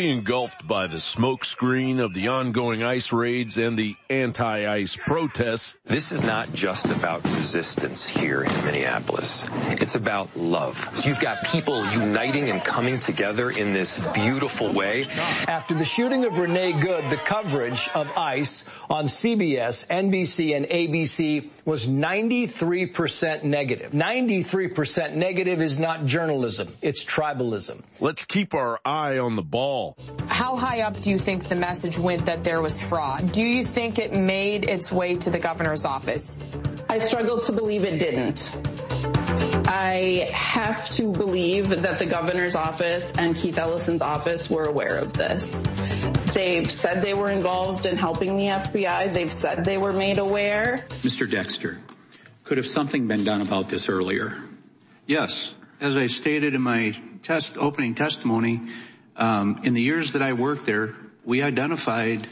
be engulfed by the smokescreen of the ongoing ICE raids and the anti-ICE protests. This is not just about resistance here in Minneapolis. It's about love. You've got people uniting and coming together in this beautiful way. After the shooting of Renee Good, the coverage of ICE on CBS, NBC, and ABC was 93% negative. 93% negative is not journalism. It's tribalism. Let's keep our eye on the ball. How high up do you think the message went that there was fraud? Do you think it made its way to the governor's office? I struggle to believe it didn't. I have to believe that the governor's office and Keith Ellison's office were aware of this. They've said they were involved in helping the FBI. They've said they were made aware. Mr. Dexter, could have something been done about this earlier? Yes. As I stated in my opening testimony, in the years that I worked there, we identified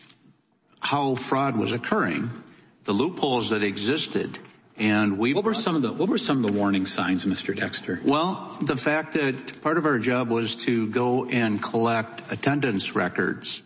how fraud was occurring, the loopholes that existed, and what were some of the warning signs, Mr. Dexter? Well, the fact that part of our job was to go and collect attendance records.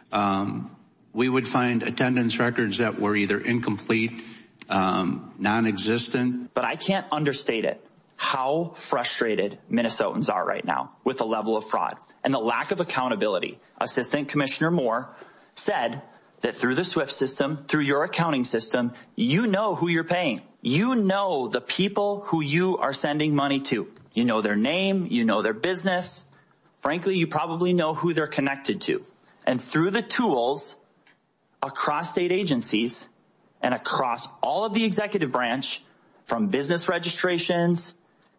We would find attendance records that were either incomplete, non-existent. But I can't understate it, how frustrated Minnesotans are right now with the level of fraud and the lack of accountability. Assistant Commissioner Moore said that through the SWIFT system, through your accounting system, you know who you're paying. You know the people who you are sending money to. You know their name, you know their business. Frankly, you probably know who they're connected to. And through the tools across state agencies and across all of the executive branch, from business registrations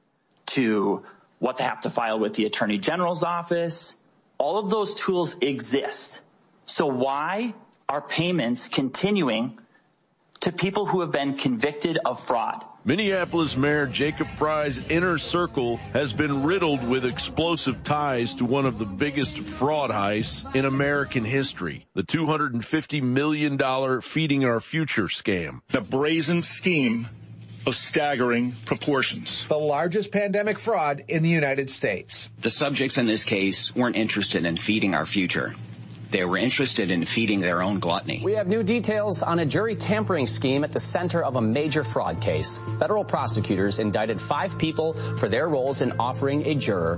to what they have to file with the Attorney General's office, all of those tools exist. So why are payments continuing to people who have been convicted of fraud? Minneapolis Mayor Jacob Frey's inner circle has been riddled with explosive ties to one of the biggest fraud heists in American history, the $250 million Feeding Our Future scam. The brazen scheme of staggering proportions. The largest pandemic fraud in the United States. The subjects in this case weren't interested in feeding our future. They were interested in feeding their own gluttony. We have new details on a jury tampering scheme at the center of a major fraud case. Federal prosecutors indicted 5 people for their roles in offering a juror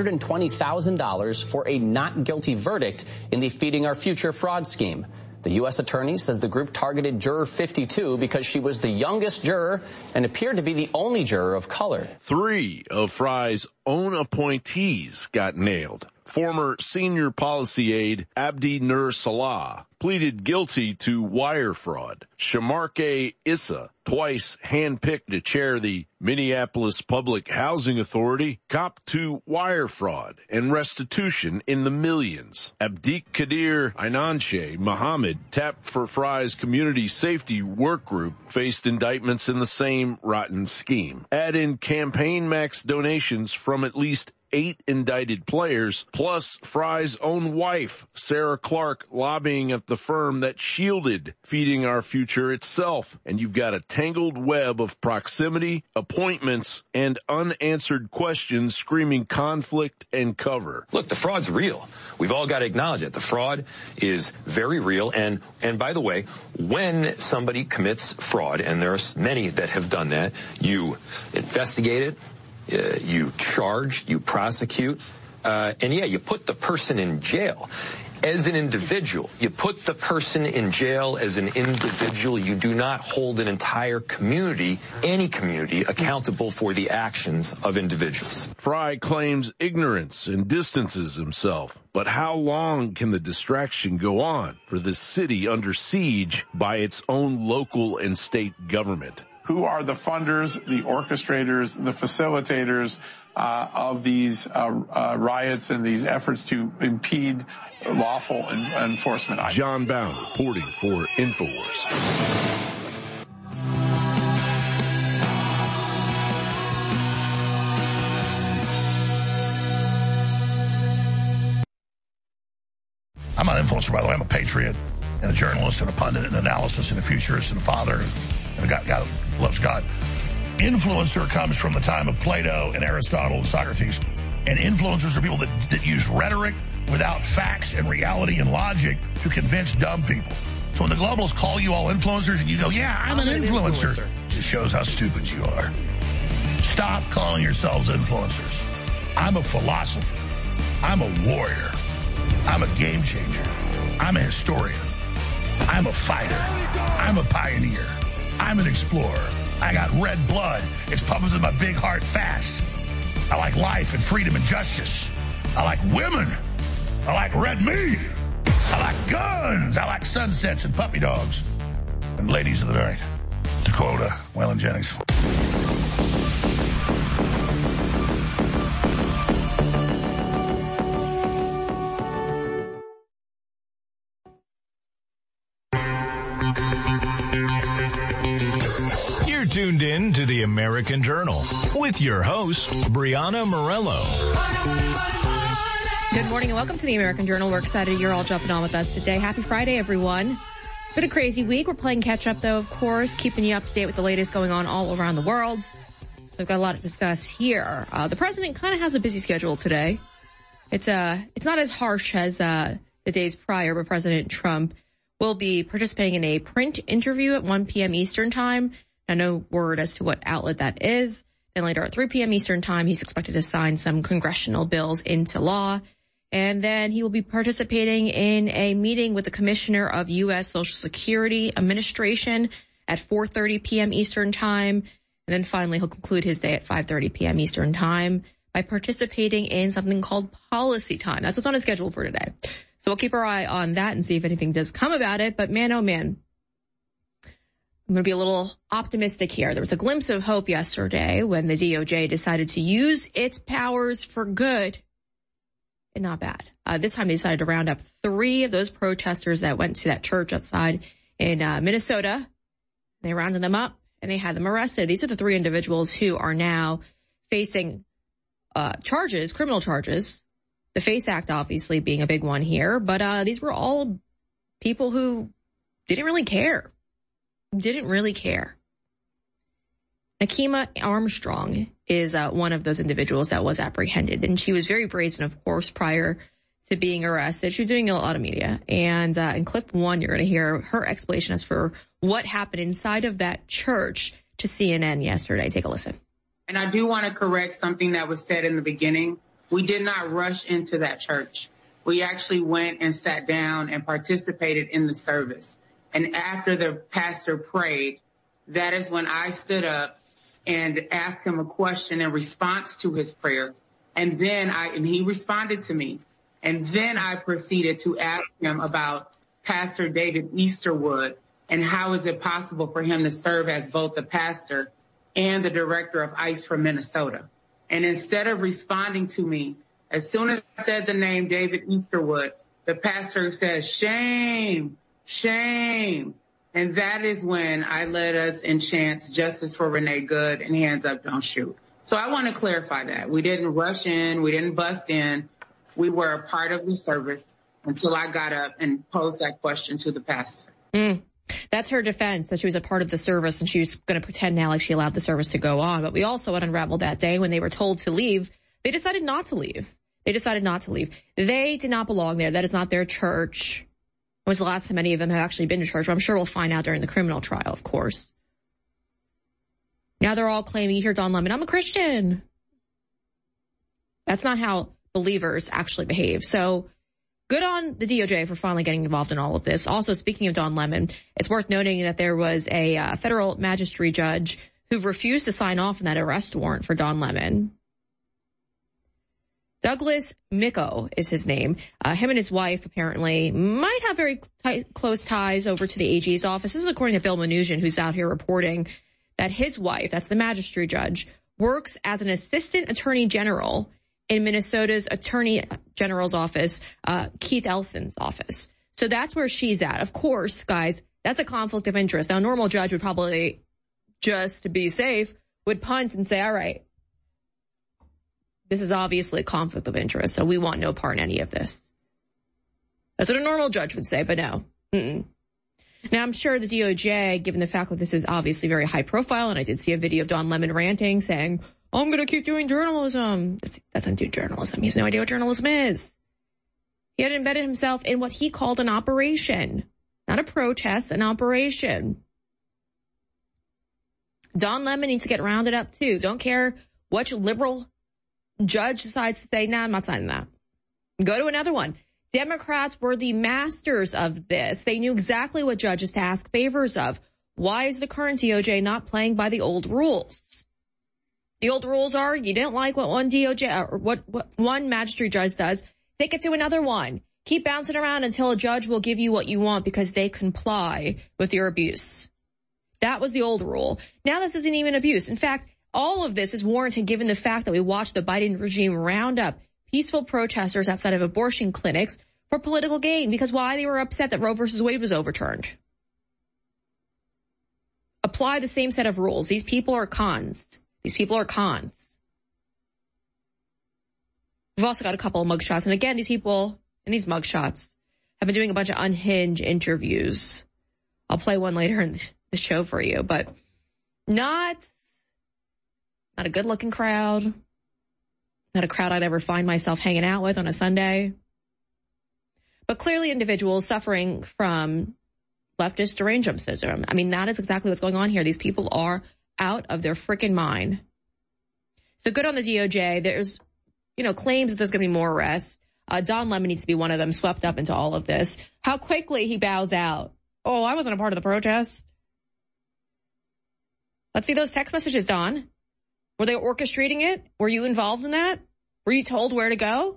$120,000 for a not guilty verdict in the Feeding Our Future fraud scheme. The U.S. attorney says the group targeted juror 52 because she was the youngest juror and appeared to be the only juror of color. 3 of Frey's own appointees got nailed. Former senior policy aide Abdi Nur Salah pleaded guilty to wire fraud. Shamarke Issa, twice handpicked to chair the Minneapolis Public Housing Authority, copped to wire fraud and restitution in the millions. Abdik Kadir Inanshe Muhammad, tapped for Frey's community safety work group, faced indictments in the same rotten scheme. Add in campaign max donations from at least 8 indicted players, plus Frey's own wife, Sarah Clark, lobbying at the firm that shielded Feeding Our Future itself. And you've got a tangled web of proximity, appointments, and unanswered questions screaming conflict and cover. Look, the fraud's real. We've all got to acknowledge it. The fraud is very real. And by the way, when somebody commits fraud, and there's many that have done that, you investigate it, you charge, you prosecute, and you put the person in jail. As an individual, you put the person in jail as an individual. You do not hold an entire community, any community, accountable for the actions of individuals. Frey claims ignorance and distances himself. But how long can the distraction go on for this city under siege by its own local and state government? Who are the funders, the orchestrators, the facilitators of these riots and these efforts to impede lawful enforcement? John Bowne reporting for InfoWars. I'm not an influencer, by the way. I'm a patriot and a journalist and a pundit and analysis and a futurist and a father and a guy who loves God. Influencer comes from the time of Plato and Aristotle and Socrates. And influencers are people that use rhetoric, without facts and reality and logic to convince dumb people. So when the globalists call you all influencers and you go, yeah, I'm an influencer, it just shows how stupid you are. Stop calling yourselves influencers. I'm a philosopher. I'm a warrior. I'm a game changer. I'm a historian. I'm a fighter. I'm a pioneer. I'm an explorer. I got red blood. It's pumping in my big heart fast. I like life and freedom and justice. I like women. I like red meat. I like guns. I like sunsets and puppy dogs. And ladies of the night. To quote Waylon Jennings. You're tuned in to the American Journal with your host, Brianna Morello. Good morning and welcome to the American Journal. We're excited you're all jumping on with us today. Happy Friday, everyone. Been a crazy week. We're playing catch up, though, of course, keeping you up to date with the latest going on all around the world. We've got a lot to discuss here. The president kind of has a busy schedule today. It's not as harsh as the days prior, but President Trump will be participating in a print interview at 1 p.m. Eastern time. Now, no word as to what outlet that is. Then later at 3 p.m. Eastern time, he's expected to sign some congressional bills into law. And then he will be participating in a meeting with the Commissioner of U.S. Social Security Administration at 4:30 p.m. Eastern time. And then finally, he'll conclude his day at 5:30 p.m. Eastern time by participating in something called policy time. That's what's on his schedule for today. So we'll keep our eye on that and see if anything does come about it. But man, oh man, I'm going to be a little optimistic here. There was a glimpse of hope yesterday when the DOJ decided to use its powers for good. And not bad. This time they decided to round up 3 of those protesters that went to that church outside in Minnesota. They rounded them up and they had them arrested. These are the 3 individuals who are now facing charges, criminal charges. The FACE Act obviously being a big one here. But these were all people who didn't really care. Nakima Armstrong is one of those individuals that was apprehended, and she was very brazen, of course, prior to being arrested. She was doing a lot of media, and in clip 1, you're going to hear her explanation as for what happened inside of that church to CNN yesterday. Take a listen. And I do want to correct something that was said in the beginning. We did not rush into that church. We actually went and sat down and participated in the service. And after the pastor prayed, that is when I stood up and asked him a question in response to his prayer. And then he responded to me. And then I proceeded to ask him about Pastor David Easterwood and how is it possible for him to serve as both the pastor and the director of ICE for Minnesota. And instead of responding to me, as soon as I said the name David Easterwood, the pastor says, shame, shame. And that is when I led us in chants, justice for Renee Good and hands up, don't shoot. So I want to clarify that. We didn't rush in. We didn't bust in. We were a part of the service until I got up and posed that question to the pastor. That's her defense, that she was a part of the service and she was going to pretend now like she allowed the service to go on. But we also had unraveled that day when they were told to leave. They decided not to leave. They did not belong there. That is not their church. When was the last time any of them have actually been to church? Well, I'm sure we'll find out during the criminal trial, of course. Now they're all claiming, you hear Don Lemon, I'm a Christian. That's not how believers actually behave. So good on the DOJ for finally getting involved in all of this. Also, speaking of Don Lemon, it's worth noting that there was a federal magistrate judge who refused to sign off on that arrest warrant for Don Lemon. Douglas Micko is his name. Him and his wife apparently might have very close ties over to the AG's office. This is according to Bill Mnuchin, who's out here reporting that his wife, that's the magistrate judge, works as an assistant attorney general in Minnesota's attorney general's office, Keith Ellison's office. So that's where she's at. Of course, guys, that's a conflict of interest. Now, a normal judge would probably, just to be safe, would punt and say, all right, this is obviously a conflict of interest, so we want no part in any of this. That's what a normal judge would say, but no. Now, I'm sure the DOJ, given the fact that this is obviously very high profile, and I did see a video of Don Lemon ranting saying, I'm going to keep doing journalism. That's not doing journalism. He has no idea what journalism is. He had embedded himself in what he called an operation, not a protest, an operation. Don Lemon needs to get rounded up too. Don't care which liberal judge decides to say, nah, I'm not signing that. Go to another one. Democrats were the masters of this. They knew exactly what judges to ask favors of. Why is the current DOJ not playing by the old rules? The old rules are you didn't like what one DOJ or what one magistrate judge does. Take it to another one. Keep bouncing around until a judge will give you what you want because they comply with your abuse. That was the old rule. Now this isn't even abuse. In fact, all of this is warranted given the fact that we watched the Biden regime round up peaceful protesters outside of abortion clinics for political gain. Because why? They were upset that Roe versus Wade was overturned. Apply the same set of rules. These people are cons. These people are cons. We've also got a couple of mugshots. And again, these people in these mugshots have been doing a bunch of unhinged interviews. I'll play one later in the show for you, but not a good looking crowd. Not a crowd I'd ever find myself hanging out with on a Sunday. But clearly individuals suffering from leftist derangement syndrome. I mean, that is exactly what's going on here. These people are out of their freaking mind. So good on the DOJ. There's, claims that there's going to be more arrests. Don Lemon needs to be one of them, swept up into all of this. How quickly he bows out. Oh, I wasn't a part of the protest. Let's see those text messages, Don. Were they orchestrating it? Were you involved in that? Were you told where to go?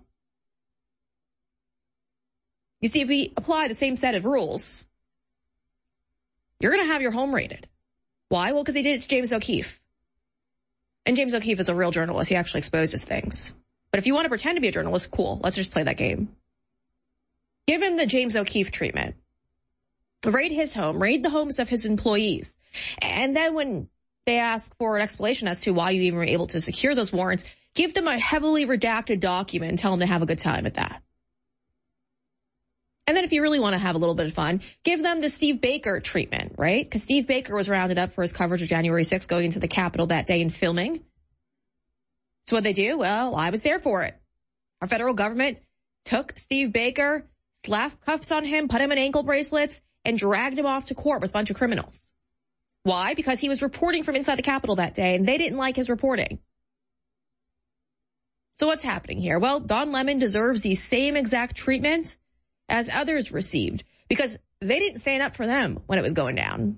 You see, if we apply the same set of rules, you're going to have your home raided. Why? Well, because they did it to James O'Keefe. And James O'Keefe is a real journalist. He actually exposes things. But if you want to pretend to be a journalist, cool. Let's just play that game. Give him the James O'Keefe treatment. Raid his home. Raid the homes of his employees. And then when they ask for an explanation as to why you even were able to secure those warrants, give them a heavily redacted document and tell them to have a good time at that. And then if you really want to have a little bit of fun, give them the Steve Baker treatment, right? Because Steve Baker was rounded up for his coverage of January 6th going into the Capitol that day and filming. So what'd they do? Well, I was there for it. Our federal government took Steve Baker, slapped cuffs on him, put him in ankle bracelets, and dragged him off to court with a bunch of criminals. Why? Because he was reporting from inside the Capitol that day, and they didn't like his reporting. So what's happening here? Well, Don Lemon deserves the same exact treatment as others received because they didn't stand up for them when it was going down.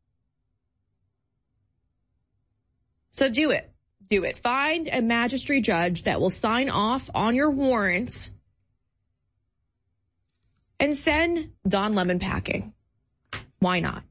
So do it. Do it. Find a magistrate judge that will sign off on your warrants and send Don Lemon packing. Why not?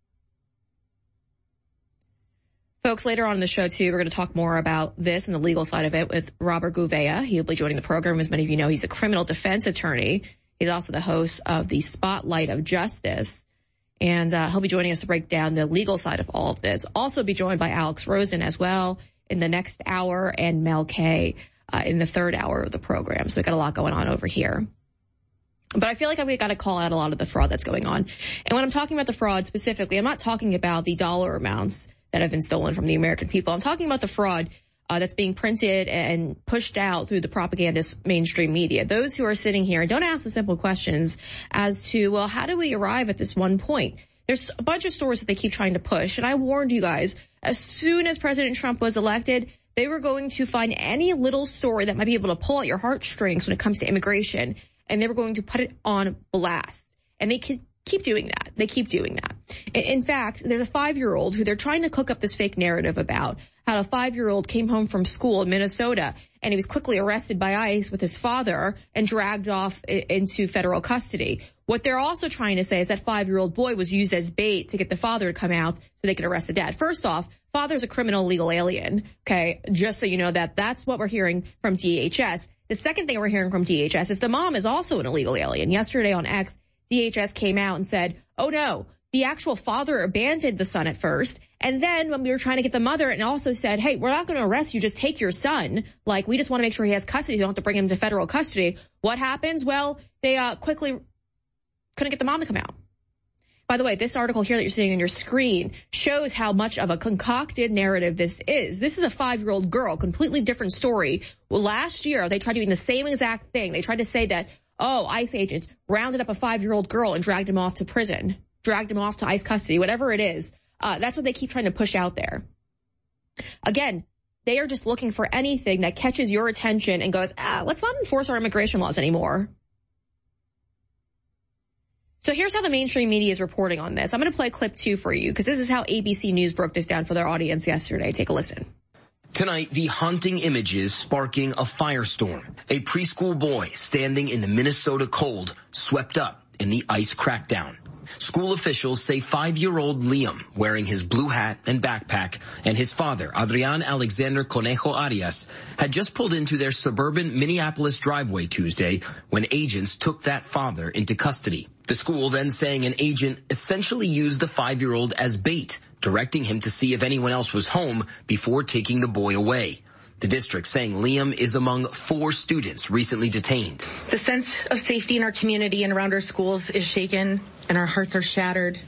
Folks, later on in the show, too, we're going to talk more about this and the legal side of it with Robert Gouveia. He'll be joining the program. As many of you know, he's a criminal defense attorney. He's also the host of the Spotlight of Justice. And he'll be joining us to break down the legal side of all of this. Also be joined by Alex Rosen as well in the next hour and Mel K in the third hour of the program. So we got a lot going on over here. But I feel like we got to call out a lot of the fraud that's going on. And when I'm talking about the fraud specifically, I'm not talking about the dollar amounts that have been stolen from the American people. I'm talking about the fraud that's being printed and pushed out through the propagandist mainstream media. Those who are sitting here and don't ask the simple questions as to, well, how do we arrive at this one point? There's a bunch of stories that they keep trying to push. And I warned you guys, as soon as President Trump was elected, they were going to find any little story that might be able to pull at your heartstrings when it comes to immigration. And they were going to put it on blast. And they could keep doing that. They keep doing that. In fact, there's a 5-year-old who they're trying to cook up this fake narrative about how a 5-year-old came home from school in Minnesota and he was quickly arrested by ICE with his father and dragged off into federal custody. What they're also trying to say is that 5-year-old boy was used as bait to get the father to come out so they could arrest the dad. First off, father's a criminal illegal alien. Okay. Just so you know that's what we're hearing from DHS. The second thing we're hearing from DHS is the mom is also an illegal alien. Yesterday on X, DHS came out and said, oh no, the actual father abandoned the son at first. And then when we were trying to get the mother, and also said, hey, we're not going to arrest you. Just take your son. Like, we just want to make sure he has custody. You don't have to bring him to federal custody. What happens? Well, they quickly couldn't get the mom to come out. By the way, this article here that you're seeing on your screen shows how much of a concocted narrative this is. This is a 5-year-old girl, completely different story. Well, last year, they tried doing the same exact thing. They tried to say that, oh, ICE agents rounded up a 5-year-old girl and dragged him off to prison, dragged him off to ICE custody, whatever it is. That's what they keep trying to push out there. Again, they are just looking for anything that catches your attention and goes, let's not enforce our immigration laws anymore. So here's how the mainstream media is reporting on this. I'm going to play clip 2 for you because this is how ABC News broke this down for their audience yesterday. Take a listen. Tonight, the haunting images sparking a firestorm. A preschool boy standing in the Minnesota cold, swept up in the ICE crackdown. School officials say 5-year-old Liam, wearing his blue hat and backpack, and his father, Adrian Alexander Conejo Arias, had just pulled into their suburban Minneapolis driveway Tuesday when agents took that father into custody. The school then saying an agent essentially used the 5-year-old as bait, directing him to see if anyone else was home before taking the boy away. The district saying Liam is among 4 students recently detained. The sense of safety in our community and around our schools is shaken, and our hearts are shattered.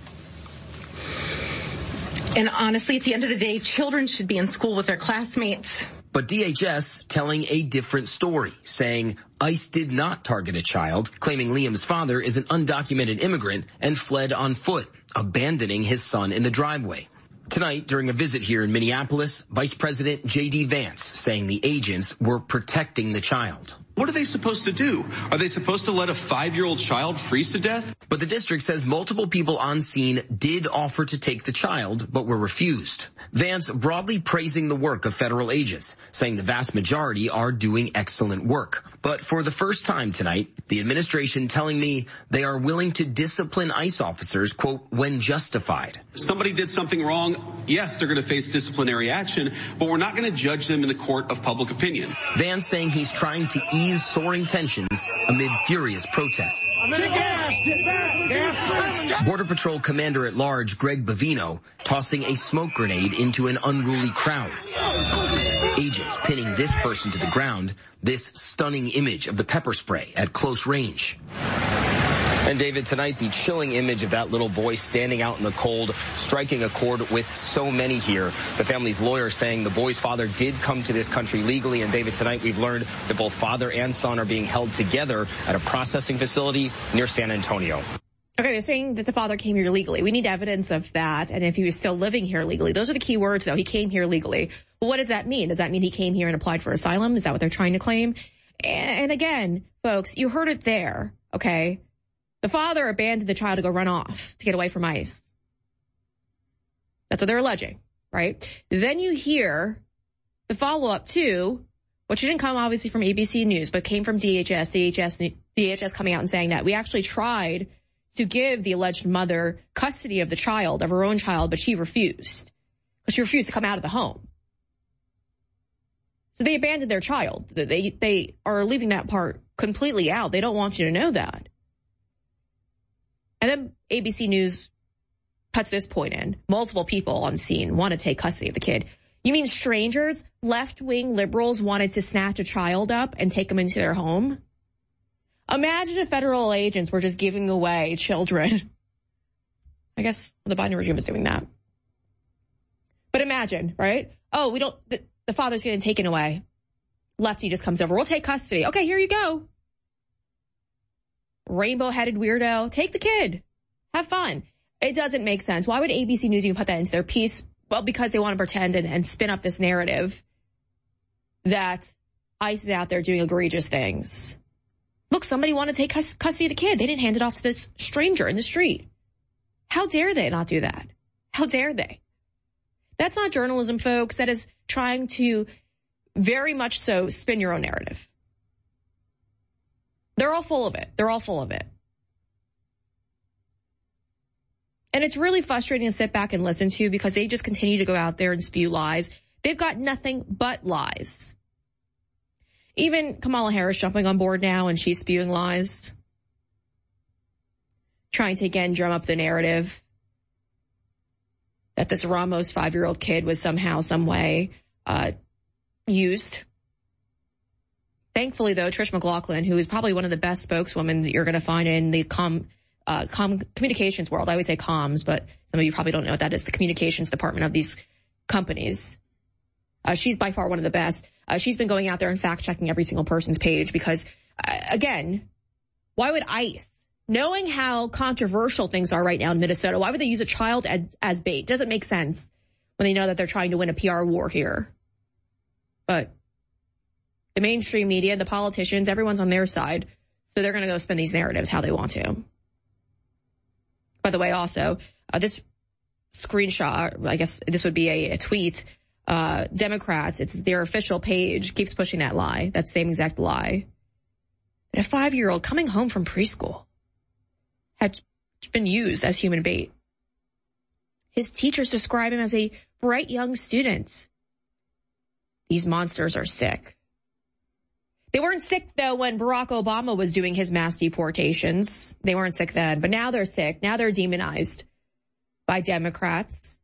And honestly, at the end of the day, children should be in school with their classmates. But DHS telling a different story, saying ICE did not target a child, claiming Liam's father is an undocumented immigrant and fled on foot, abandoning his son in the driveway. Tonight, during a visit here in Minneapolis, Vice President J.D. Vance saying the agents were protecting the child. What are they supposed to do? Are they supposed to let a 5-year-old child freeze to death? But the district says multiple people on scene did offer to take the child, but were refused. Vance broadly praising the work of federal agents, saying the vast majority are doing excellent work. But for the first time tonight, the administration telling me they are willing to discipline ICE officers, quote, when justified. If somebody did something wrong, yes, they're going to face disciplinary action, but we're not going to judge them in the court of public opinion. Vance saying he's trying to ease soaring tensions amid furious protests. Border Patrol Commander-at-Large Greg Bavino tossing a smoke grenade into an unruly crowd. Agents pinning this person to the ground, this stunning image of the pepper spray at close range. And David, tonight, the chilling image of that little boy standing out in the cold, striking a chord with so many here. The family's lawyer saying the boy's father did come to this country legally. And David, tonight we've learned that both father and son are being held together at a processing facility near San Antonio. Okay, they're saying that the father came here legally. We need evidence of that. And if he was still living here legally, those are the key words, though. He came here legally. Well, what does that mean? Does that mean he came here and applied for asylum? Is that what they're trying to claim? And again, folks, you heard it there, okay? The father abandoned the child to go run off to get away from ICE. That's what they're alleging, right? Then you hear the follow-up to, which didn't come obviously from ABC News, but came from DHS coming out and saying that we actually tried to give the alleged mother custody of the child, of her own child, but she refused. Because she refused to come out of the home. So they abandoned their child. They are leaving that part completely out. They don't want you to know that. And then ABC News puts this point in. Multiple people on scene want to take custody of the kid. You mean strangers, left-wing liberals wanted to snatch a child up and take them into their home? Imagine if federal agents were just giving away children. I guess the Biden regime is doing that. But imagine, right? Oh, the father's getting taken away. Lefty just comes over. We'll take custody. Okay, here you go. Rainbow-headed weirdo. Take the kid. Have fun. It doesn't make sense. Why would ABC News even put that into their piece? Well, because they want to pretend and spin up this narrative that ICE is out there doing egregious things. Look, somebody wanted to take custody of the kid. They didn't hand it off to this stranger in the street. How dare they not do that? How dare they? That's not journalism, folks. That is trying to very much so spin your own narrative. They're all full of it. They're all full of it. And it's really frustrating to sit back and listen to because they just continue to go out there and spew lies. They've got nothing but lies. Even Kamala Harris jumping on board now and she's spewing lies. Trying to, again, drum up the narrative that this Ramos 5-year-old kid was somehow, some way used. Thankfully, though, Trish McLaughlin, who is probably one of the best spokeswomen that you're going to find in the communications world. I would say comms, but some of you probably don't know what that is, the communications department of these companies. She's by far one of the best. She's been going out there and fact-checking every single person's page because, again, Why would ICE, knowing how controversial things are right now in Minnesota, why would they use a child as bait? Doesn't make sense when they know that they're trying to win a PR war here. But the mainstream media, the politicians, everyone's on their side. So they're going to go spin these narratives how they want to. By the way, also, this screenshot, I guess this would be a tweet, Democrats, it's their official page, keeps pushing that lie, that same exact lie. A 5-year-old coming home from preschool had been used as human bait. His teachers describe him as a bright young student. These monsters are sick. They weren't sick, though, when Barack Obama was doing his mass deportations. They weren't sick then, but now they're sick. Now they're demonized by Democrats.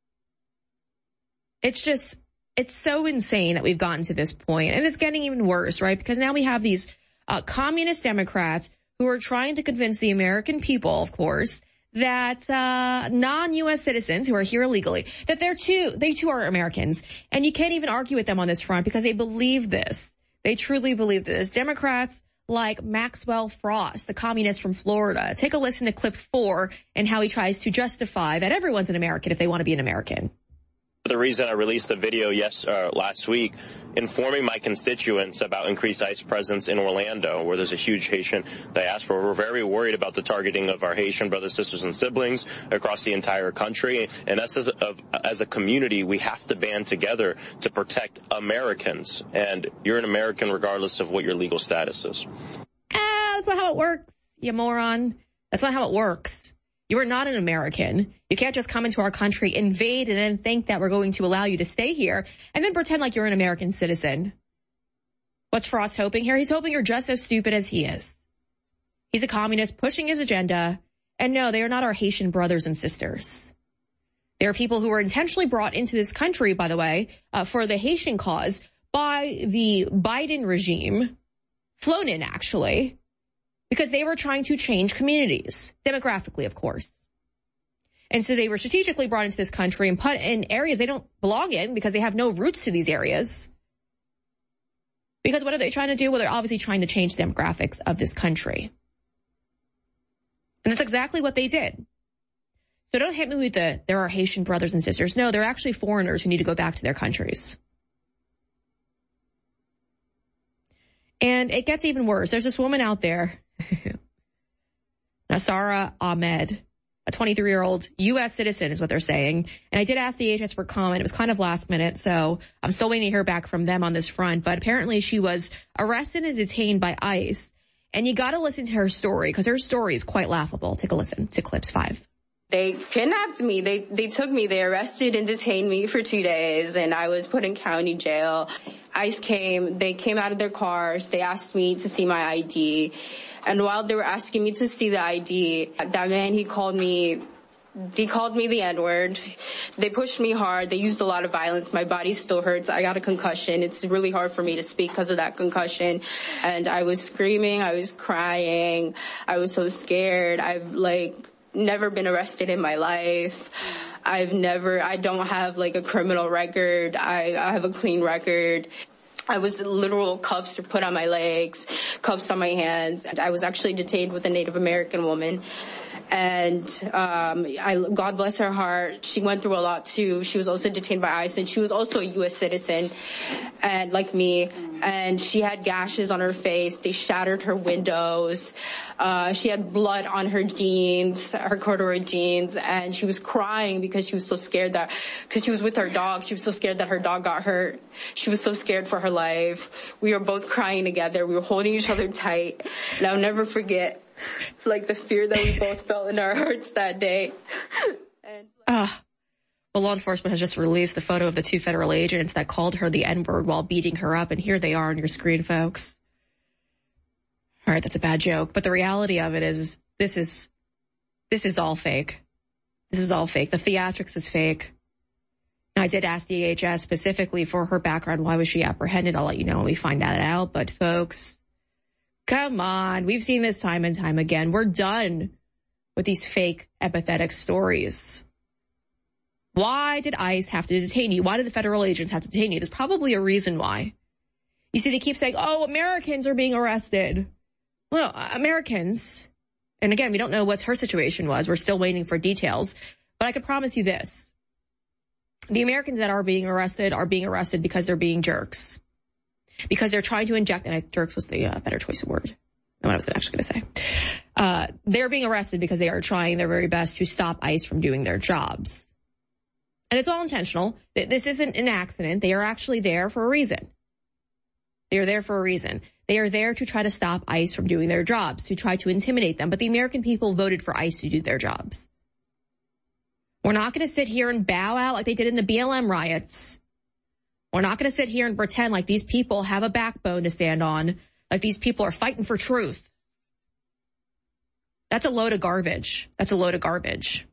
It's so insane that we've gotten to this point, and it's getting even worse, right? Because now we have these communist Democrats who are trying to convince the American people, of course, that non-U.S. citizens who are here illegally, that they too are Americans. And you can't even argue with them on this front because they believe this. They truly believe this. Democrats like Maxwell Frost, the communist from Florida. Take a listen to clip 4 and how he tries to justify that everyone's an American if they want to be an American. The reason I released the video last week, informing my constituents about increased ICE presence in Orlando, where there's a huge Haitian diaspora. We're very worried about the targeting of our Haitian brothers, sisters, and siblings across the entire country. And as a community, we have to band together to protect Americans. And you're an American regardless of what your legal status is. That's not how it works, you moron. That's not how it works. You are not an American. You can't just come into our country, invade, and then think that we're going to allow you to stay here and then pretend like you're an American citizen. What's Frost hoping here? He's hoping you're just as stupid as he is. He's a communist pushing his agenda. And no, they are not our Haitian brothers and sisters. They are people who were intentionally brought into this country, by the way, for the Haitian cause by the Biden regime, flown in actually, because they were trying to change communities, demographically, of course. And so they were strategically brought into this country and put in areas they don't belong in because they have no roots to these areas. Because what are they trying to do? Well, they're obviously trying to change the demographics of this country. And that's exactly what they did. So don't hit me with there are Haitian brothers and sisters. No, they're actually foreigners who need to go back to their countries. And it gets even worse. There's this woman out there, Nasara Ahmed, a 23-year-old U.S. citizen is what they're saying. And I did ask the DHS for comment. It was kind of last minute, so I'm still waiting to hear back from them on this front. But apparently she was arrested and detained by ICE. And you got to listen to her story because her story is quite laughable. Take a listen to clips 5. They kidnapped me. They took me. They arrested and detained me for 2 days, and I was put in county jail. ICE came. They came out of their cars. They asked me to see my ID. And while they were asking me to see the ID, that man, he called me the N-word. They pushed me hard. They used a lot of violence. My body still hurts. I got a concussion. It's really hard for me to speak because of that concussion. And I was screaming. I was crying. I was so scared. I've never been arrested in my life. I don't have a criminal record. I have a clean record. I was literal cuffs were put on my legs, cuffs on my hands. And I was actually detained with a Native American woman. And God bless her heart, she went through a lot too. She was also detained by ICE, and she was also a U.S. citizen, and like me. And she had gashes on her face. They shattered her windows. She had blood on her jeans, her corduroy jeans, and she was crying because she was so scared because she was with her dog. She was so scared that her dog got hurt. She was so scared for her life. We were both crying together. We were holding each other tight. And I'll never forget the fear that we both felt in our hearts that day. Well, law enforcement has just released the photo of the 2 federal agents that called her the N-word while beating her up, and here they are on your screen, folks. All right, that's a bad joke, but the reality of it is this is all fake. This is all fake. The theatrics is fake. Now, I did ask DHS specifically for her background. Why was she apprehended? I'll let you know when we find that out, but folks, come on. We've seen this time and time again. We're done with these fake empathetic stories. Why did ICE have to detain you? Why did the federal agents have to detain you? There's probably a reason why. You see, they keep saying, oh, Americans are being arrested. Well, Americans, and again, we don't know what her situation was. We're still waiting for details. But I could promise you this. The Americans that are being arrested because they're being jerks. Because they're trying to inject, and jerks was the better choice of word than what I was actually going to say. They're being arrested because they are trying their very best to stop ICE from doing their jobs. And it's all intentional. This isn't an accident. They are actually there for a reason. They are there for a reason. They are there to try to stop ICE from doing their jobs, to try to intimidate them. But the American people voted for ICE to do their jobs. We're not going to sit here and bow out like they did in the BLM riots. We're not going to sit here and pretend like these people have a backbone to stand on, like these people are fighting for truth. That's a load of garbage. That's a load of garbage.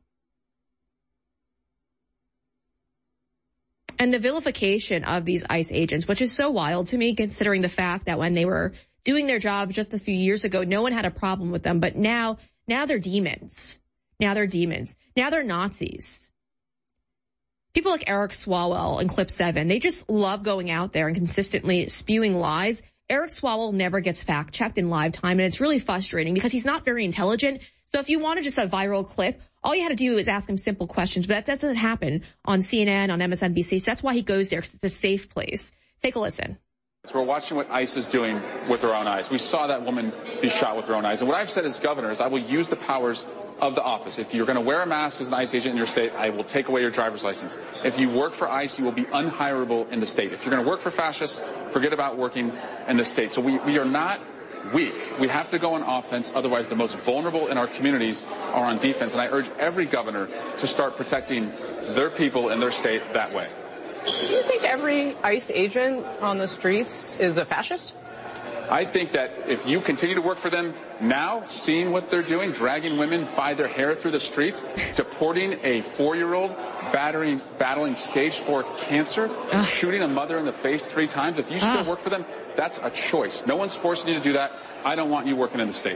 And the vilification of these ICE agents, which is so wild to me, considering the fact that when they were doing their job just a few years ago, no one had a problem with them. But now they're demons. Now they're demons. Now they're Nazis. People like Eric Swalwell in Clip 7, they just love going out there and consistently spewing lies. Eric Swalwell never gets fact-checked in live time, and it's really frustrating because he's not very intelligent. So if you wanted just a viral clip, all you had to do is ask him simple questions, but that doesn't happen on CNN, on MSNBC. So that's why he goes there, because it's a safe place. Take a listen. So we're watching what ICE is doing with their own eyes. We saw that woman be shot with her own eyes. And what I've said as governor is I will use the powers of the office. If you're going to wear a mask as an ICE agent in your state, I will take away your driver's license. If you work for ICE, you will be unhirable in the state. If you're going to work for fascists, forget about working in the state. So we are not weak. We have to go on offense. Otherwise, the most vulnerable in our communities are on defense. And I urge every governor to start protecting their people in their state that way. Do you think every ICE agent on the streets is a fascist? I think that if you continue to work for them now, seeing what they're doing, dragging women by their hair through the streets, deporting a 4-year-old, battling stage 4 cancer, shooting a mother in the face 3 times, if you still work for them, that's a choice. No one's forcing you to do that. I don't want you working in the state.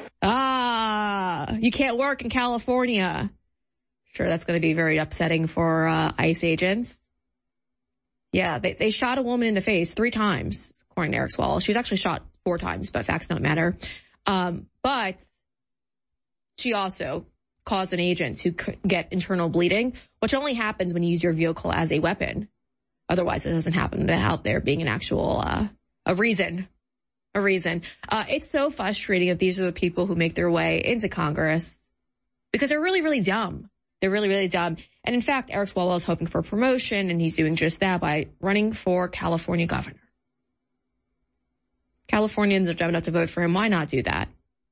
You can't work in California. Sure, that's going to be very upsetting for ICE agents. Yeah, they shot a woman in the face 3 times, according to Eric Swalwell. She was actually shot 4 times, but facts don't matter. But she also caused an agent to get internal bleeding, which only happens when you use your vehicle as a weapon. Otherwise, it doesn't happen without there being an actual a reason. It's so frustrating if these are the people who make their way into Congress because they're really, really dumb. They're really, really dumb. And in fact, Eric Swalwell is hoping for a promotion, and he's doing just that by running for California governor. Californians are dumb enough to vote for him. Why not do that?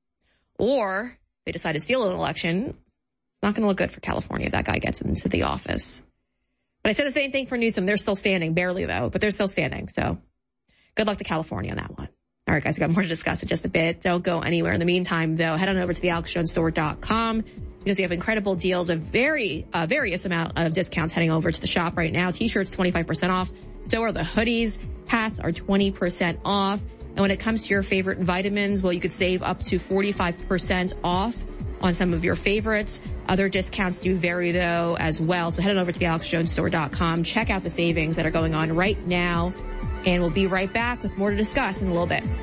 Or they decide to steal an election. It's not going to look good for California if that guy gets into the office. But I said the same thing for Newsom. They're still standing, barely though, but they're still standing. So good luck to California on that one. All right, guys, we've got more to discuss in just a bit. Don't go anywhere. In the meantime, though, head on over to the AlexJonesStore.com because we have incredible deals of various amount of discounts heading over to the shop right now. T-shirts, 25% off. So are the hoodies. Hats are 20% off. And when it comes to your favorite vitamins, well, you could save up to 45% off on some of your favorites. Other discounts do vary, though, as well. So head on over to the AlexJonesStore.com. Check out the savings that are going on right now. And we'll be right back with more to discuss in a little bit.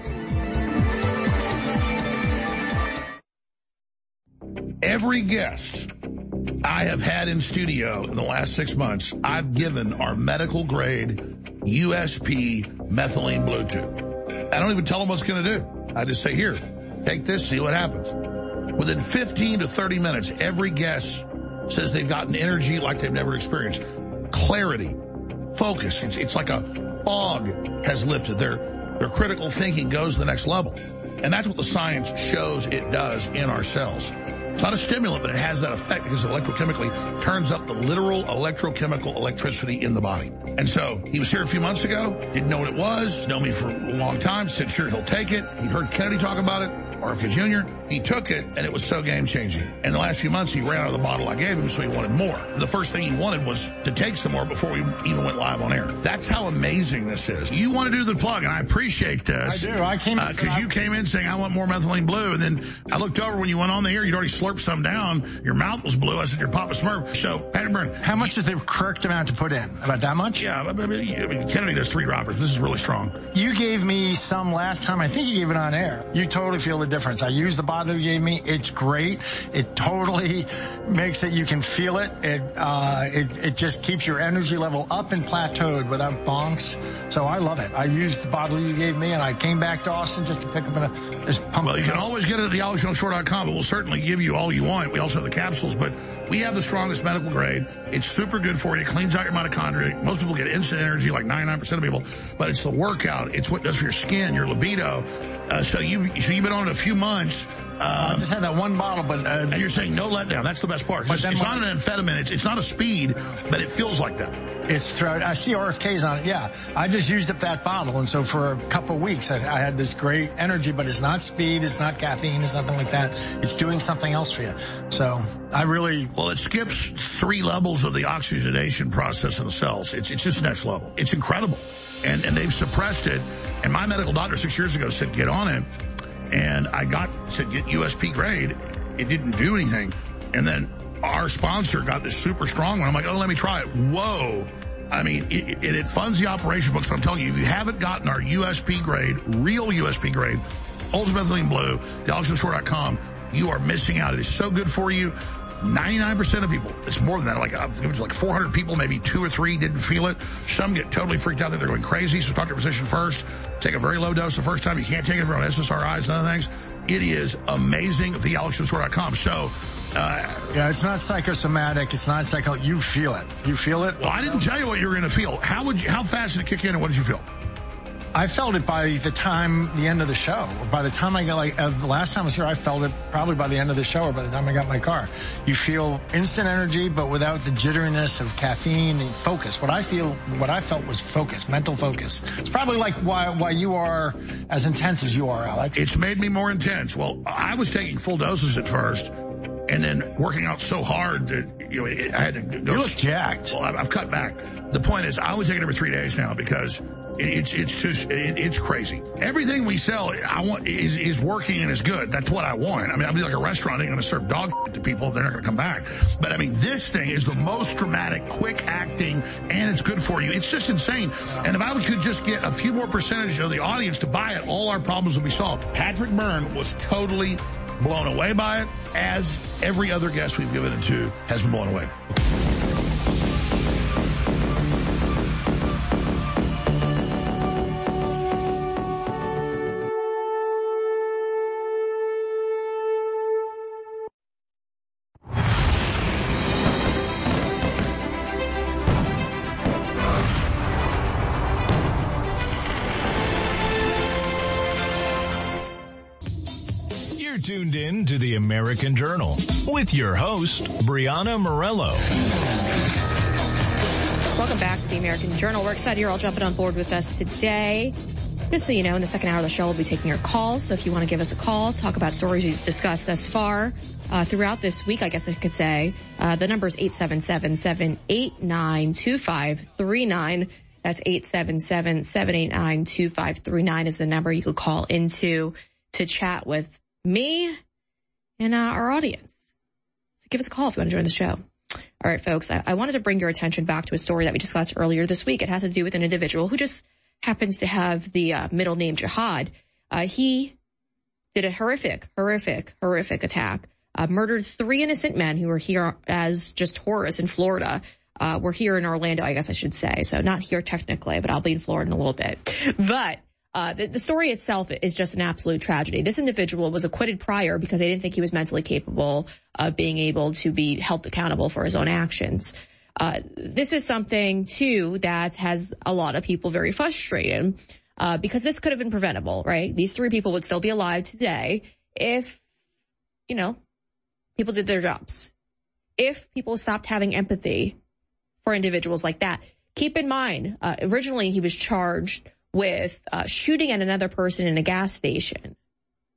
Every guest I have had in studio in the last 6 months, I've given our medical grade USP methylene blue tube. I don't even tell them what's going to do. I just say, here, take this, see what happens. Within 15 to 30 minutes, every guest says they've gotten energy like they've never experienced. Clarity, focus. It's like a fog has lifted. Their critical thinking goes to the next level. And that's what the science shows it does in our cells. It's not a stimulant, but it has that effect because it electrochemically turns up the literal electrochemical electricity in the body. And so he was here a few months ago, didn't know what it was, known me for a long time, said sure he'll take it. He heard Kennedy talk about it, RFK Jr., He took it, and it was so game-changing. In the last few months, he ran out of the bottle I gave him, so he wanted more. The first thing he wanted was to take some more before we even went live on air. That's how amazing this is. You want to do the plug, and I appreciate this. I do. I came in because you came in saying, I want more methylene blue, and then I looked over when you went on the air, you'd already slurped some down. Your mouth was blue. I said, you're Papa Smurf. So, Patrick Byrne. How much is the correct amount to put in? About that much? Yeah, I mean, Kennedy does 3 droppers. This is really strong. You gave me some last time. I think you gave it on air. You totally feel the difference. I used the bottle you gave me. It's great. It totally makes it, you can feel it. It just keeps your energy level up and plateaued without bonks. So I love it. I used the bottle you gave me, and I came back to Austin just to pick up Well, you can always get it at thealexjoneshow.com, but we'll certainly give you all you want. We also have the capsules, but we have the strongest medical grade. It's super good for you. It cleans out your mitochondria. Most people get instant energy, like 99% of people, but it's the workout. It's what it does for your skin, your libido. So you've been on it a few months. I just had that one bottle, but... and you're saying no letdown. That's the best part. It's not an amphetamine. It's not a speed, but it feels like that. It's throughout. I see RFKs on it, yeah. I just used up that bottle, and so for a couple of weeks, I had this great energy, but it's not speed, it's not caffeine, it's nothing like that. It's doing something else for you. So I really... Well, it skips 3 levels of the oxygenation process in the cells. It's just next level. It's incredible. And they've suppressed it. And my medical doctor 6 years ago said, get on it. And I said, get USP grade. It didn't do anything. And then our sponsor got this super strong one. I'm like, oh, let me try it. Whoa. I mean, it funds the operation, folks, but I'm telling you, if you haven't gotten our USP grade, real USP grade, Ultimate Methylene Blue, thealexjoneshow.com, you are missing out. It is so good for you. 99% of people, it's more than that, it was like 400 people, maybe 2 or 3 didn't feel it. Some get totally freaked out that they're going crazy, so talk to your physician first. Take a very low dose the first time. You can't take it from SSRIs and other things. It is amazing at thealexjoneshow.com. So, yeah, it's not psychosomatic. It's not psycho. You feel it. You feel it? Well, I didn't tell you what you were going to feel. How fast did it kick in, and what did you feel? I felt it by the end of the show. By the time I got, the last time I was here, I felt it probably by the end of the show or by the time I got in my car. You feel instant energy, but without the jitteriness of caffeine and focus. What I felt was focus, mental focus. It's probably like why you are as intense as you are, Alex. It's made me more intense. Well, I was taking full doses at first, and then working out so hard that, I had to go. You look jacked. Well, I've cut back. The point is, I only take it every 3 days now because it's crazy. Everything we sell, is working and is good. That's what I want. I mean, I'll be like a restaurant. Ain't going to serve dog to people. They're not going to come back. But I mean, this thing is the most dramatic, quick acting, and it's good for you. It's just insane. And if I could just get a few more percentage of the audience to buy it, all our problems would be solved. Patrick Byrne was totally blown away by it, as every other guest we've given it to has been blown away. Tuned in to the American Journal with your host, Brianna Morello. Welcome back to the American Journal. We're excited you're all jumping on board with us today. Just so you know, in the second hour of the show, we'll be taking your calls. So if you want to give us a call, talk about stories we've discussed thus far throughout this week, I guess I could say. The number is 877-789-2539. That's 877-789-2539 is the number you could call into to chat with me and our audience. So give us a call if you want to join the show. All right, folks, I wanted to bring your attention back to a story that we discussed earlier this week. It has to do with an individual who just happens to have the middle name Jihad. He did a horrific attack, murdered 3 innocent men who were here as just tourists in Florida. We're here in Orlando, I guess I should say. So not here technically, but I'll be in Florida in a little bit. But the story itself is just an absolute tragedy. This individual was acquitted prior because they didn't think he was mentally capable of being able to be held accountable for his own actions. This is something, too, that has a lot of people very frustrated because this could have been preventable, right? These 3 people would still be alive today if, people did their jobs. If people stopped having empathy for individuals like that. Keep in mind, originally he was charged with shooting at another person in a gas station.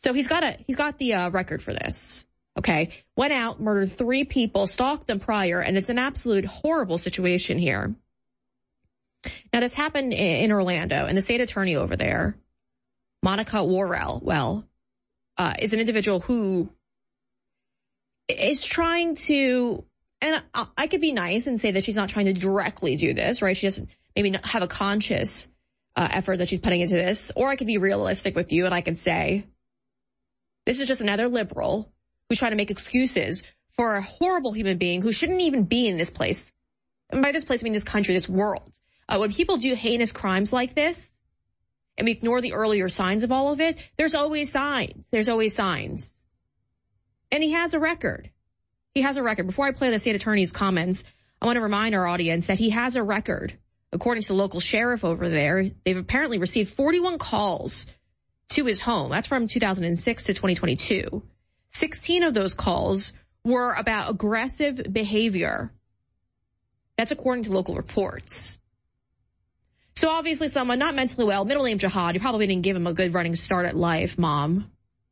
So he's got the record for this. Okay. Went out, murdered 3 people, stalked them prior, and it's an absolute horrible situation here. Now, this happened in Orlando, and the state attorney over there, Monica Worrell, is an individual who is trying to, and I could be nice and say that she's not trying to directly do this, right? She doesn't maybe not have a conscious effort that she's putting into this. Or I could be realistic with you and I could say, this is just another liberal who's trying to make excuses for a horrible human being who shouldn't even be in this place. And by this place, I mean this country, this world. When people do heinous crimes like this, and we ignore the earlier signs of all of it, there's always signs. There's always signs. And he has a record. He has a record. Before I play the state attorney's comments, I want to remind our audience that he has a record. According to the local sheriff over there, they've apparently received 41 calls to his home. That's from 2006 to 2022. 16 of those calls were about aggressive behavior. That's according to local reports. So obviously someone not mentally well, middle name Jihad, you probably didn't give him a good running start at life, Mom.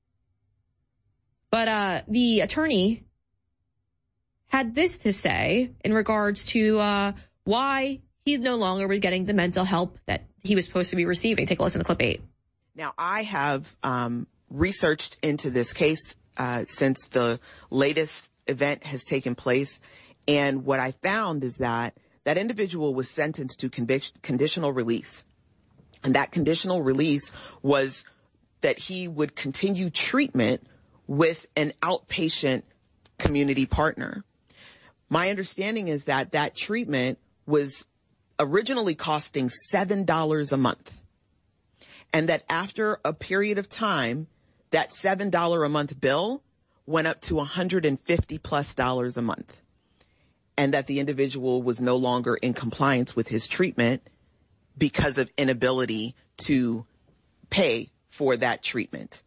But the attorney had this to say in regards to why he no longer was getting the mental help that he was supposed to be receiving. Take a listen to clip 8. Now, I have researched into this case since the latest event has taken place. And what I found is that individual was sentenced to conditional release. And that conditional release was that he would continue treatment with an outpatient community partner. My understanding is that treatment was originally costing $7 a month. And that after a period of time, that $7 a month bill went up to $150+ a month. And that the individual was no longer in compliance with his treatment because of inability to pay for that treatment.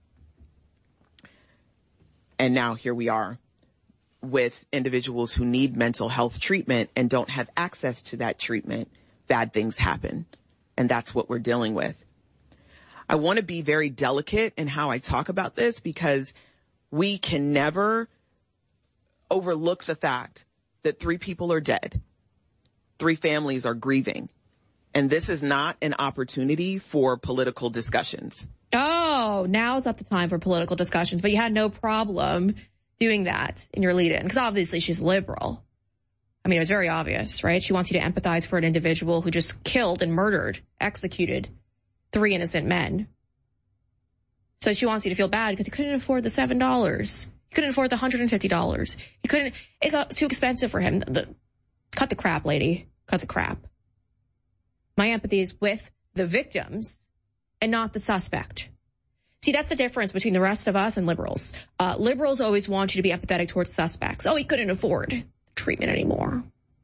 And now here we are with individuals who need mental health treatment and don't have access to that treatment. Bad things happen. And that's what we're dealing with. I want to be very delicate in how I talk about this because we can never overlook the fact that 3 people are dead. 3 families are grieving. And this is not an opportunity for political discussions. Oh, now's not the time for political discussions, but you had no problem doing that in your lead-in because obviously she's liberal. I mean, it was very obvious, right? She wants you to empathize for an individual who just killed and murdered, executed 3 innocent men. So she wants you to feel bad because he couldn't afford the $7. He couldn't afford the $150. It got too expensive for him. Cut the crap, lady. Cut the crap. My empathy is with the victims and not the suspect. See, that's the difference between the rest of us and liberals. Liberals always want you to be empathetic towards suspects. Oh, he couldn't afford treatment anymore.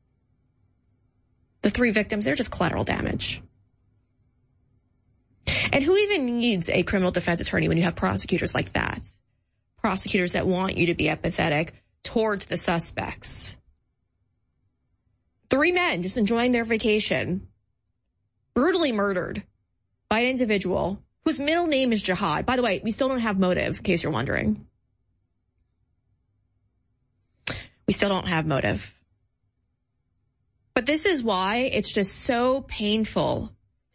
The 3 victims, they're just collateral damage. And who even needs a criminal defense attorney when you have prosecutors like that? Prosecutors that want you to be empathetic towards the suspects. 3 men just enjoying their vacation, brutally murdered by an individual whose middle name is Jihad. By the way, we still don't have motive, in case you're wondering. We still don't have motive. But this is why it's just so painful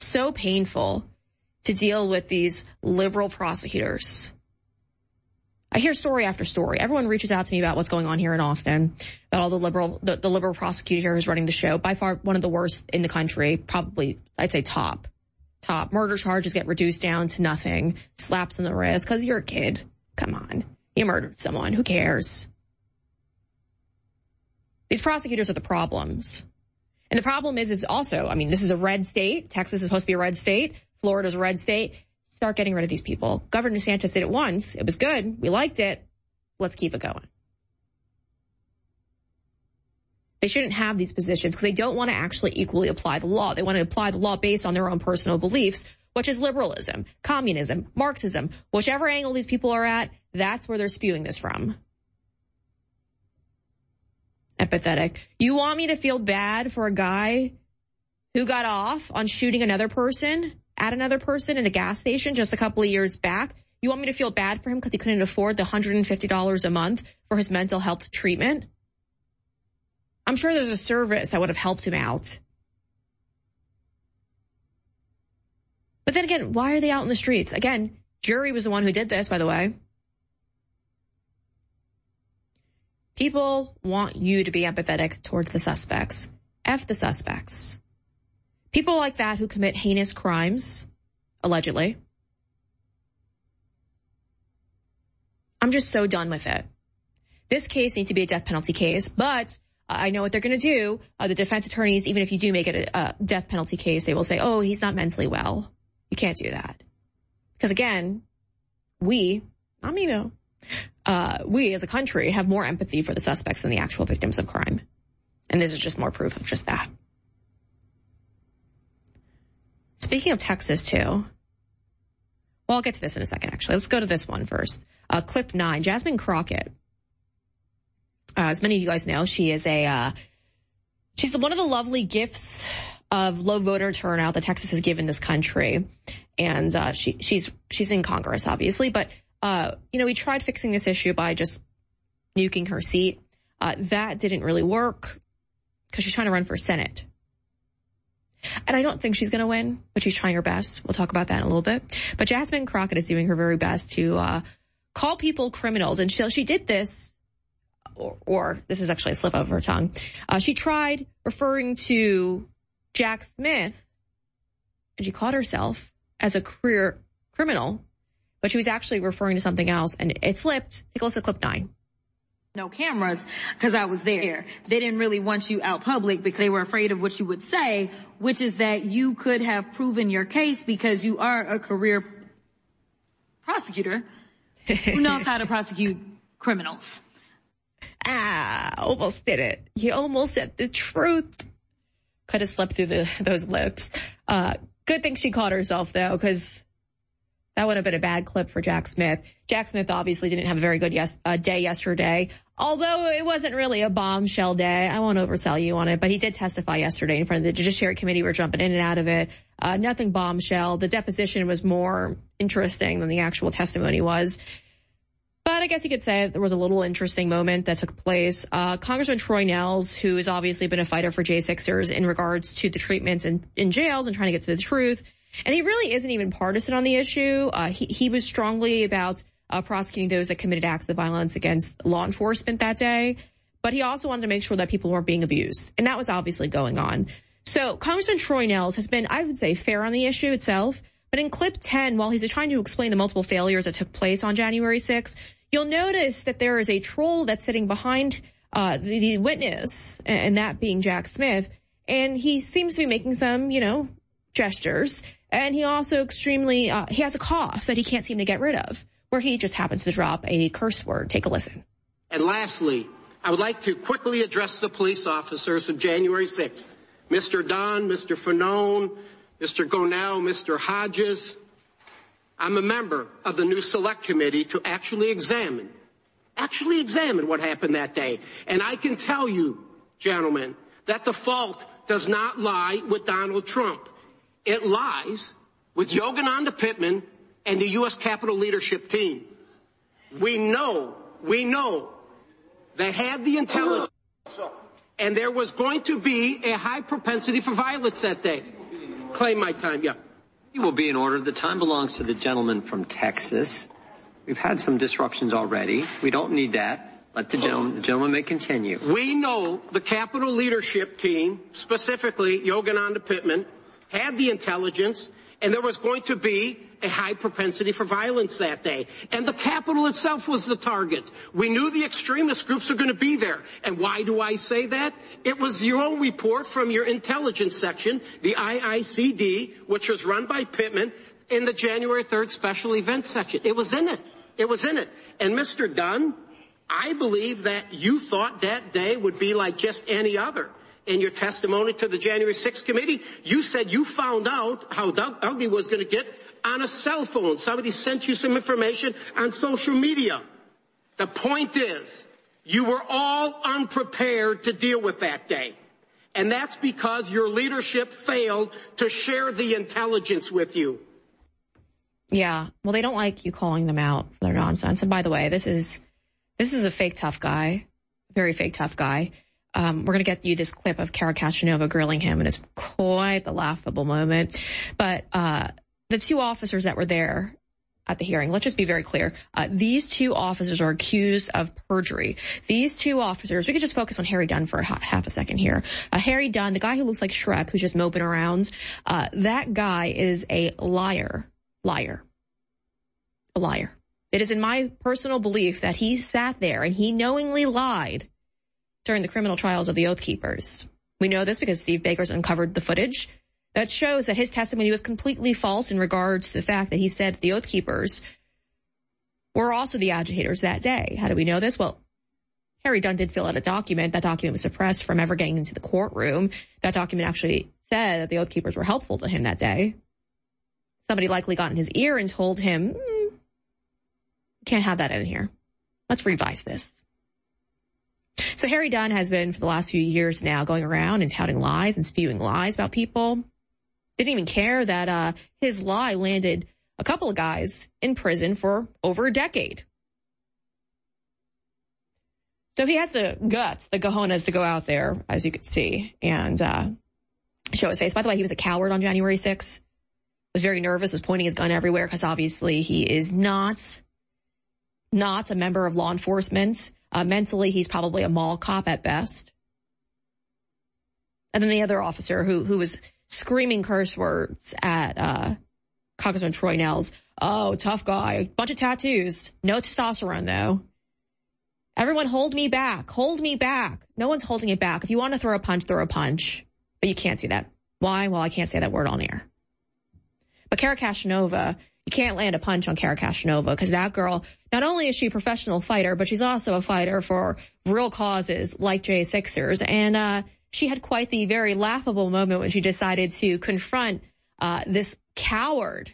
to deal with these liberal prosecutors. I hear story after story. Everyone reaches out to me about what's going on here in Austin, about all the liberal prosecutor here who's running the show. By far one of the worst in the country, probably, I'd say top. Murder charges get reduced down to nothing. Slaps on the wrist because you're a kid. Come on. You murdered someone. Who cares? These prosecutors are the problems. And the problem is also, I mean, this is a red state. Texas is supposed to be a red state. Florida's a red state. Start getting rid of these people. Governor DeSantis did it once. It was good. We liked it. Let's keep it going. They shouldn't have these positions because they don't want to actually equally apply the law. They want to apply the law based on their own personal beliefs, which is liberalism, communism, Marxism. Whichever angle these people are at, that's where they're spewing this from. Empathetic. You want me to feel bad for a guy who got off on shooting another person at another person in a gas station just a couple of years back? You want me to feel bad for him because he couldn't afford the $150 a month for his mental health treatment? I'm sure there's a service that would have helped him out. But then again, why are they out in the streets? Again, jury was the one who did this, by the way. People want you to be empathetic towards the suspects. F the suspects. People like that who commit heinous crimes, allegedly. I'm just so done with it. This case needs to be a death penalty case, but I know what they're going to do. The defense attorneys, even if you do make it a death penalty case, they will say, oh, he's not mentally well. You can't do that. Because again, we as a country have more empathy for the suspects than the actual victims of crime. And this is just more proof of just that. Speaking of Texas, too. Well, I'll get to this in a second, actually. Let's go to this one first. Clip 9, Jasmine Crockett. As many of you guys know, she is she's one of the lovely gifts of low voter turnout that Texas has given this country. And she's in Congress, obviously. But, we tried fixing this issue by just nuking her seat. That didn't really work because she's trying to run for Senate. And I don't think she's going to win, but she's trying her best. We'll talk about that in a little bit. But Jasmine Crockett is doing her very best to call people criminals. And she did this, or this is actually a slip of her tongue. She tried referring to Jack Smith, and she called herself as a career criminal, but she was actually referring to something else, and it slipped. Take a listen to clip 9. No cameras because I was there. They didn't really want you out public because they were afraid of what you would say, which is that you could have proven your case because you are a career prosecutor who knows how to prosecute criminals. Almost did it. You almost said the truth. Could have slipped through those lips. Good thing she caught herself, though, because that would have been a bad clip for Jack Smith. Jack Smith obviously didn't have a very good day yesterday, although it wasn't really a bombshell day. I won't oversell you on it, but he did testify yesterday in front of the Judiciary Committee. We're jumping in and out of it. Nothing bombshell. The deposition was more interesting than the actual testimony was. But I guess you could say there was a little interesting moment that took place. Congressman Troy Nehls, who has obviously been a fighter for J6ers in regards to the treatments in jails and trying to get to the truth. And he really isn't even partisan on the issue. He was strongly about prosecuting those that committed acts of violence against law enforcement that day. But he also wanted to make sure that people weren't being abused. And that was obviously going on. So Congressman Troy Nehls has been, I would say, fair on the issue itself. But in clip 10, while he's trying to explain the multiple failures that took place on January 6th, you'll notice that there is a troll that's sitting behind the witness, and that being Jack Smith. And he seems to be making some, gestures. And he also he has a cough that he can't seem to get rid of, where he just happens to drop a curse word. Take a listen. And lastly, I would like to quickly address the police officers of January 6th. Mr. Dunn, Mr. Fanone, Mr. Gonell, Mr. Hodges. I'm a member of the new select committee to actually examine what happened that day. And I can tell you, gentlemen, that the fault does not lie with Donald Trump. It lies with Yogananda Pittman and the U.S. Capitol leadership team. We know they had the intelligence, and there was going to be a high propensity for violence that day. Claim my time, yeah. He will be in order. The time belongs to the gentleman from Texas. We've had some disruptions already. We don't need that. Let the gentleman may continue. We know the Capitol leadership team, specifically Yogananda Pittman, had the intelligence, and there was going to be a high propensity for violence that day. And the Capitol itself was the target. We knew the extremist groups were going to be there. And why do I say that? It was your own report from your intelligence section, the IICD, which was run by Pittman, in the January 3rd special events section. It was in it. And Mr. Dunn, I believe that you thought that day would be like just any other. In your testimony to the January 6th committee, you said you found out how Dougie was going to get on a cell phone. Somebody sent you some information on social media. The point is, you were all unprepared to deal with that day. And that's because your leadership failed to share the intelligence with you. Yeah. Well, they don't like you calling them out for their nonsense. And by the way, this is a fake tough guy, very fake tough guy. We're going to get you this clip of Kara Casanova grilling him, and it's quite the laughable moment. But the two officers that were there at the hearing, let's just be very clear. These two officers are accused of perjury. These two officers, we could just focus on Harry Dunn for half a second here. Harry Dunn, the guy who looks like Shrek, who's just moping around, that guy is a liar. A liar. It is in my personal belief that he sat there and he knowingly lied during the criminal trials of the Oath Keepers. We know this because Steve Baker's uncovered the footage that shows that his testimony was completely false in regards to the fact that he said that the Oath Keepers were also the agitators that day. How do we know this? Well, Harry Dunn did fill out a document. That document was suppressed from ever getting into the courtroom. That document actually said that the Oath Keepers were helpful to him that day. Somebody likely got in his ear and told him, can't have that in here. Let's revise this. So Harry Dunn has been, for the last few years now, going around and touting lies and spewing lies about people. Didn't even care that his lie landed a couple of guys in prison for over a decade. So he has the guts, the cojones to go out there, as you could see, and show his face. By the way, he was a coward on January 6th. Was very nervous, was pointing his gun everywhere because obviously he is not a member of law enforcement. Mentally, he's probably a mall cop at best. And then the other officer who was screaming curse words at Congressman Troy Nehls. Oh, tough guy. Bunch of tattoos. No testosterone, though. Everyone hold me back. Hold me back. No one's holding it back. If you want to throw a punch, throw a punch. But you can't do that. Why? Well, I can't say that word on air. But Kara Casanova, you can't land a punch on Kara Casanova because that girl, not only is she a professional fighter, but she's also a fighter for real causes like J6ers. And she had quite the very laughable moment when she decided to confront this coward.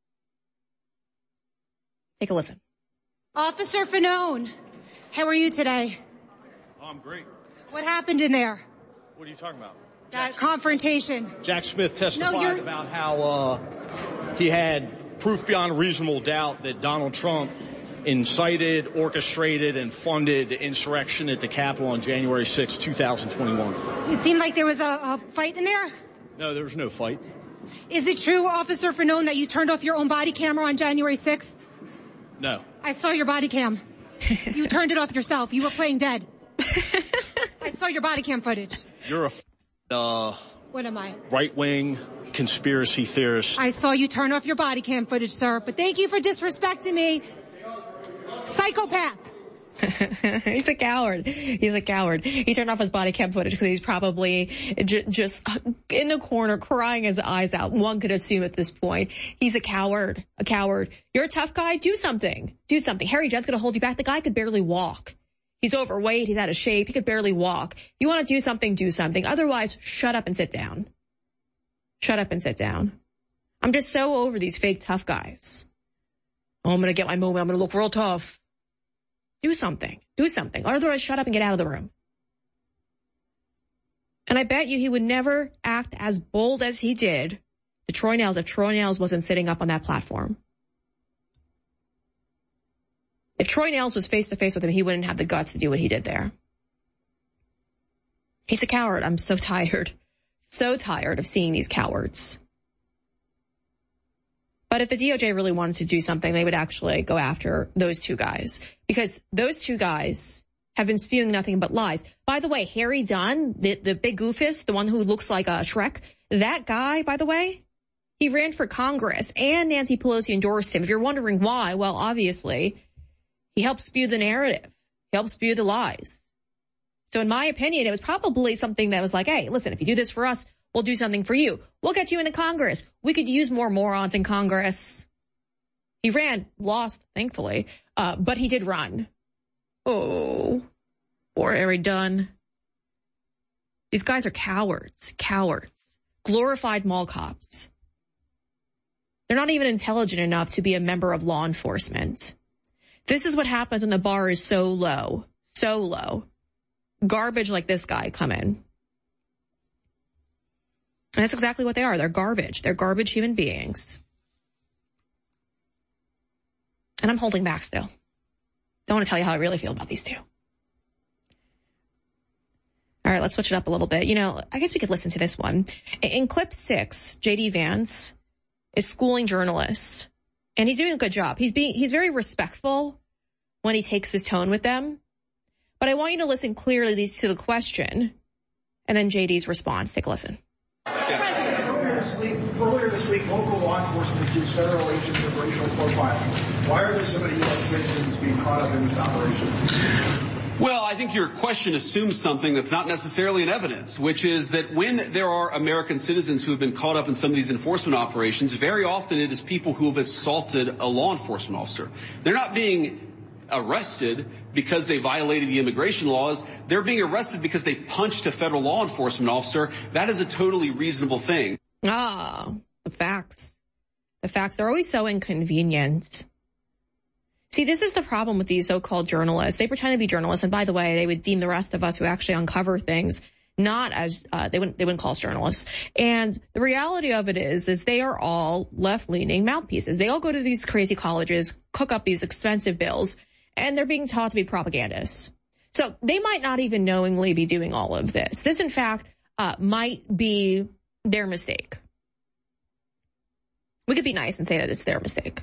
Take a listen. Officer Fanone, how are you today? Oh, I'm great. What happened in there? What are you talking about? That confrontation. Jack Smith testified about how he had proof beyond a reasonable doubt that Donald Trump incited, orchestrated, and funded the insurrection at the Capitol on January 6, 2021. It seemed like there was a fight in there? No, there was no fight. Is it true, Officer Fanone, that you turned off your own body camera on January 6th? No. I saw your body cam. You turned it off yourself. You were playing dead. I saw your body cam footage. You're a what am I? Right-wing conspiracy theorist. I saw you turn off your body cam footage, sir. But thank you for disrespecting me. Psychopath. He's a coward. He's a coward. He turned off his body cam footage because he's probably just in the corner crying his eyes out. One could assume at this point. He's a coward. A coward. You're a tough guy. Do something. Do something. Harry Judd's going to hold you back. The guy could barely walk. He's overweight. He's out of shape. He could barely walk. You want to do something, do something. Otherwise, shut up and sit down. Shut up and sit down. I'm just so over these fake tough guys. Oh, I'm going to get my moment. I'm going to look real tough. Do something. Do something. Otherwise, shut up and get out of the room. And I bet you he would never act as bold as he did to Troy Nehls if Troy Nehls wasn't sitting up on that platform. If Troy Nehls was face-to-face with him, he wouldn't have the guts to do what he did there. He's a coward. I'm so tired. So tired of seeing these cowards. But if the DOJ really wanted to do something, they would actually go after those two guys. Because those two guys have been spewing nothing but lies. By the way, Harry Dunn, the big goofus, the one who looks like a Shrek, that guy, by the way, he ran for Congress and Nancy Pelosi endorsed him. If you're wondering why, well, obviously, he helped spew the narrative. He helped spew the lies. So in my opinion, it was probably something that was like, hey, listen, if you do this for us, we'll do something for you. We'll get you into Congress. We could use more morons in Congress. He ran, lost, thankfully, but he did run. Oh, poor Harry Dunn. These guys are cowards, glorified mall cops. They're not even intelligent enough to be a member of law enforcement. This is what happens when the bar is so low. Garbage like this guy come in. And that's exactly what they are. They're garbage. They're garbage human beings. And I'm holding back still. Don't want to tell you how I really feel about these two. All right, let's switch it up a little bit. You know, I guess we could listen to this one. In clip 6, J.D. Vance is schooling journalists, and he's doing a good job. He's very respectful when he takes his tone with them. But I want you to listen clearly to the question and then JD's response. Take a listen. Earlier this week, local law enforcement accused federal agents of racial profiling. Why are there so many U.S. citizens being caught up in this operation? Well, I think your question assumes something that's not necessarily in evidence, which is that when there are American citizens who have been caught up in some of these enforcement operations, very often it is people who have assaulted a law enforcement officer. They're not being arrested because they violated the immigration laws. They're being arrested because they punched a federal law enforcement officer. That is a totally reasonable thing. The facts. The facts are always so inconvenient. See, this is the problem with these so-called journalists. They pretend to be journalists, and by the way, they would deem the rest of us who actually uncover things not as they wouldn't call us journalists. And the reality of it is they are all left-leaning mouthpieces. They all go to these crazy colleges, cook up these expensive bills, and they're being taught to be propagandists. So they might not even knowingly be doing all of this. This, in fact, might be their mistake. We could be nice and say that it's their mistake.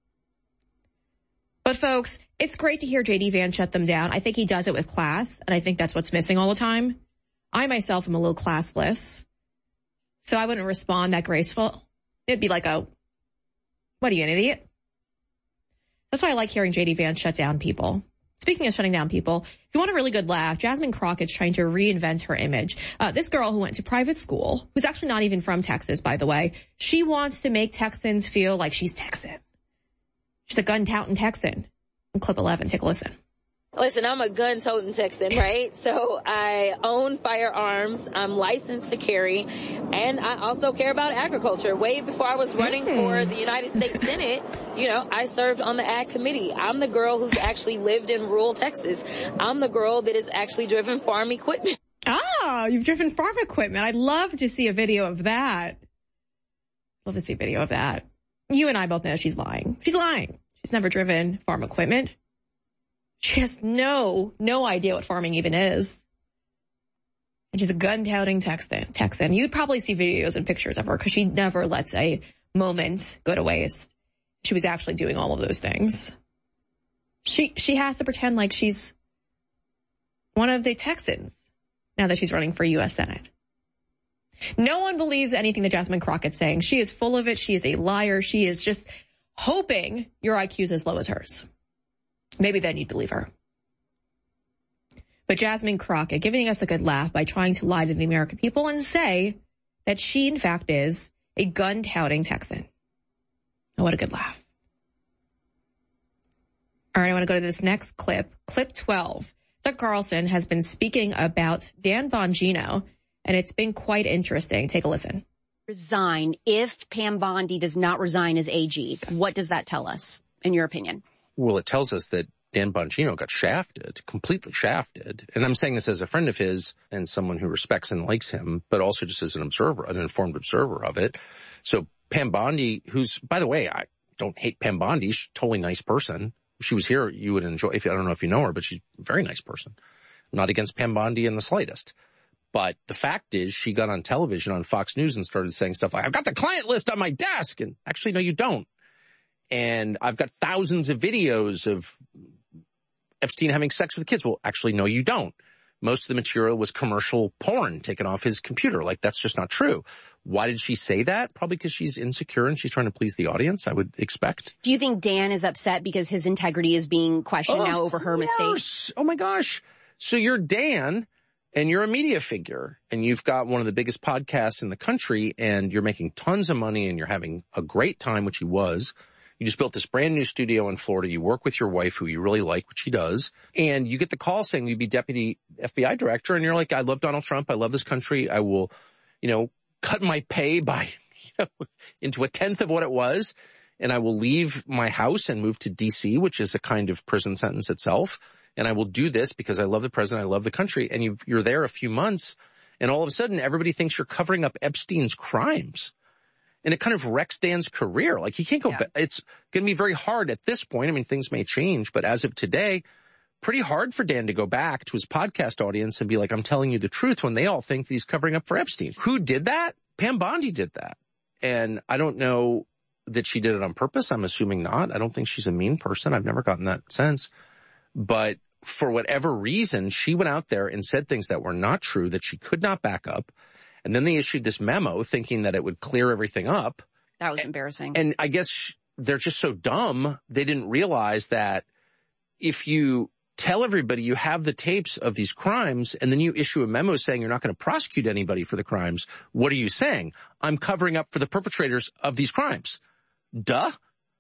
But folks, it's great to hear J.D. Vance shut them down. I think he does it with class, and I think that's what's missing all the time. I myself am a little classless, so I wouldn't respond that graceful. It'd be like what are you, an idiot? That's why I like hearing J.D. Vance shut down people. Speaking of shutting down people, if you want a really good laugh, Jasmine Crockett's trying to reinvent her image. This girl who went to private school, who's actually not even from Texas, by the way, she wants to make Texans feel like she's Texan. She's a gun-touting Texan. In clip 11, take a listen. Listen, I'm a gun-toting Texan, right? So I own firearms, I'm licensed to carry, and I also care about agriculture. Way before I was running for the United States Senate, I served on the Ag Committee. I'm the girl who's actually lived in rural Texas. I'm the girl that has actually driven farm equipment. You've driven farm equipment. I'd love to see a video of that. Love to see a video of that. You and I both know she's lying. She's lying. She's never driven farm equipment. She has no idea what farming even is. And she's a gun-touting Texan. You'd probably see videos and pictures of her because she never lets a moment go to waste. She was actually doing all of those things. She has to pretend like she's one of the Texans now that she's running for U.S. Senate. No one believes anything that Jasmine Crockett's saying. She is full of it. She is a liar. She is just hoping your IQ is as low as hers. Maybe then you'd believe her. But Jasmine Crockett giving us a good laugh by trying to lie to the American people and say that she, in fact, is a gun-touting Texan. Oh, what a good laugh. All right, I want to go to this next clip. Clip 12. Tucker Carlson has been speaking about Dan Bongino, and it's been quite interesting. Take a listen. Resign if Pam Bondi does not resign as AG. What does that tell us, in your opinion? Well, it tells us that Dan Bongino got shafted, completely shafted. And I'm saying this as a friend of his and someone who respects and likes him, but also just as an observer, an informed observer of it. So Pam Bondi, who's, by the way, I don't hate Pam Bondi. She's a totally nice person. If she was here, you would enjoy, I don't know if you know her, but she's a very nice person. I'm not against Pam Bondi in the slightest. But the fact is she got on television on Fox News and started saying stuff like, I've got the client list on my desk. And actually, no, you don't. And I've got thousands of videos of Epstein having sex with kids. Well, actually, no, you don't. Most of the material was commercial porn taken off his computer. Like, that's just not true. Why did she say that? Probably because she's insecure and she's trying to please the audience, I would expect. Do you think Dan is upset because his integrity is being questioned now over her mistakes? Oh, my gosh. So you're Dan. And you're a media figure, and you've got one of the biggest podcasts in the country, and you're making tons of money, and you're having a great time, which he was. You just built this brand new studio in Florida. You work with your wife, who you really like, which she does. And you get the call saying you'd be deputy FBI director, and you're like, I love Donald Trump. I love this country. I will, cut my pay by, into a tenth of what it was, and I will leave my house and move to D.C., which is a kind of prison sentence itself. And I will do this because I love the president, I love the country. And you're there a few months, and all of a sudden everybody thinks you're covering up Epstein's crimes. And it kind of wrecks Dan's career. Like, he can't go back. It's going to be very hard at this point. I mean, things may change, but as of today, pretty hard for Dan to go back to his podcast audience and be like, I'm telling you the truth, when they all think that he's covering up for Epstein. Who did that? Pam Bondi did that. And I don't know that she did it on purpose. I'm assuming not. I don't think she's a mean person. I've never gotten that sense. But for whatever reason, she went out there and said things that were not true, that she could not back up. And then they issued this memo thinking that it would clear everything up. That was embarrassing. And I guess they're just so dumb, they didn't realize that if you tell everybody you have the tapes of these crimes and then you issue a memo saying you're not going to prosecute anybody for the crimes, what are you saying? I'm covering up for the perpetrators of these crimes. Duh.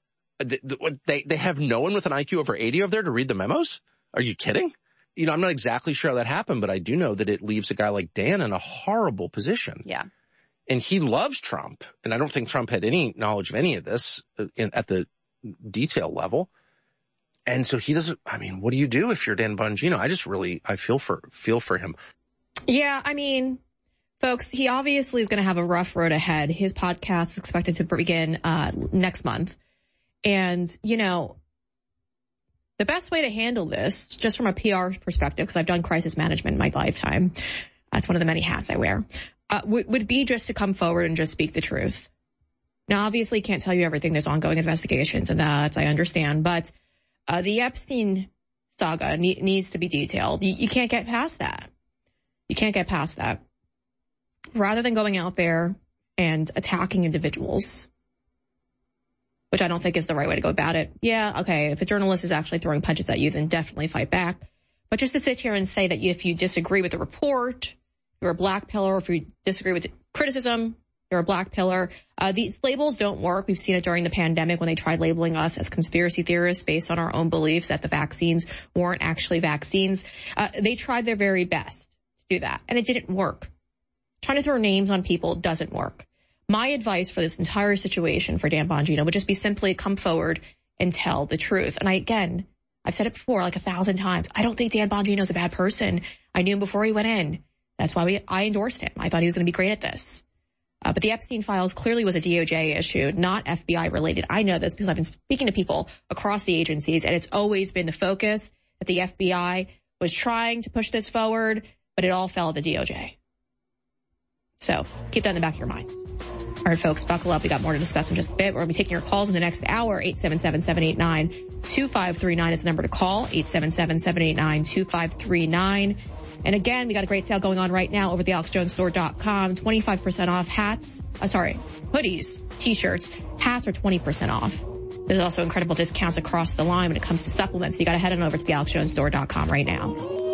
They have no one with an IQ over 80 over there to read the memos? Are you kidding? You know, I'm not exactly sure how that happened, but I do know that it leaves a guy like Dan in a horrible position. Yeah. And he loves Trump. And I don't think Trump had any knowledge of any of this at the detail level. And so he doesn't, I mean, what do you do if you're Dan Bongino? I feel for him. Yeah, I mean, folks, he obviously is going to have a rough road ahead. His podcast is expected to begin next month. And, you know, the best way to handle this, just from a PR perspective, because I've done crisis management in my lifetime, that's one of the many hats I wear, would be just to come forward and just speak the truth. Now, obviously, can't tell you everything. There's ongoing investigations, and that I understand. But the Epstein saga needs to be detailed. You can't get past that. You can't get past that. Rather than going out there and attacking individuals, which I don't think is the right way to go about it. Yeah, okay, if a journalist is actually throwing punches at you, then definitely fight back. But just to sit here and say that if you disagree with the report, you're a black pillar, or if you disagree with the criticism, you're a black pillar. These labels don't work. We've seen it during the pandemic when they tried labeling us as conspiracy theorists based on our own beliefs that the vaccines weren't actually vaccines. They tried their very best to do that, and it didn't work. Trying to throw names on people doesn't work. My advice for this entire situation for Dan Bongino would just be simply come forward and tell the truth. And I've said it before like 1,000 times. I don't think Dan Bongino's a bad person. I knew him before he went in. That's why I endorsed him. I thought he was going to be great at this. But the Epstein files clearly was a DOJ issue, not FBI related. I know this because I've been speaking to people across the agencies, and it's always been the focus that the FBI was trying to push this forward, but it all fell at the DOJ. So keep that in the back of your mind. All right, folks, buckle up. We got more to discuss in just a bit. We're going to be taking your calls in the next hour. 877-789-2539 is the number to call. 877-789-2539. And again, we got a great sale going on right now over at the AlexJonesStore.com. 25% off hoodies, t-shirts. Hats are 20% off. There's also incredible discounts across the line when it comes to supplements. So you got to head on over to the AlexJonesStore.com right now.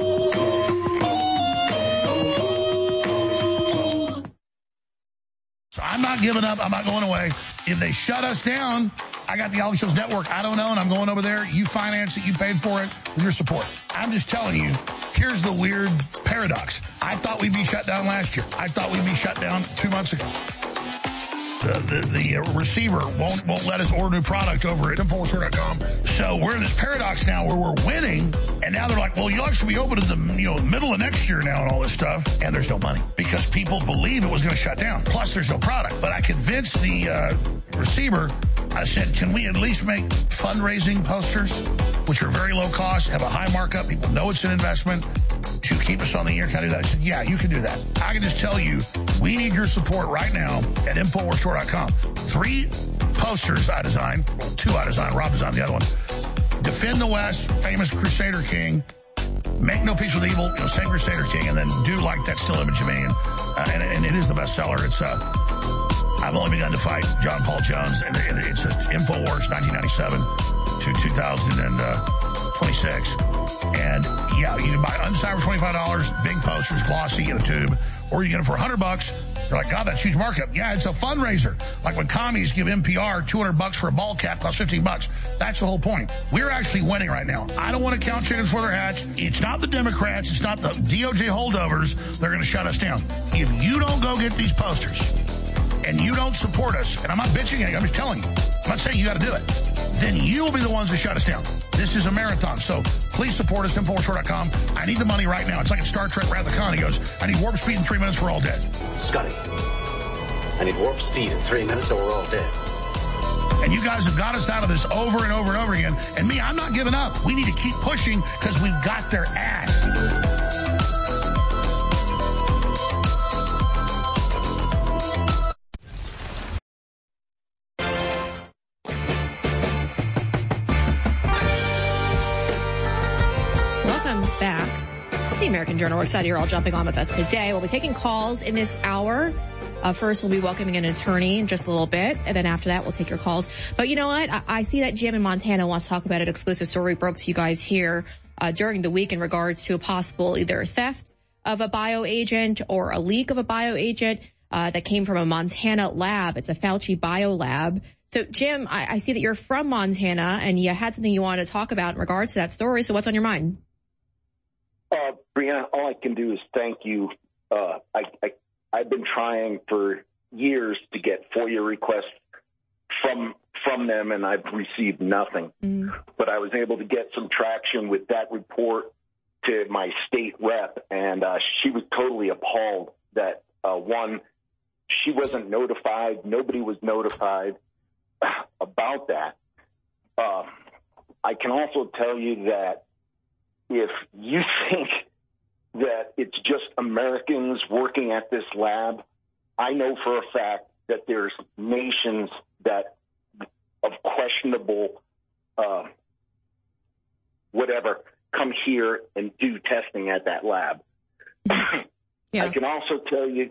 So I'm not giving up. I'm not going away. If they shut us down, I got the Alex Jones Network. I don't know, and I'm going over there. You financed it. You paid for it with your support. I'm just telling you, here's the weird paradox. I thought we'd be shut down last year. I thought we'd be shut down 2 months ago. The receiver won't let us order new product over at InfoWarsStore.com. So we're in this paradox now where we're winning, and now they're like, well, you'll actually be open in the middle of next year now and all this stuff, and there's no money because people believe it was going to shut down. Plus, there's no product. But I convinced the receiver. I said, can we at least make fundraising posters, which are very low cost, have a high markup, people know it's an investment, to keep us on the air? Can I do that? I said, yeah, you can do that. I can just tell you, we need your support right now at InfoWarsStore.com. 3 posters I designed, 2 I designed, Rob designed the other one. Defend the West, famous Crusader King. Make No Peace with Evil, same Crusader King, and then Do Like That Still Image of Me. And it is the bestseller. It's I've only begun to fight John Paul Jones, and it's InfoWars 1997 to 2026. And yeah, you can buy unsigned for $25, big posters, glossy in a tube, or you get them for $100. You're like, God, that's huge markup. Yeah, it's a fundraiser. Like when commies give NPR $200 for a ball cap, costs $15. That's the whole point. We're actually winning right now. I don't want to count chickens for their hats. It's not the Democrats. It's not the DOJ holdovers. They're going to shut us down. If you don't go get these posters and you don't support us, and I'm not bitching at you, I'm just telling you. I'm not saying you got to do it. Then you will be the ones that shut us down. This is a marathon, so please support us, InfoWarsStore.com. I need the money right now. It's like in Star Trek, Wrath of Khan. He goes, I need warp speed in 3 minutes, we're all dead. Scotty, I need warp speed in 3 minutes or we're all dead. And you guys have got us out of this over and over and over again. And me, I'm not giving up. We need to keep pushing because we've got their ass. Back. The American Journal. We're excited you're all jumping on with us today. We'll be taking calls in this hour. First, we'll be welcoming an attorney in just a little bit, and then after that, we'll take your calls. But you know what? I see that Jim in Montana wants to talk about an exclusive story broke to you guys here during the week in regards to a possible either theft of a bioagent or a leak of a bioagent that came from a Montana lab. It's a Fauci biolab. So, Jim, I see that you're from Montana, and you had something you wanted to talk about in regards to that story. So what's on your mind? Brianna, all I can do is thank you. I've been trying for years to get FOIA requests from them, and I've received nothing. But I was able to get some traction with that report to my state rep, and she was totally appalled that, one, she wasn't notified. Nobody was notified about that. I can also tell you that if you think that it's just Americans working at this lab, I know for a fact that there's nations that of questionable whatever come here and do testing at that lab. Yeah. I can also tell you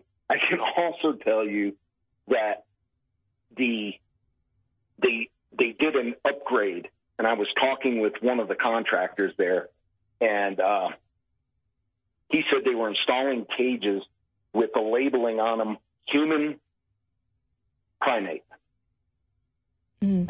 that they did an upgrade, and I was talking with one of the contractors there, and he said they were installing cages with the labeling on them, human primate. So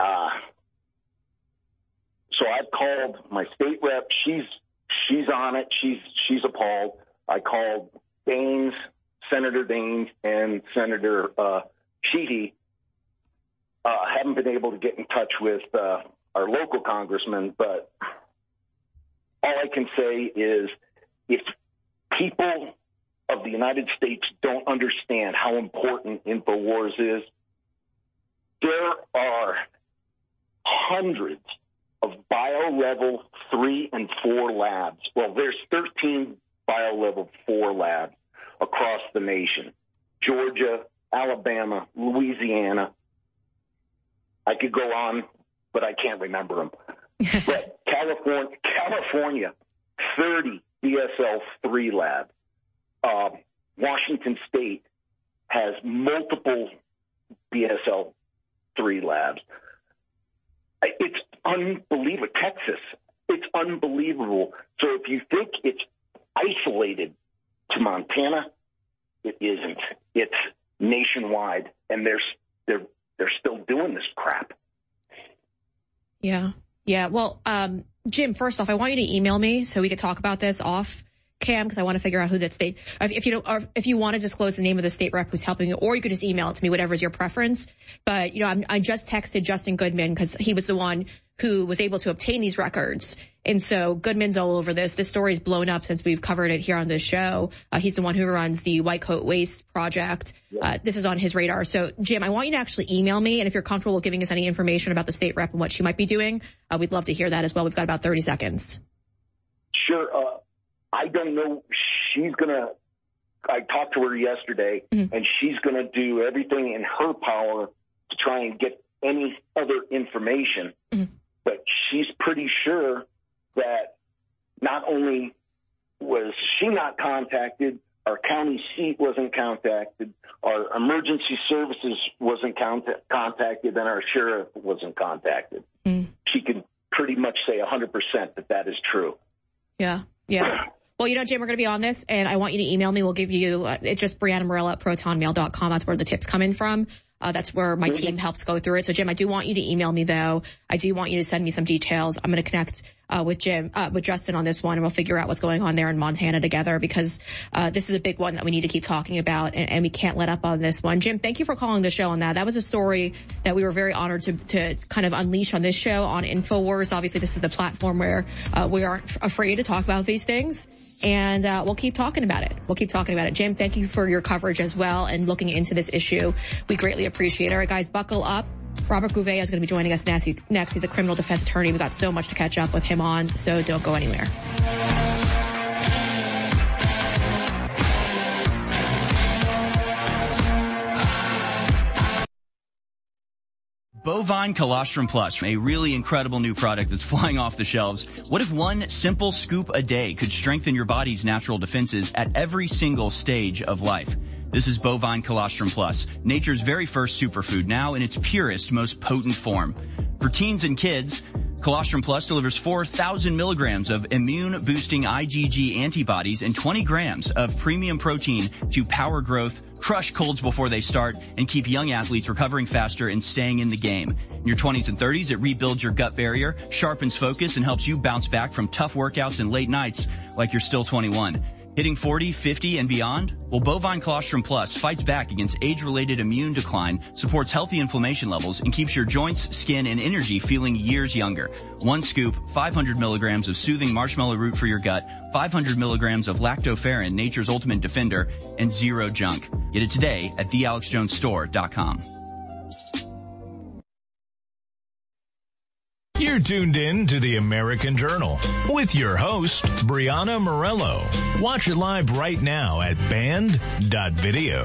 I've called my state rep. She's on it. She's appalled. I called Daines, Senator Daines, and Senator Sheehy. Haven't been able to get in touch with our local congressman, but all I can say is if people of the United States don't understand how important InfoWars is, there are hundreds of bio-level 3 and 4 labs. Well, there's 13 bio-level 4 labs across the nation. Georgia, Alabama, Louisiana. I could go on, but I can't remember them. But California, 30 BSL-3 labs. Washington State has multiple BSL-3 labs. It's unbelievable. Texas, it's unbelievable. So if you think it's isolated to Montana, it isn't. It's nationwide, and they're still doing this crap. Yeah. Well, Jim, first off, I want you to email me so we could talk about this off cam, because I want to figure out who that state, if you want to disclose the name of the state rep who's helping you, or you could just email it to me, whatever's your preference. But, I just texted Justin Goodman because he was the one who was able to obtain these records. And so Goodman's all over this. This story's blown up since we've covered it here on this show. He's the one who runs the White Coat Waste Project. This is on his radar. So, Jim, I want you to actually email me. And if you're comfortable giving us any information about the state rep and what she might be doing, we'd love to hear that as well. We've got about 30 seconds. Sure. I don't know. I talked to her yesterday, and she's going to do everything in her power to try and get any other information. But she's pretty sure that not only was she not contacted, our county seat wasn't contacted, our emergency services wasn't contacted, and our sheriff wasn't contacted. She can pretty much say 100% that is true. Yeah. Well, Jim, we're going to be on this, and I want you to email me. We'll give you, it's just Brianna Morella at protonmail.com. That's where the tips come in from. That's where my team helps go through it. So, Jim, I do want you to email me, though. I do want you to send me some details. I'm going to connect with Justin on this one, and we'll figure out what's going on there in Montana together, because this is a big one that we need to keep talking about, and we can't let up on this one. Jim, thank you for calling the show on that. That was a story that we were very honored to kind of unleash on this show on InfoWars. Obviously, this is the platform where we aren't afraid to talk about these things. And we'll keep talking about it. Jim, thank you for your coverage as well and looking into this issue. We greatly appreciate it. All right, guys, buckle up. Robert Gouveia is going to be joining us next. He's a criminal defense attorney. We've got so much to catch up with him on, so don't go anywhere. Bovine Colostrum Plus, a really incredible new product that's flying off the shelves. What if one simple scoop a day could strengthen your body's natural defenses at every single stage of life? This is Bovine Colostrum Plus, nature's very first superfood, now in its purest, most potent form. For teens and kids, Colostrum Plus delivers 4,000 milligrams of immune-boosting IgG antibodies and 20 grams of premium protein to power growth, crush colds before they start, and keep young athletes recovering faster and staying in the game. In your 20s and 30s, it rebuilds your gut barrier, sharpens focus, and helps you bounce back from tough workouts and late nights like you're still 21. Hitting 40, 50, and beyond? Well, Bovine Colostrum Plus fights back against age-related immune decline, supports healthy inflammation levels, and keeps your joints, skin, and energy feeling years younger. One scoop, 500 milligrams of soothing marshmallow root for your gut, 500 milligrams of lactoferrin, nature's ultimate defender, and zero junk. Get it today at thealexjonesstore.com. You're tuned in to the American Journal with your host, Brianna Morello. Watch it live right now at band.video.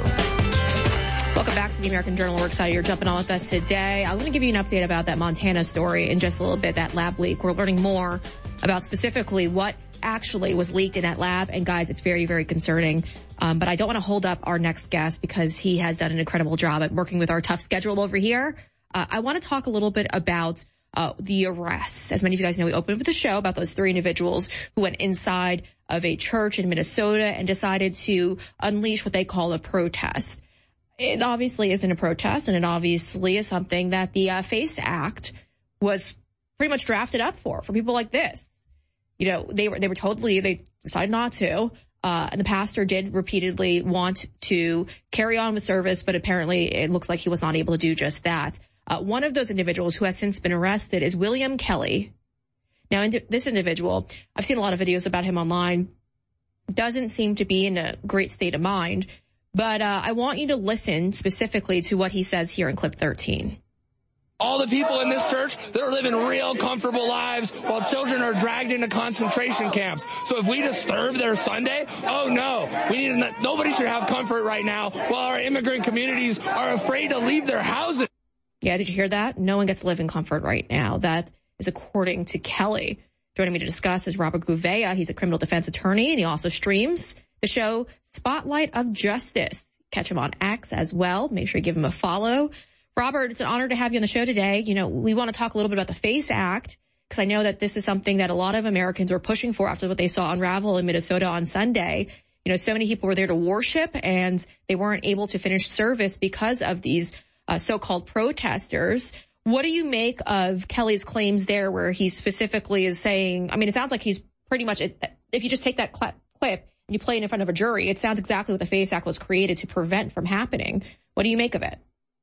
Welcome back to the American Journal. We're excited you're jumping on with us today. I'm going to give you an update about that Montana story in just a little bit, that lab leak. We're learning more about specifically what actually was leaked in that lab. And guys, it's very, very concerning. But I don't want to hold up our next guest because he has done an incredible job at working with our tough schedule over here. I want to talk a little bit about the arrests. As many of you guys know, we opened with the show about those 3 individuals who went inside of a church in Minnesota and decided to unleash what they call a protest. It obviously isn't a protest, and it obviously is something that the FACE Act was pretty much drafted up for people like this. You know, they were told to leave. They decided not to. And the pastor did repeatedly want to carry on with service, but apparently it looks like he was not able to do just that. One of those individuals who has since been arrested is William Kelly. Now, this individual, I've seen a lot of videos about him online, doesn't seem to be in a great state of mind, but I want you to listen specifically to what he says here in clip 13. All the people in this church, they're living real comfortable lives while children are dragged into concentration camps. So if we disturb their Sunday, oh no, nobody should have comfort right now while our immigrant communities are afraid to leave their houses. Yeah, did you hear that? No one gets to live in comfort right now. That is according to Kelly. Joining me to discuss is Robert Gouveia. He's a criminal defense attorney, and he also streams the show Spotlight of Justice. Catch him on X as well. Make sure you give him a follow. Robert, it's an honor to have you on the show today. You know, we want to talk a little bit about the FACE Act, because I know that this is something that a lot of Americans were pushing for after what they saw unravel in Minnesota on Sunday. You know, so many people were there to worship, and they weren't able to finish service because of these so-called protesters. What do you make of Kelly's claims there, where he specifically is saying, I mean, it sounds like he's pretty much, if you just take that clip and you play it in front of a jury, it sounds exactly what the FACE Act was created to prevent from happening. What do you make of it?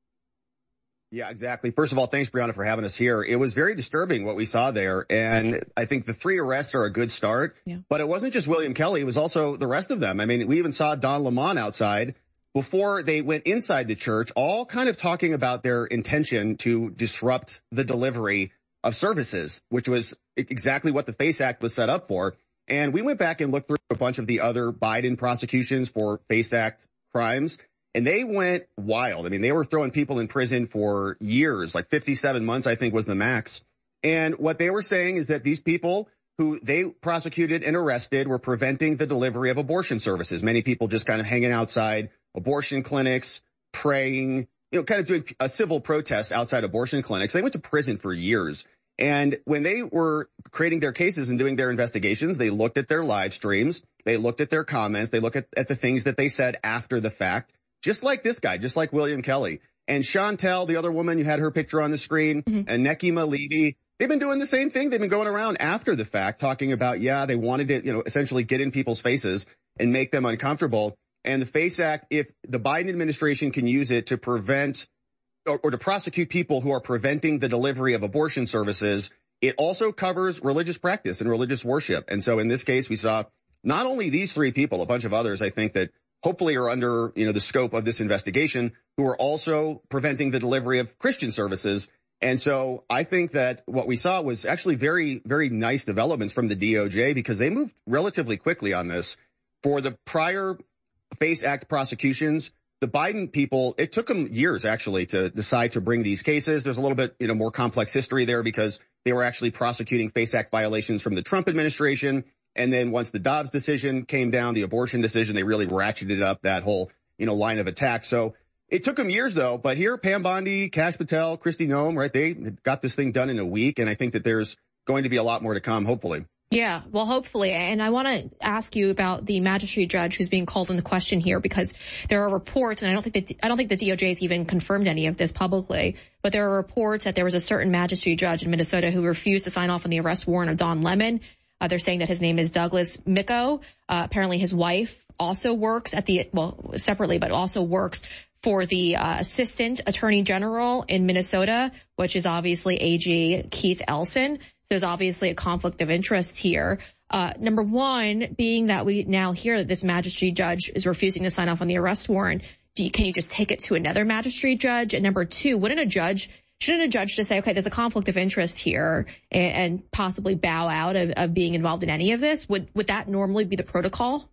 Yeah, exactly. First of all, thanks, Brianna, for having us here. It was very disturbing what we saw there. And I think the 3 arrests are a good start. Yeah. But it wasn't just William Kelly. It was also the rest of them. I mean, we even saw Don Lemon outside before they went inside the church, all kind of talking about their intention to disrupt the delivery of services, which was exactly what the FACE Act was set up for. And we went back and looked through a bunch of the other Biden prosecutions for FACE Act crimes, and they went wild. I mean, they were throwing people in prison for years, like 57 months, I think was the max. And what they were saying is that these people who they prosecuted and arrested were preventing the delivery of abortion services. Many people just kind of hanging outside abortion clinics, praying, you know, kind of doing a civil protest outside abortion clinics. They went to prison for years. And when they were creating their cases and doing their investigations, they looked at their live streams, they looked at their comments, they looked at the things that they said after the fact, just like this guy, just like William Kelly. And Chantel, the other woman, you had her picture on the screen, and Nekima Levy, they've been doing the same thing. They've been going around after the fact talking about, they wanted to, essentially get in people's faces and make them uncomfortable. And the FACE Act, if the Biden administration can use it to prevent or to prosecute people who are preventing the delivery of abortion services, it also covers religious practice and religious worship. And so in this case, we saw not only these 3 people, a bunch of others, I think, that hopefully are under, the scope of this investigation, who are also preventing the delivery of Christian services. And so I think that what we saw was actually very, very nice developments from the DOJ, because they moved relatively quickly on this. For the prior FACE Act prosecutions, the Biden people, it took them years actually to decide to bring these cases. There's a little bit, more complex history there, because they were actually prosecuting FACE Act violations from the Trump administration. And then once the Dobbs decision came down, the abortion decision, they really ratcheted up that whole, line of attack. So it took them years though. But here, Pam Bondi, Kash Patel, Kristi Noem, right? They got this thing done in a week. And I think that there's going to be a lot more to come, hopefully. Yeah, well, hopefully. And I want to ask you about the magistrate judge who's being called into question here, because there are reports, and I don't think the DOJ has even confirmed any of this publicly, but there are reports that there was a certain magistrate judge in Minnesota who refused to sign off on the arrest warrant of Don Lemon. They're saying that his name is Douglas Micco. Apparently his wife also works separately, but also works for the assistant attorney general in Minnesota, which is obviously AG Keith Ellison. There's obviously a conflict of interest here. Number one, being that we now hear that this magistrate judge is refusing to sign off on the arrest warrant, can you just take it to another magistrate judge? And number two, shouldn't a judge just say, okay, there's a conflict of interest here, and possibly bow out of being involved in any of this? Would that normally be the protocol?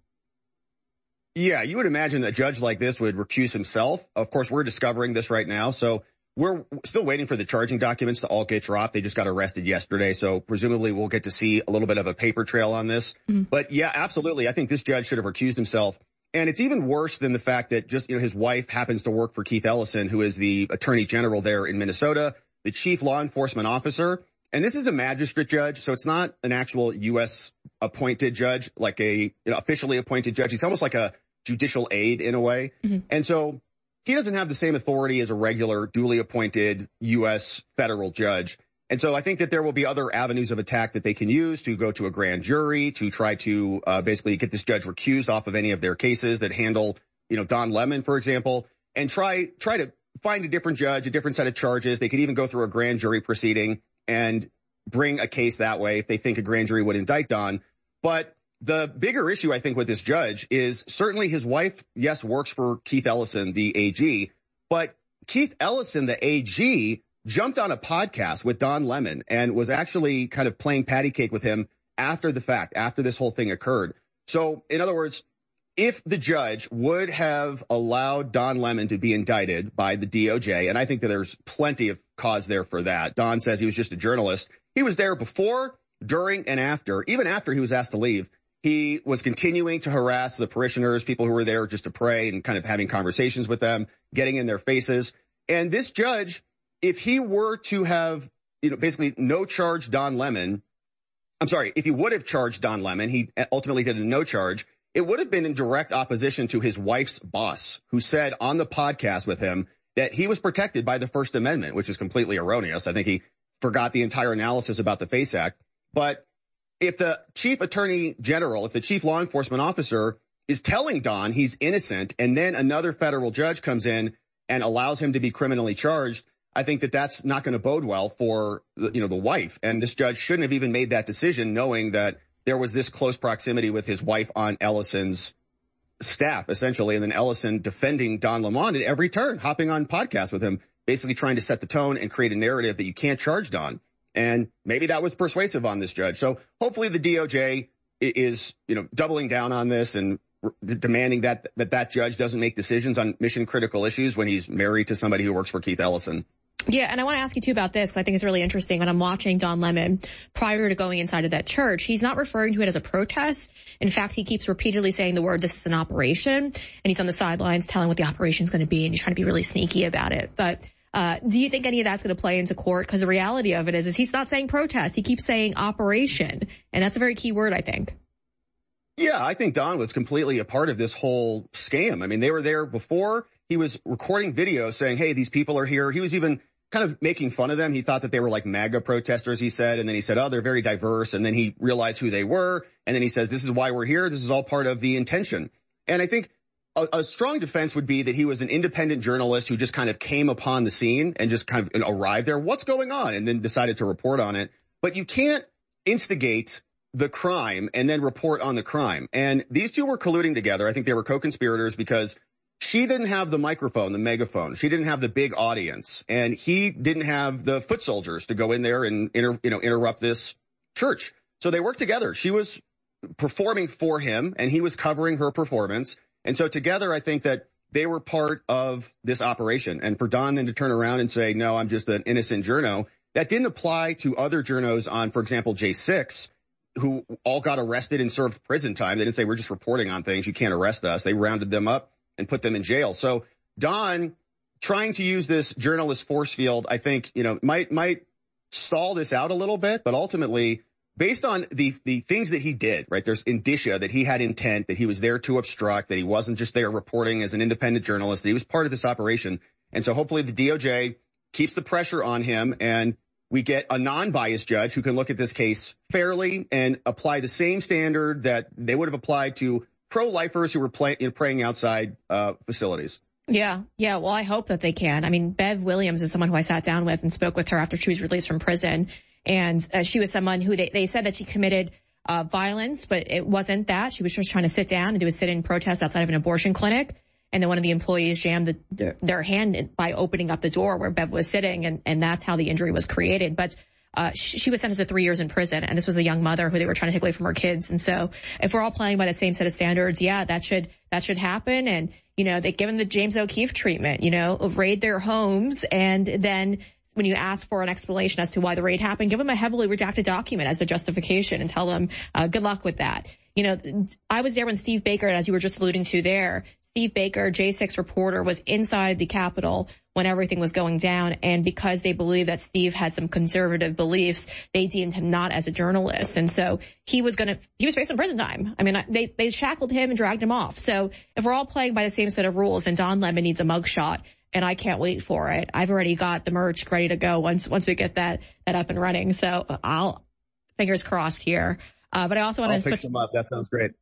Yeah, you would imagine a judge like this would recuse himself. Of course, we're discovering this right now, so we're still waiting for the charging documents to all get dropped. They just got arrested yesterday, so presumably we'll get to see a little bit of a paper trail on this. Mm-hmm. But yeah, absolutely. I think this judge should have recused himself. And it's even worse than the fact that just, his wife happens to work for Keith Ellison, who is the attorney general there in Minnesota, the chief law enforcement officer. And this is a magistrate judge, so it's not an actual U.S. appointed judge, like a officially appointed judge. He's almost like a judicial aide in a way. Mm-hmm. And so he doesn't have the same authority as a regular duly appointed U.S. federal judge. And so I think that there will be other avenues of attack that they can use to go to a grand jury to try to basically get this judge recused off of any of their cases that handle, Don Lemon, for example, and try to find a different judge, a different set of charges. They could even go through a grand jury proceeding and bring a case that way if they think a grand jury would indict Don. But the bigger issue, I think, with this judge is certainly his wife, yes, works for Keith Ellison, the AG, but Keith Ellison, the AG, jumped on a podcast with Don Lemon and was actually kind of playing patty cake with him after the fact, after this whole thing occurred. So, in other words, if the judge would have allowed Don Lemon to be indicted by the DOJ, and I think that there's plenty of cause there for that. Don says he was just a journalist. He was there before, during, and after. Even after he was asked to leave, he was continuing to harass the parishioners, people who were there just to pray, and kind of having conversations with them, getting in their faces. And this judge, if he were to have, basically no charge Don Lemon, if he would have charged Don Lemon, he ultimately did a no charge, it would have been in direct opposition to his wife's boss, who said on the podcast with him that he was protected by the First Amendment, which is completely erroneous. I think he forgot the entire analysis about the FACE Act. But if the chief attorney general, if the chief law enforcement officer is telling Don he's innocent, and then another federal judge comes in and allows him to be criminally charged, I think that that's not going to bode well for, the wife. And this judge shouldn't have even made that decision knowing that there was this close proximity with his wife on Ellison's staff, essentially. And then Ellison defending Don Lemon at every turn, hopping on podcasts with him, basically trying to set the tone and create a narrative that you can't charge Don. And maybe that was persuasive on this judge. So hopefully the DOJ is, doubling down on this and demanding that judge doesn't make decisions on mission critical issues when he's married to somebody who works for Keith Ellison. Yeah, and I want to ask you, too, about this, because I think it's really interesting. When I'm watching Don Lemon, prior to going inside of that church, he's not referring to it as a protest. In fact, he keeps repeatedly saying the word, this is an operation, and he's on the sidelines telling what the operation's going to be, and he's trying to be really sneaky about it. But do you think any of that's going to play into court? Because the reality of it is he's not saying protest. He keeps saying operation, and that's a very key word, I think. Yeah, I think Don was completely a part of this whole scam. I mean, they were there before. He was recording videos saying, hey, these people are here. He was even kind of making fun of them. He thought that they were like MAGA protesters, he said, and then he said, oh, they're very diverse, and then he realized who they were, and then he says, this is why we're here, this is all part of the intention. And I think a strong defense would be that he was an independent journalist who just kind of came upon the scene and just kind of arrived there, what's going on, and then decided to report on it. But you can't instigate the crime and then report on the crime. And these two were colluding together. I think they were co-conspirators because she didn't have the microphone, the megaphone. She didn't have the big audience, and he didn't have the foot soldiers to go in there and interrupt this church. So they worked together. She was performing for him, and he was covering her performance. And so together, I think that they were part of this operation. And for Don then to turn around and say, no, I'm just an innocent journo, that didn't apply to other journos on, for example, J6, who all got arrested and served prison time. They didn't say, we're just reporting on things, you can't arrest us. They rounded them up and put them in jail. So Don trying to use this journalist force field, I think, might stall this out a little bit, but ultimately, based on the things that he did, right, there's indicia that he had intent, that he was there to obstruct, that he wasn't just there reporting as an independent journalist, that he was part of this operation. And so hopefully the DOJ keeps the pressure on him, and we get a non-biased judge who can look at this case fairly and apply the same standard that they would have applied to pro-lifers who were praying outside facilities. Yeah. Well, I hope that they can. I mean, Bev Williams is someone who I sat down with and spoke with her after she was released from prison. And she was someone who they said that she committed violence, but it wasn't that. She was just trying to sit down and do a sit-in protest outside of an abortion clinic. And then one of the employees jammed their hand by opening up the door where Bev was sitting. And that's how the injury was created. But she was sentenced to 3 years in prison. And this was a young mother who they were trying to take away from her kids. And so if we're all playing by the same set of standards, yeah, that should happen. And, they've given the James O'Keefe treatment, raid their homes. And then when you ask for an explanation as to why the raid happened, give them a heavily redacted document as a justification and tell them, good luck with that. I was there when Steve Baker, as you were just alluding to there, Steve Baker, J6 reporter, was inside the Capitol when everything was going down. And because they believed that Steve had some conservative beliefs, they deemed him not as a journalist. And so he was facing prison time. I mean, they shackled him and dragged him off. So if we're all playing by the same set of rules, then Don Lemon needs a mugshot. And I can't wait for it. I've already got the merch ready to go once we get that up and running. So fingers crossed here. But I also want to pick some up. That sounds great.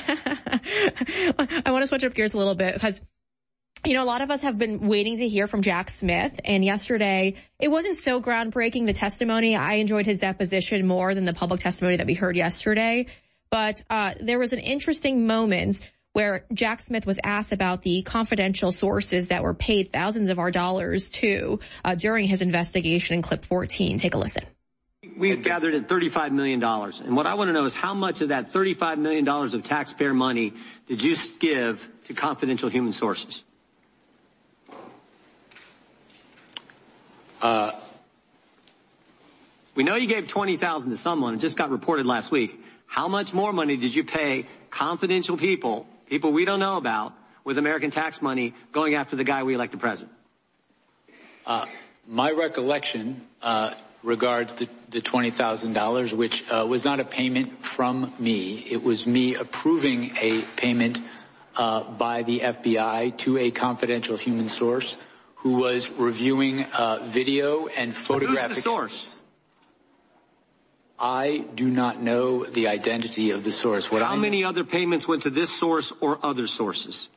I want to switch up gears a little bit because, a lot of us have been waiting to hear from Jack Smith. And yesterday, it wasn't so groundbreaking, the testimony. I enjoyed his deposition more than the public testimony that we heard yesterday. But there was an interesting moment where Jack Smith was asked about the confidential sources that were paid thousands of our dollars to during his investigation in clip 14. Take a listen. We've gathered at $35 million. And what I want to know is how much of that $35 million of taxpayer money did you give to confidential human sources? We know you gave $20,000 to someone. It just got reported last week. How much more money did you pay confidential people we don't know about, with American tax money going after the guy we elected president? My recollection regards the $20,000, which was not a payment from me. It was me approving a payment by the FBI to a confidential human source who was reviewing video and photographic. Who's the source? I do not know the identity of the source. How many other payments went to this source or other sources?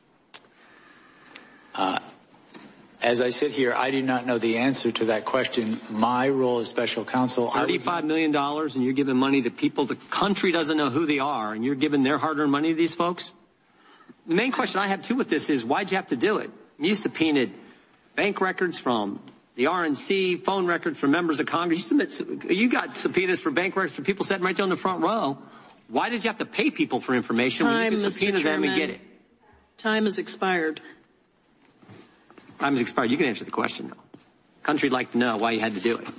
As I sit here, I do not know the answer to that question. My role as special counsel... $35 million, and you're giving money to people the country doesn't know who they are, and you're giving their hard-earned money to these folks? The main question I have, too, with this is, why'd you have to do it? You subpoenaed bank records from the RNC, phone records from members of Congress. You got subpoenas for bank records for people sitting right there in the front row. Why did you have to pay people for information when you could subpoena them and get it? Time has expired. Time has expired. You can answer the question, though. Country'd like to know why you had to do it.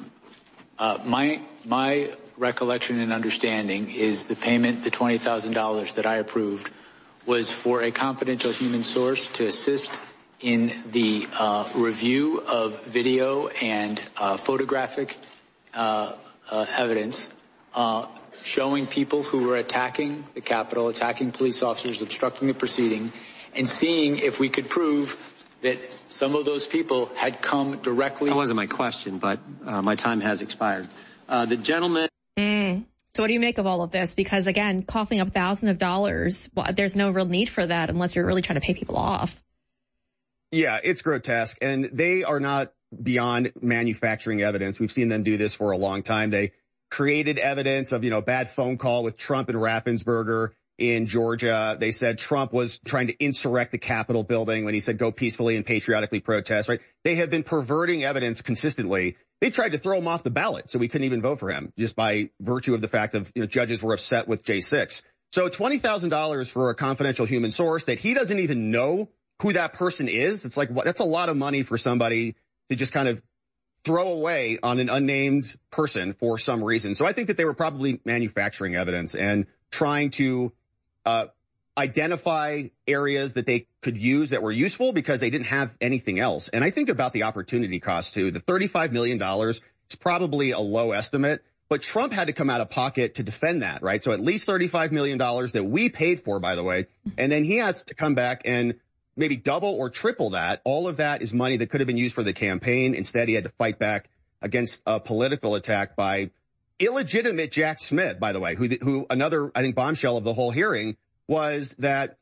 My recollection and understanding is the payment, the $20,000 that I approved, was for a confidential human source to assist in the review of video and photographic evidence showing people who were attacking the Capitol, attacking police officers, obstructing the proceeding, and seeing if we could prove that some of those people had come directly. That wasn't my question, but my time has expired. The gentleman. So what do you make of all of this? Because again, coughing up thousands of dollars, well, there's no real need for that unless you're really trying to pay people off. Yeah, it's grotesque. And they are not beyond manufacturing evidence. We've seen them do this for a long time. They created evidence of, a bad phone call with Trump and Raffensperger in Georgia. They said Trump was trying to insurrect the Capitol building when he said go peacefully and patriotically protest, right? They have been perverting evidence consistently. They tried to throw him off the ballot, so we couldn't even vote for him just by virtue of the fact of, judges were upset with J6. So $20,000 for a confidential human source that he doesn't even know who that person is. It's like, that's a lot of money for somebody to just kind of throw away on an unnamed person for some reason. So I think that they were probably manufacturing evidence and trying to identify areas that they could use that were useful because they didn't have anything else. And I think about the opportunity cost too. The $35 million is probably a low estimate, but Trump had to come out of pocket to defend that, right? So at least $35 million that we paid for, by the way, and then he has to come back and maybe double or triple that. All of that is money that could have been used for the campaign. Instead, he had to fight back against a political attack by illegitimate Jack Smith, by the way, who another, I think, bombshell of the whole hearing was that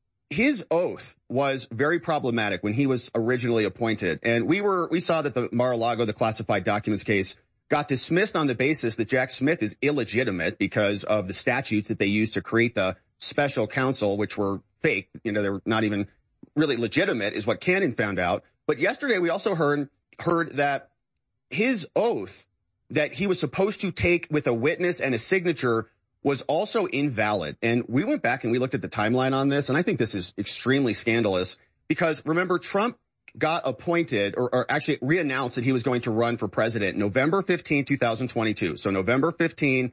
his oath was very problematic when he was originally appointed. And we saw that the Mar-a-Lago, the classified documents case, got dismissed on the basis that Jack Smith is illegitimate because of the statutes that they used to create the special counsel, which were fake. They were not even really legitimate, is what Cannon found out. But yesterday we also heard that his oath that he was supposed to take with a witness and a signature was also invalid. And we went back and we looked at the timeline on this, and I think this is extremely scandalous because, remember, Trump got appointed or actually re-announced that he was going to run for president November 15, 2022. So November 15,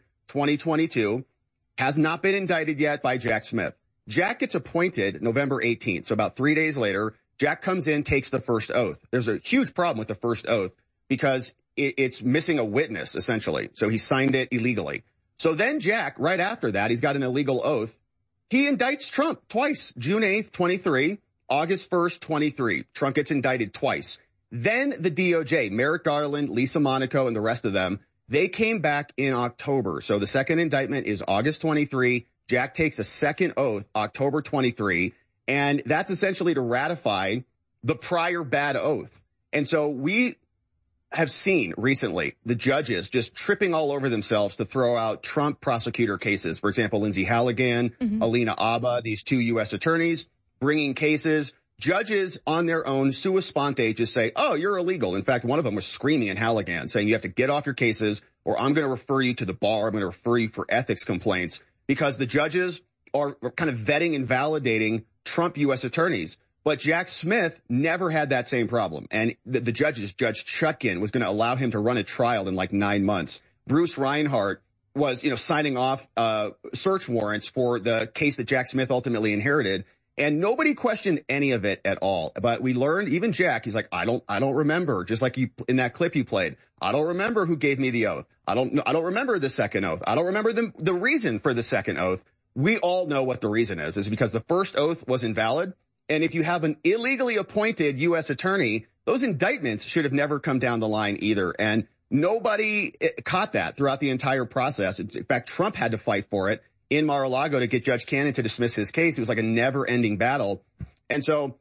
2022, has not been indicted yet by Jack Smith. Jack gets appointed November 18th. So about 3 days later, Jack comes in, takes the first oath. There's a huge problem with the first oath because it's missing a witness, essentially. So he signed it illegally. So then Jack, right after that, he's got an illegal oath. He indicts Trump twice, June 8th, 23, August 1st, 23. Trump gets indicted twice. Then the DOJ, Merrick Garland, Lisa Monaco, and the rest of them, they came back in October. So the second indictment is August 23. Jack takes a second oath, October 23. And that's essentially to ratify the prior bad oath. And so we have seen recently the judges just tripping all over themselves to throw out Trump prosecutor cases. For example, Lindsay Halligan, Alina Abba, these two U.S. attorneys bringing cases. Judges on their own, sua sponte, just say, oh, you're illegal. In fact, one of them was screaming at Halligan, saying you have to get off your cases or I'm going to refer you to the bar. I'm going to refer you for ethics complaints because the judges are kind of vetting and validating Trump U.S. attorneys. But Jack Smith never had that same problem. And the judges, Judge Chutkin, was going to allow him to run a trial in like 9 months. Bruce Reinhart was, signing off search warrants for the case that Jack Smith ultimately inherited. And nobody questioned any of it at all. But we learned, even Jack, he's like, I don't remember. Just like you in that clip you played. I don't remember who gave me the oath. I don't remember the second oath. I don't remember the reason for the second oath. We all know what the reason is because the first oath was invalid. And if you have an illegally appointed U.S. attorney, those indictments should have never come down the line either. And nobody caught that throughout the entire process. In fact, Trump had to fight for it in Mar-a-Lago to get Judge Cannon to dismiss his case. It was like a never-ending battle. And so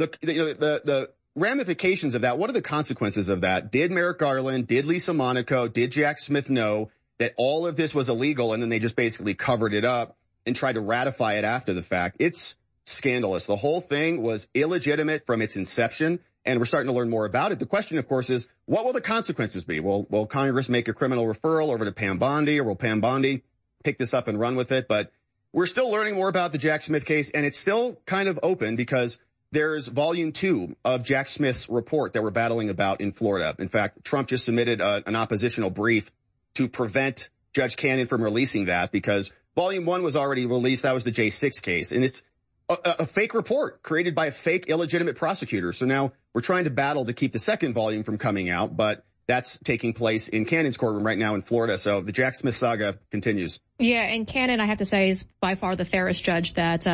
the ramifications of that, what are the consequences of that? Did Merrick Garland, did Lisa Monaco, did Jack Smith know that all of this was illegal and then they just basically covered it up and tried to ratify it after the fact? It's scandalous. The whole thing was illegitimate from its inception, and we're starting to learn more about it. The question, of course, is what will the consequences be? Will Congress make a criminal referral over to Pam Bondi, or will Pam Bondi pick this up and run with it? But we're still learning more about the Jack Smith case, and it's still kind of open because there's volume 2 of Jack Smith's report that we're battling about in Florida. In fact, Trump just submitted an oppositional brief to prevent Judge Cannon from releasing that because volume 1 was already released. That was the J6 case, and it's a fake report created by a fake illegitimate prosecutor. So now we're trying to battle to keep the second volume from coming out, but that's taking place in Cannon's courtroom right now in Florida. So the Jack Smith saga continues. Yeah, and Cannon, I have to say, is by far the fairest judge that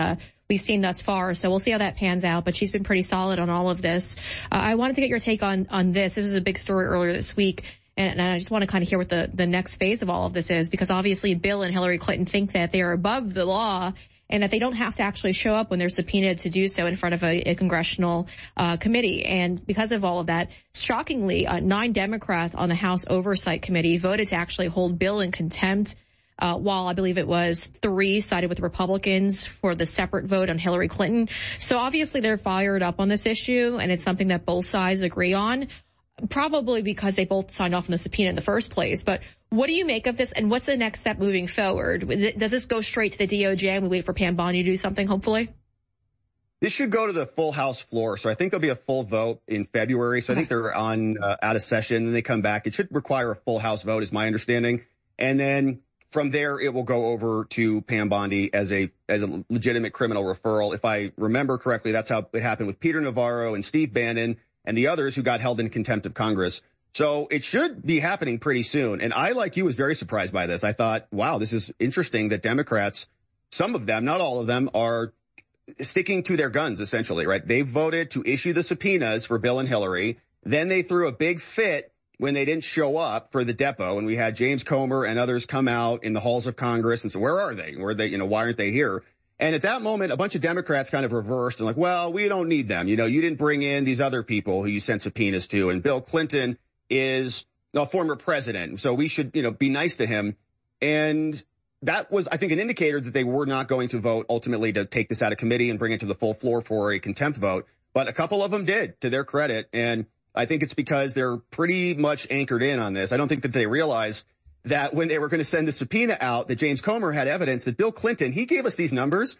we've seen thus far. So we'll see how that pans out, but she's been pretty solid on all of this. I wanted to get your take on this. This was a big story earlier this week. And I just want to kind of hear what the next phase of all of this is, because obviously Bill and Hillary Clinton think that they are above the law and that they don't have to actually show up when they're subpoenaed to do so in front of a congressional committee. And because of all of that, shockingly, 9 Democrats on the House Oversight Committee voted to actually hold Bill in contempt, while I believe it was 3 sided with Republicans for the separate vote on Hillary Clinton. So obviously they're fired up on this issue, and it's something that both sides agree on. Probably because they both signed off on the subpoena in the first place. But what do you make of this, and what's the next step moving forward? Does this go straight to the DOJ and we wait for Pam Bondi to do something, hopefully? This should go to the full House floor. So I think there'll be a full vote in February. So I think they're on out of session and they come back. It should require a full House vote is my understanding. And then from there, it will go over to Pam Bondi as a legitimate criminal referral. If I remember correctly, that's how it happened with Peter Navarro and Steve Bannon and the others who got held in contempt of Congress. So it should be happening pretty soon. And I, like you, was very surprised by this. I thought, wow, this is interesting that Democrats, some of them, not all of them, are sticking to their guns, essentially, right? They voted to issue the subpoenas for Bill and Hillary. Then they threw a big fit when they didn't show up for the depo. And we had James Comer and others come out in the halls of Congress and say, where are they? Where are they? Why aren't they here? And at that moment, a bunch of Democrats kind of reversed and like, well, we don't need them. You didn't bring in these other people who you sent subpoenas to. And Bill Clinton is a former president. So we should, be nice to him. And that was, I think, an indicator that they were not going to vote ultimately to take this out of committee and bring it to the full floor for a contempt vote. But a couple of them did, to their credit. And I think it's because they're pretty much anchored in on this. I don't think that they realized that when they were going to send the subpoena out, that James Comer had evidence that Bill Clinton, he gave us these numbers,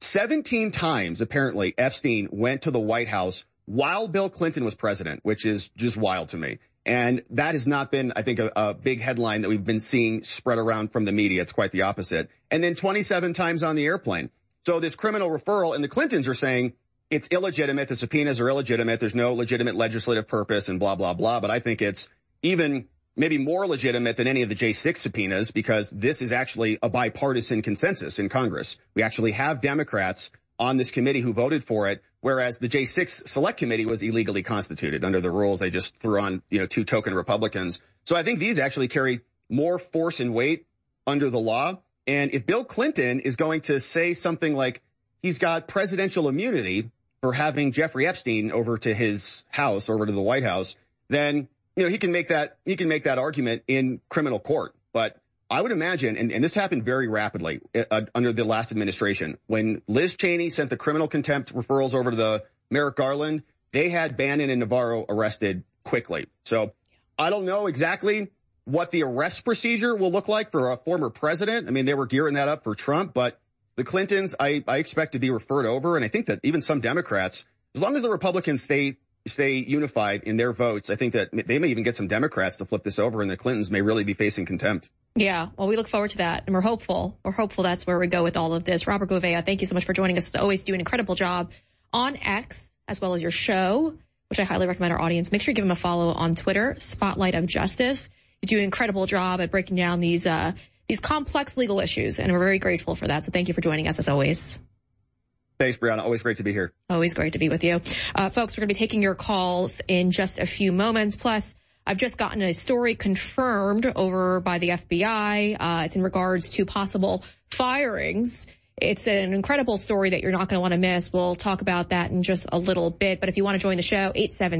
17 times, apparently, Epstein went to the White House while Bill Clinton was president, which is just wild to me. And that has not been, I think, a big headline that we've been seeing spread around from the media. It's quite the opposite. And then 27 times on the airplane. So this criminal referral, and the Clintons are saying it's illegitimate. The subpoenas are illegitimate. There's no legitimate legislative purpose and blah, blah, blah. But I think it's even maybe more legitimate than any of the J6 subpoenas, because this is actually a bipartisan consensus in Congress. We actually have Democrats on this committee who voted for it, whereas the J6 Select Committee was illegally constituted under the rules. They just threw on, 2 token Republicans. So I think these actually carry more force and weight under the law. And if Bill Clinton is going to say something like he's got presidential immunity for having Jeffrey Epstein over to his house, over to the White House, then he can make that argument in criminal court. But I would imagine, and this happened very rapidly under the last administration, when Liz Cheney sent the criminal contempt referrals over to the Merrick Garland, they had Bannon and Navarro arrested quickly. So I don't know exactly what the arrest procedure will look like for a former president. I mean, they were gearing that up for Trump, but the Clintons, I expect to be referred over. And I think that even some Democrats, as long as the Republicans stay unified in their votes, I think that they may even get some Democrats to flip this over, and the Clintons may really be facing contempt. Yeah, well, we look forward to that, and we're hopeful. We're hopeful that's where we go with all of this. Robert Gouveia, thank you so much for joining us. As always, do an incredible job on X, as well as your show, which I highly recommend our audience. Make sure you give him a follow on Twitter, Spotlight of Justice. You do an incredible job at breaking down these complex legal issues, and we're very grateful for that. So thank you for joining us, as always. Thanks, Brianna. Always great to be here. Always great to be with you. Folks, we're going to be taking your calls in just a few moments. Plus, I've just gotten a story confirmed over by the FBI. It's in regards to possible firings. It's an incredible story that you're not going to want to miss. We'll talk about that in just a little bit. But if you want to join the show,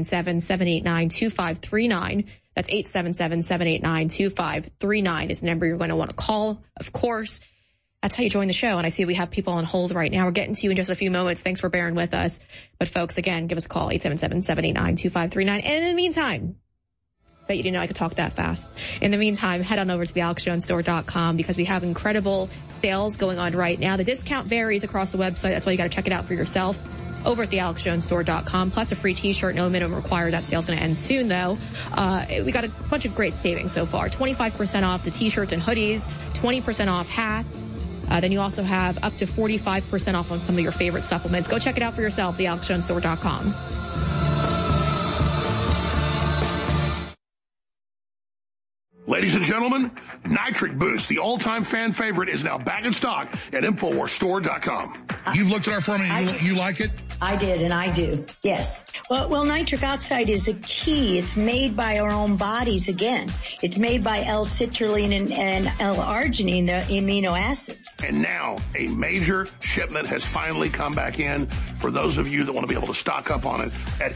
877-789-2539. That's 877-789-2539 is the number you're going to want to call, of course. That's how you join the show. And I see we have people on hold right now. We're getting to you in just a few moments. Thanks for bearing with us. But folks, again, give us a call, 877-789-2539. And in the meantime, bet you didn't know I could talk that fast. In the meantime, head on over to thealexjonesstore.com because we have incredible sales going on right now. The discount varies across the website. That's why you got to check it out for yourself over at thealexjonesstore.com. Plus a free t-shirt, no minimum required. That sale's going to end soon, though. We got a bunch of great savings so far. 25% off the t-shirts and hoodies, 20% off hats. Then you also have up to 45% off on some of your favorite supplements. Go check it out for yourself, thealexjonesstore.com. Ladies Ladies and gentlemen, Nitric Boost, the all-time fan favorite, is now back in stock at InfoWarsStore.com. You've looked at our formula and you like it? I did, and I do, yes. Well, nitric oxide is a key. It's made by our own bodies again. It's made by L-citrulline and L-arginine, the amino acids. And now a major shipment has finally come back in for those of you that want to be able to stock up on it at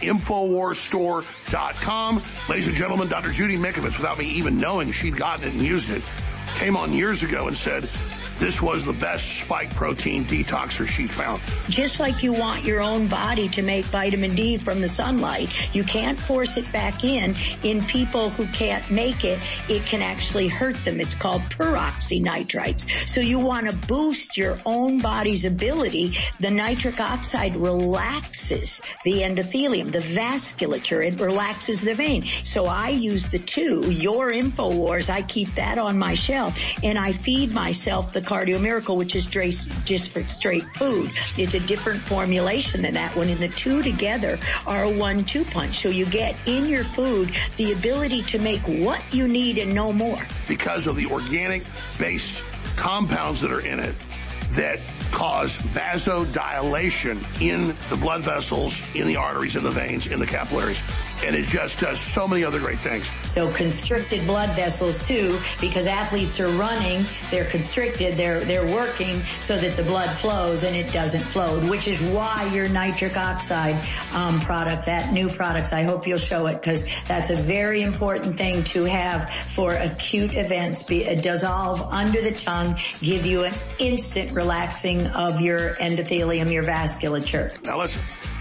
InfoWarsStore.com. Ladies and gentlemen, Dr. Judy Mikovits, without me even knowing she'd gotten it and used it, came on years ago and said this was the best spike protein detoxer she'd found. Just like you want your own body to make vitamin D from the sunlight, you can't force it back in people who can't make it. It can actually hurt them. It's called peroxynitrites. So you want to boost your own body's ability. The nitric oxide relaxes the endothelium, the vasculature. It relaxes the vein. So I use the two, your InfoWars. I keep that on my shelf, and I feed myself the Cardio Miracle, which is just for straight food. It's a different formulation than that one, and the two together are a 1-2 punch. So you get in your food the ability to make what you need and no more. Because of the organic-based compounds that are in it that cause vasodilation in the blood vessels, in the arteries, in the veins, in the capillaries. And it just does so many other great things. So constricted blood vessels too, because athletes are running, they're constricted, they're working so that the blood flows, and it doesn't flow, which is why your nitric oxide product, that new products, I hope you'll show it, because that's a very important thing to have for acute events. Dissolve under the tongue, give you an instant relaxing of your endothelium, your vasculature. Now listen,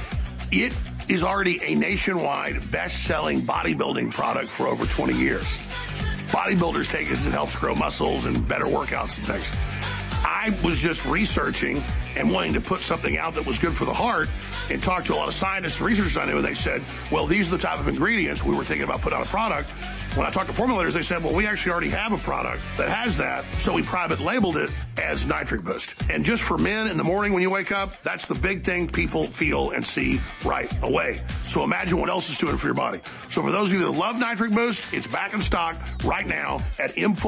it is already a nationwide best-selling bodybuilding product for over 20 years. Bodybuilders take it as it helps grow muscles and better workouts and things. I was just researching and wanting to put something out that was good for the heart, and talked to a lot of scientists and researchers I knew, and they said, well, these are the type of ingredients we were thinking about putting out a product. When I talked to formulators, they said, well, we actually already have a product that has that, so we private labeled it as Nitric Boost. And just for men in the morning when you wake up, that's the big thing people feel and see right away. So imagine what else it's doing for your body. So for those of you that love Nitric Boost, it's back in stock right now at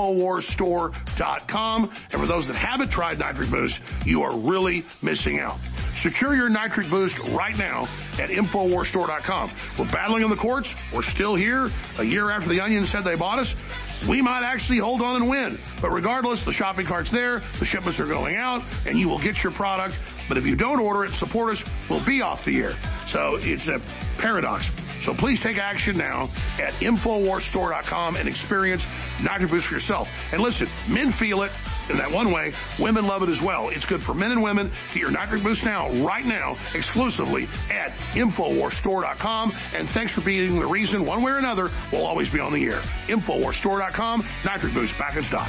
InfoWarsStore.com. And for those that haven't tried Nitric Boost, you are really missing out. Secure your Nitric Boost right now at InfoWarsStore.com. We're battling in the courts. We're still here. A year after the Onion said they bought us, we might actually hold on and win. But regardless, the shopping cart's there, the shipments are going out, and you will get your product. But if you don't order it, support us, we'll be off the air. So it's a paradox. So please take action now at InfoWarsStore.com and experience Nitric Boost for yourself. And listen, men feel it in that one way. Women love it as well. It's good for men and women. Get your Nitric Boost now, right now, exclusively at InfoWarsStore.com. And thanks for being the reason, one way or another, we'll always be on the air. InfoWarsStore.com, Nitric Boost back in stock.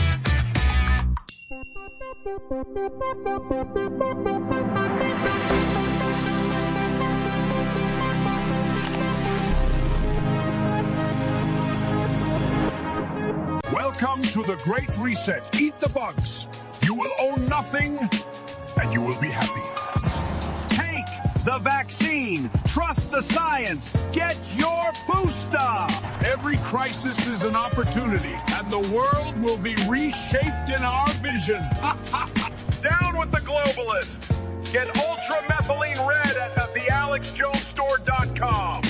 Welcome to the Great Reset. Eat the bugs. You will own nothing, and you will be happy. Take the vaccine. Trust the science. Get your booster. Every crisis is an opportunity, and the world will be reshaped in our vision. Down with the globalists. Get ultramethylene red at thealexjonesstore.com.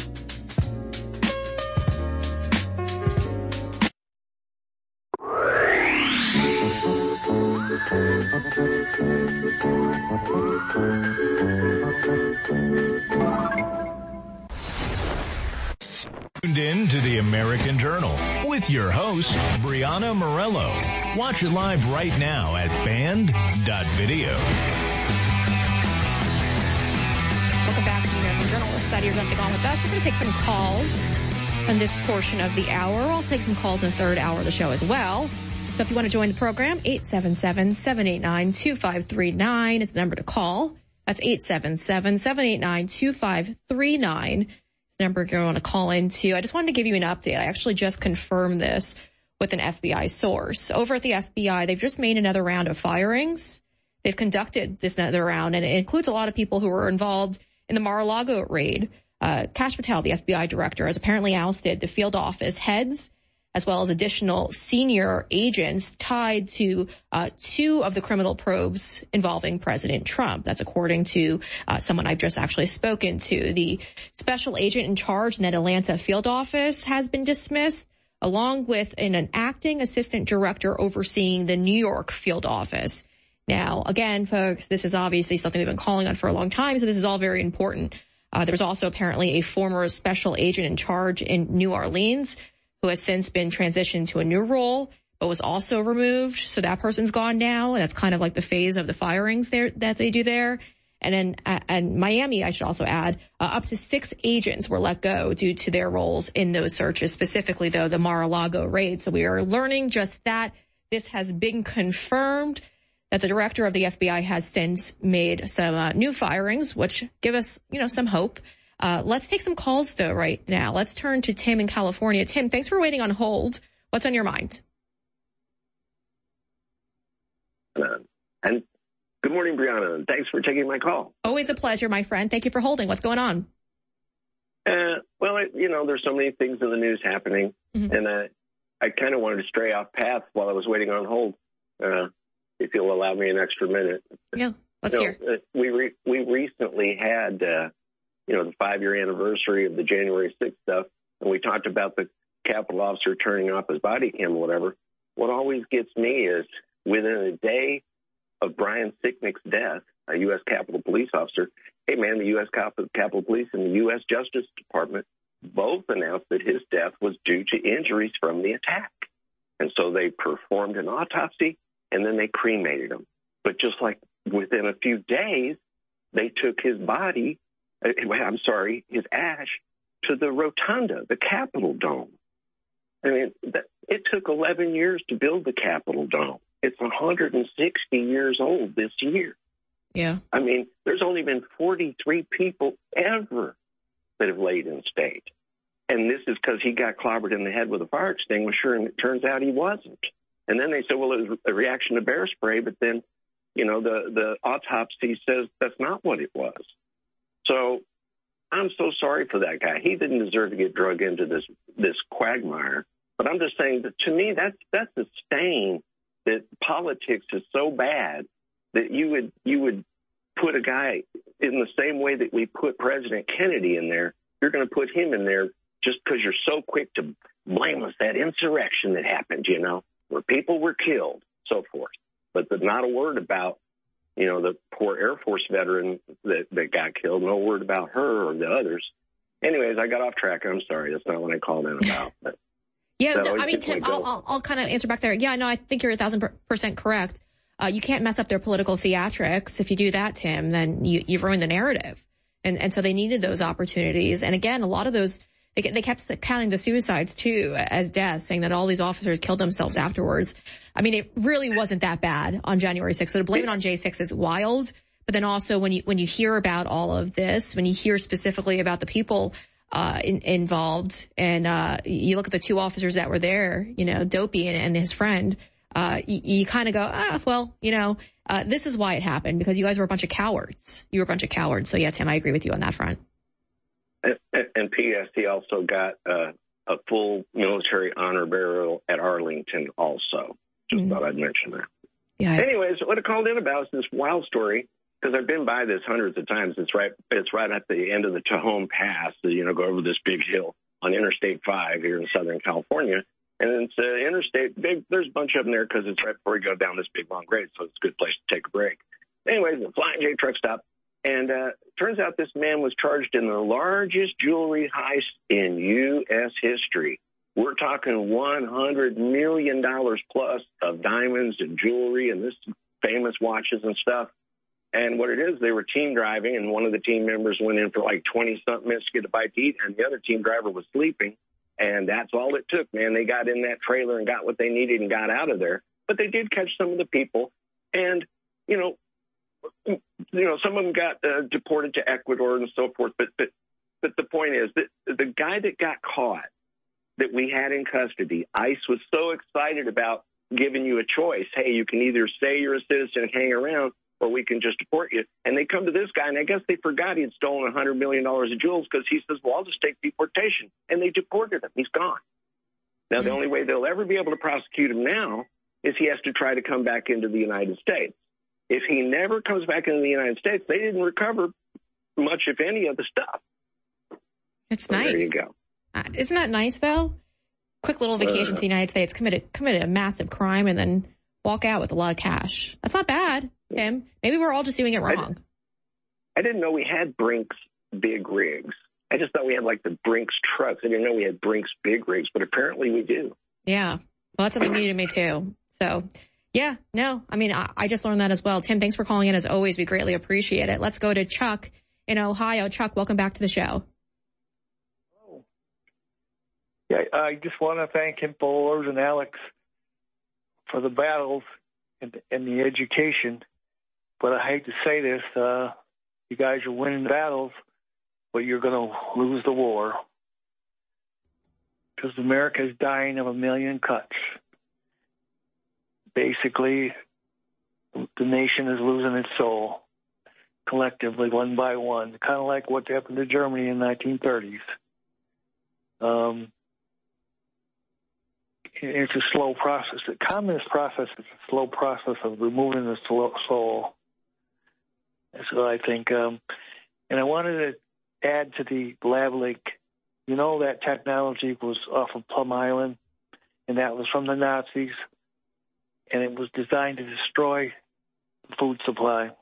Tuned in to the American Journal with your host, Brianna Morello. Watch it live right now at band.video. Welcome back to the American Journal. We're excited you're jumping on with us. We're going to take some calls on this portion of the hour. We'll also take some calls in the third hour of the show as well. So if you want to join the program, 877-789-2539 is the number to call. That's 877-789-2539. Number you're going to call into. I just wanted to give you an update. I actually just confirmed this with an FBI source. Over at the FBI, they've just made another round of firings. They've conducted this another round, and it includes a lot of people who were involved in the Mar-a-Lago raid. Kash Patel, the FBI director, has apparently ousted the field office heads as well as additional senior agents tied to 2 of the criminal probes involving President Trump. That's according to someone I've just actually spoken to. The special agent in charge in that Atlanta field office has been dismissed, along with an acting assistant director overseeing the New York field office. Now, again, folks, this is obviously something we've been calling on for a long time, so this is all very important. There was also apparently a former special agent in charge in New Orleans who has since been transitioned to a new role, but was also removed. So that person's gone now. And that's kind of like the phase of the firings there that they do there. And then and Miami, I should also add, up to 6 agents were let go due to their roles in those searches, specifically, though, the Mar-a-Lago raid. So we are learning just that. This has been confirmed that the director of the FBI has since made some new firings, which give us, some hope. Let's take some calls, though, right now. Let's turn to Tim in California. Tim, thanks for waiting on hold. What's on your mind? And good morning, Brianna, and thanks for taking my call. Always a pleasure, my friend. Thank you for holding. What's going on? There's so many things in the news happening, and I kind of wanted to stray off path while I was waiting on hold. If you'll allow me an extra minute. Yeah, let's hear. We recently had, the 5-year anniversary of the January 6th stuff, and we talked about the Capitol officer turning off his body cam or whatever. What always gets me is within a day of Brian Sicknick's death, a U.S. Capitol Police officer, hey, man, the U.S. Capitol Police and the U.S. Justice Department both announced that his death was due to injuries from the attack. And so they performed an autopsy, and then they cremated him. But just like within a few days, they took his ash to the rotunda, the Capitol Dome. I mean, it took 11 years to build the Capitol Dome. It's 160 years old this year. Yeah. I mean, there's only been 43 people ever that have laid in state. And this is because he got clobbered in the head with a fire extinguisher, and it turns out he wasn't. And then they said, well, it was a reaction to bear spray, but then, the autopsy says that's not what it was. So I'm so sorry for that guy. He didn't deserve to get drugged into this quagmire. But I'm just saying that to me, that's a stain that politics is so bad that you would put a guy in the same way that we put President Kennedy in there. You're going to put him in there just because you're so quick to blame us, that insurrection that happened, where people were killed, so forth. But not a word about, the poor Air Force veteran that got killed. No word about her or the others. Anyways, I got off track. I'm sorry. That's not what I called in about. But yeah, Tim, I'll kind of answer back there. Yeah, no, I think you're 1,000% correct. You can't mess up their political theatrics. If you do that, Tim, then you've ruined the narrative. And so they needed those opportunities. And again, a lot of those, they kept counting the suicides too as deaths, saying that all these officers killed themselves afterwards. I mean, it really wasn't that bad on January 6th. So to blame it on J6 is wild. But then also when you hear about all of this, when you hear specifically about the people involved, and you look at the 2 officers that were there, Dopey and his friend, you kind of go, this is why it happened, because you guys were a bunch of cowards. You were a bunch of cowards. So yeah, Tim, I agree with you on that front. And P.S. he also got a full military honor burial at Arlington also. Just thought I'd mention that. Yeah. Anyways, what I called in about is this wild story, because I've been by this hundreds of times. It's right at the end of the Tejon Pass, go over this big hill on Interstate 5 here in Southern California. And it's interstate, there's a bunch of them there because it's right before you go down this big long grade, so it's a good place to take a break. Anyways, the Flying J truck stop. And turns out this man was charged in the largest jewelry heist in U.S. history. We're talking $100 million plus of diamonds and jewelry and this famous watches and stuff. And what it is, they were team driving, and one of the team members went in for like 20-something minutes to get a bite to eat, and the other team driver was sleeping. And that's all it took, man. They got in that trailer and got what they needed and got out of there. But they did catch some of the people. And, some of them got deported to Ecuador and so forth. But the point is that the guy that got caught that we had in custody, ICE was so excited about giving you a choice. Hey, you can either say you're a citizen and hang around, or we can just deport you. And they come to this guy, and I guess they forgot he had stolen $100 million of jewels because he says, well, I'll just take deportation. And they deported him. He's gone. Now, the only way they'll ever be able to prosecute him now is he has to try to come back into the United States. If he never comes back into the United States, they didn't recover much, if any, of the stuff. It's so nice. There you go. Isn't that nice, though? Quick little vacation to the United States, committed a massive crime, and then walk out with a lot of cash. That's not bad, Tim. Maybe we're all just doing it wrong. I didn't know we had Brinks big rigs. I just thought we had like the Brinks trucks. I didn't know we had Brinks big rigs, but apparently we do. Yeah. Well, that's something new to me, too. So, yeah, no, I mean, I just learned that as well. Tim, thanks for calling in as always. We greatly appreciate it. Let's go to Chuck in Ohio. Chuck, welcome back to the show. Yeah, I just want to thank InfoWars and Alex for the battles and the education. But I hate to say this, you guys are winning battles, but you're going to lose the war. Because America is dying of a million cuts. Basically, the nation is losing its soul, collectively, one by one, kind of like what happened to Germany in the 1930s. It's a slow process. The communist process is a slow process of removing the soul. That's what I think. And I wanted to add to the lab link. You know that technology was off of Plum Island, and that was from the Nazis, and it was designed to destroy the food supply.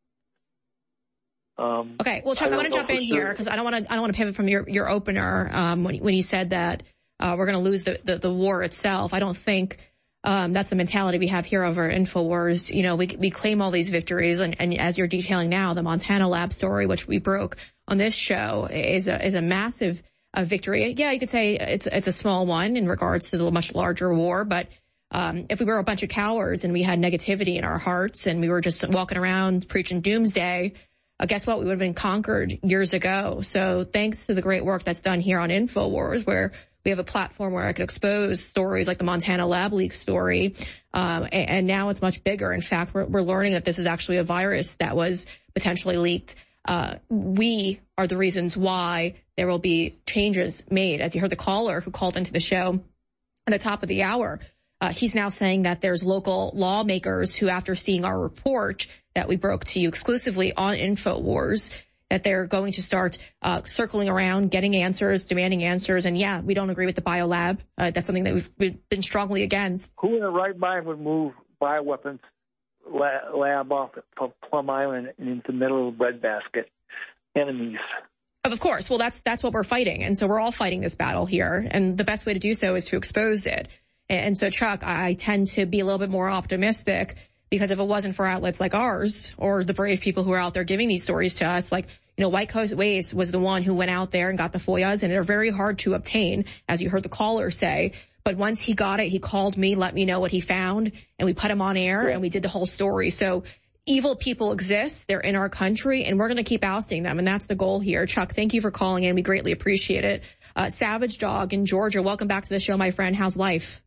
Okay, well, Chuck, I want to jump in here because I don't want to pivot from your opener when you said that we're going to lose the war itself. I don't think that's the mentality we have here over at InfoWars. You know, we claim all these victories, and as you're detailing now, the Montana lab story, which we broke on this show, is a massive victory. Yeah, you could say it's a small one in regards to the much larger war, but if we were a bunch of cowards and we had negativity in our hearts and we were just walking around preaching doomsday, guess what? We would have been conquered years ago. So thanks to the great work that's done here on InfoWars, where we have a platform where I could expose stories like the Montana lab leak story. And now it's much bigger. In fact, we're learning that this is actually a virus that was potentially leaked. We are the reasons why there will be changes made. As you heard the caller who called into the show at the top of the hour, he's now saying that there's local lawmakers who, after seeing our report that we broke to you exclusively on InfoWars, that they're going to start circling around, getting answers, demanding answers. And yeah, we don't agree with the biolab. That's something that we've been strongly against. Who in their right mind would move bioweapons lab off of Plum Island and into the middle of the breadbasket? Enemies. Of course. Well, that's what we're fighting. And so we're all fighting this battle here. And the best way to do so is to expose it. And so, Chuck, I tend to be a little bit more optimistic because if it wasn't for outlets like ours or the brave people who are out there giving these stories to us, like, you know, White Coast Waste was the one who went out there and got the FOIAs, and they're very hard to obtain, as you heard the caller say. But once he got it, he called me, let me know what he found, and we put him on air and we did the whole story. So evil people exist. They're in our country, and we're going to keep ousting them. And that's the goal here. Chuck, thank you for calling in. We greatly appreciate it. Savage Dog in Georgia, welcome back to the show, my friend. How's life?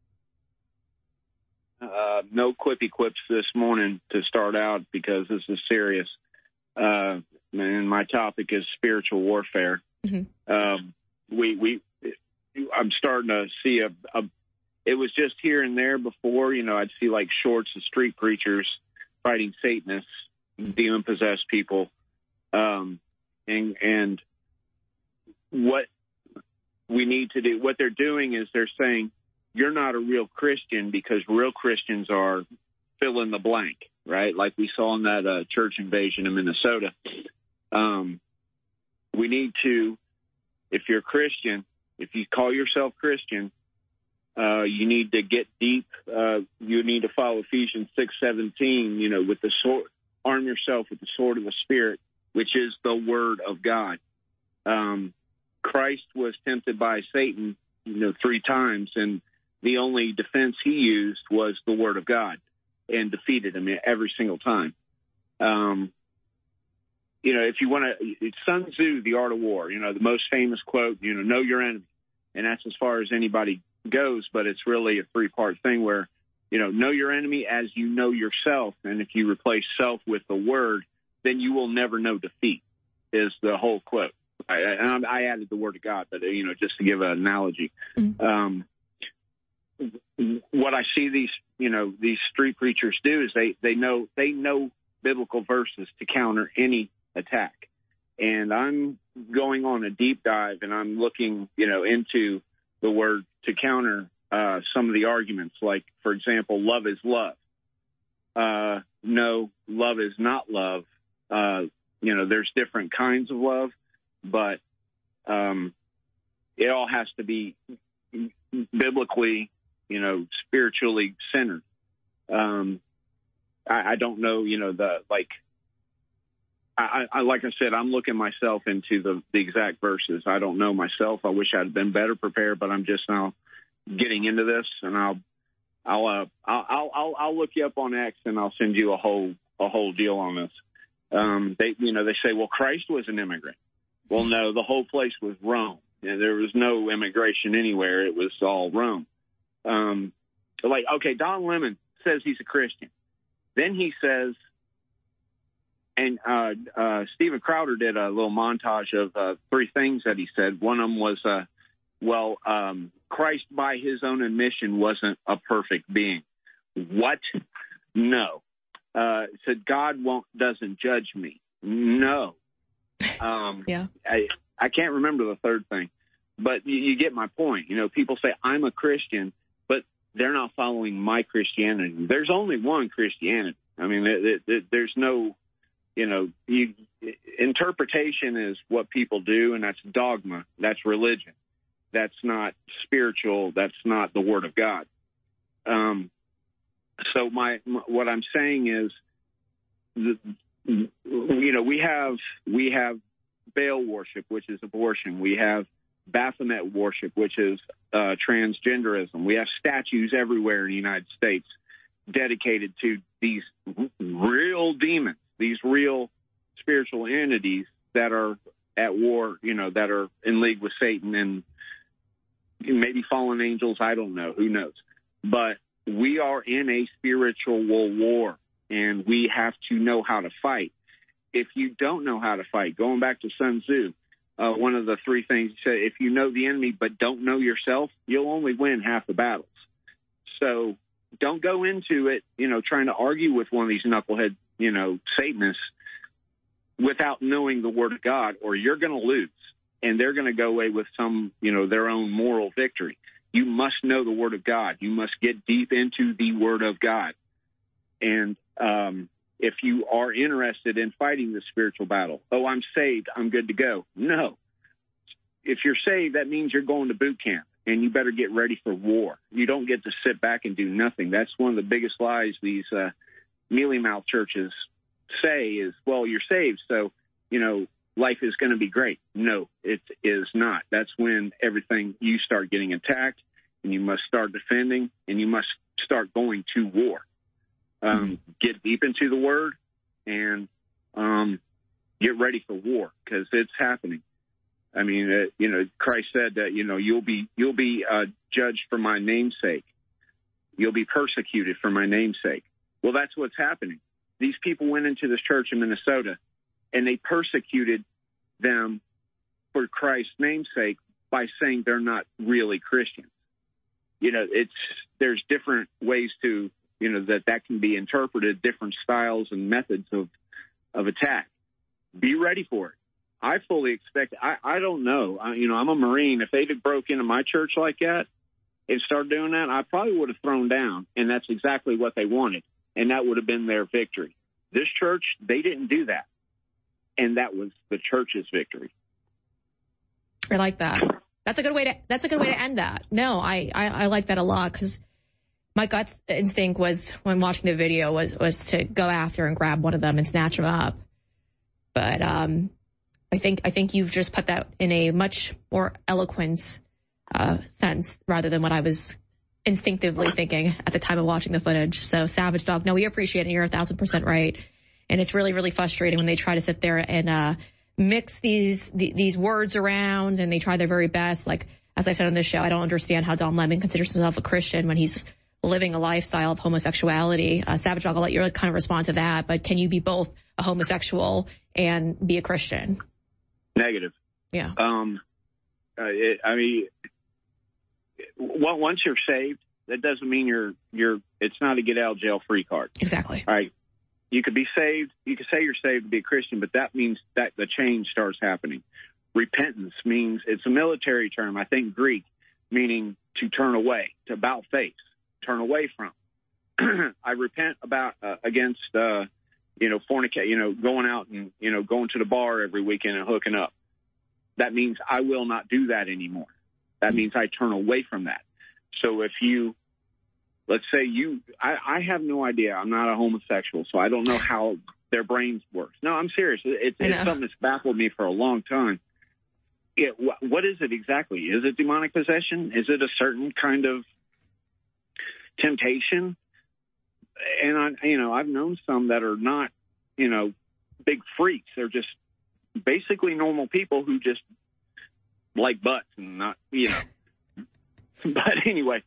No quippy quips this morning to start out because this is serious. And my topic is spiritual warfare. Mm-hmm. I'm starting to see it was just here and there before, you know, I'd see like shorts of street preachers fighting Satanists, demon-possessed people. And what we need to do, what they're doing is they're saying, you're not a real Christian because real Christians are fill in the blank, right? Like we saw in that church invasion in Minnesota. We need to, if you're Christian, if you call yourself Christian, you need to get deep. You need to follow Ephesians 6:17, you know, with the sword, arm yourself with the sword of the Spirit, which is the word of God. Christ was tempted by Satan, you know, 3 times, and the only defense he used was the word of God and defeated him every single time. You know, if you want to, it's Sun Tzu, The Art of War, you know, the most famous quote, you know your enemy. And that's as far as anybody goes, but it's really a 3-part thing where, you know your enemy as you know yourself. And if you replace self with the word, then you will never know defeat, is the whole quote. I added the word of God, but, you know, just to give an analogy. Mm-hmm. what I see these street preachers do is they know biblical verses to counter any attack. And I'm going on a deep dive, and I'm looking, into the word to counter some of the arguments. Like, for example, love is love. No, love is not love. There's different kinds of love, but it all has to be biblically, spiritually centered. I don't know, like I said, I'm looking myself into the exact verses. I don't know myself. I wish I'd been better prepared, but I'm just now getting into this, and I'll look you up on X, and I'll send you a whole deal on this. They say, well, Christ was an immigrant. Well, no, the whole place was Rome. There was no immigration anywhere. It was all Rome. Okay, Don Lemon says he's a Christian. Then he says, and Steven Crowder did a little montage of 3 things that he said. One of them was, Christ by his own admission wasn't a perfect being. What? No. Said God doesn't judge me. No. Yeah. I can't remember the third thing, but you get my point. People say I'm a Christian, but they're not following my Christianity. There's only one Christianity. I mean, there's no, interpretation is what people do, and that's dogma. That's religion. That's not spiritual. That's not the Word of God. So what I'm saying is, we have Baal worship, which is abortion. We have Baphomet worship, which is transgenderism. We have statues everywhere in the United States dedicated to these real demons, these real spiritual entities that are at war, that are in league with Satan and maybe fallen angels. I don't know. Who knows? But we are in a spiritual war, and we have to know how to fight. If you don't know how to fight, going back to Sun Tzu, one of the 3 things he said, if you know the enemy but don't know yourself, you'll only win half the battles. So don't go into it, trying to argue with one of these knucklehead, Satanists without knowing the Word of God, or you're going to lose, and they're going to go away with some, their own moral victory. You must know the Word of God. You must get deep into the Word of God. And if you are interested in fighting the spiritual battle, I'm saved, I'm good to go. No. If you're saved, that means you're going to boot camp, and you better get ready for war. You don't get to sit back and do nothing. That's one of the biggest lies these mealy-mouth churches say is, well, you're saved, so, life is going to be great. No, it is not. That's when you start getting attacked, and you must start defending, and you must start going to war. Get deep into the Word and get ready for war, because it's happening. I mean, Christ said that you'll be judged for my name's sake. You'll be persecuted for my name's sake. Well, that's what's happening. These people went into this church in Minnesota, and they persecuted them for Christ's name's sake by saying they're not really Christians. There's different ways to that can be interpreted, different styles and methods of attack. Be ready for it. I fully expect, I don't know. I'm a Marine. If they'd have broke into my church like that and started doing that, I probably would have thrown down. And that's exactly what they wanted. And that would have been their victory. This church, they didn't do that. And that was the church's victory. I like that. That's a good way to end that. No, I like that a lot, because my gut instinct was, when watching the video, was to go after and grab one of them and snatch them up. But I think you've just put that in a much more eloquent sense, rather than what I was instinctively thinking at the time of watching the footage. So, Savage Dog, no, we appreciate it. You're 1,000% right. And it's really, really frustrating when they try to sit there and mix these words around, and they try their very best. Like, as I've said on this show, I don't understand how Don Lemon considers himself a Christian when he's living a lifestyle of homosexuality. Savage Dog, I'll let you kind of respond to that, but can you be both a homosexual and be a Christian? Negative. Yeah. Once you're saved, that doesn't mean it's not a get out of jail free card. Exactly. All right. You could be saved. You could say you're saved to be a Christian, but that means that the change starts happening. Repentance means, it's a military term, I think Greek, meaning to turn away, to about face, turn away from. I repent about against fornicate, going out and going to the bar every weekend and hooking up. That means I will not do that anymore. That means I turn away from that. So if you, let's say I have no idea. I'm not a homosexual, so I don't know how their brains work. No, I'm serious. It's something that's baffled me for a long time. What is it exactly? Is it demonic possession? Is it a certain kind of temptation? And I've known some that are not, big freaks. They're just basically normal people who just like butts and not, But anyway,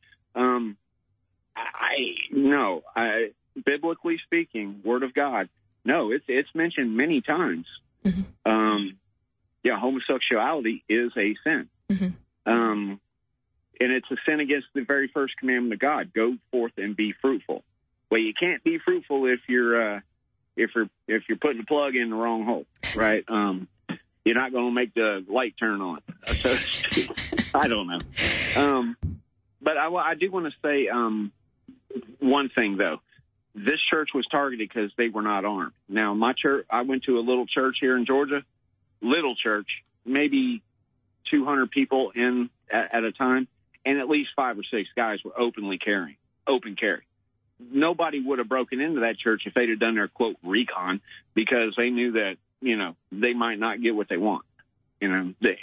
biblically speaking, Word of God, no, it's mentioned many times. Mm-hmm. Homosexuality is a sin. Mm-hmm. And it's a sin against the very first commandment of God: go forth and be fruitful. Well, you can't be fruitful if you're putting the plug in the wrong hole, right? You're not going to make the light turn on. So, I don't know. But I do want to say one thing, though. This church was targeted because they were not armed. Now, my church, I went to a little church here in Georgia, little church, maybe 200 people in at a time, and at least 5 or 6 guys were open carry. Nobody would have broken into that church if they'd have done their, quote, recon, because they knew that, they might not get what they want. Everybody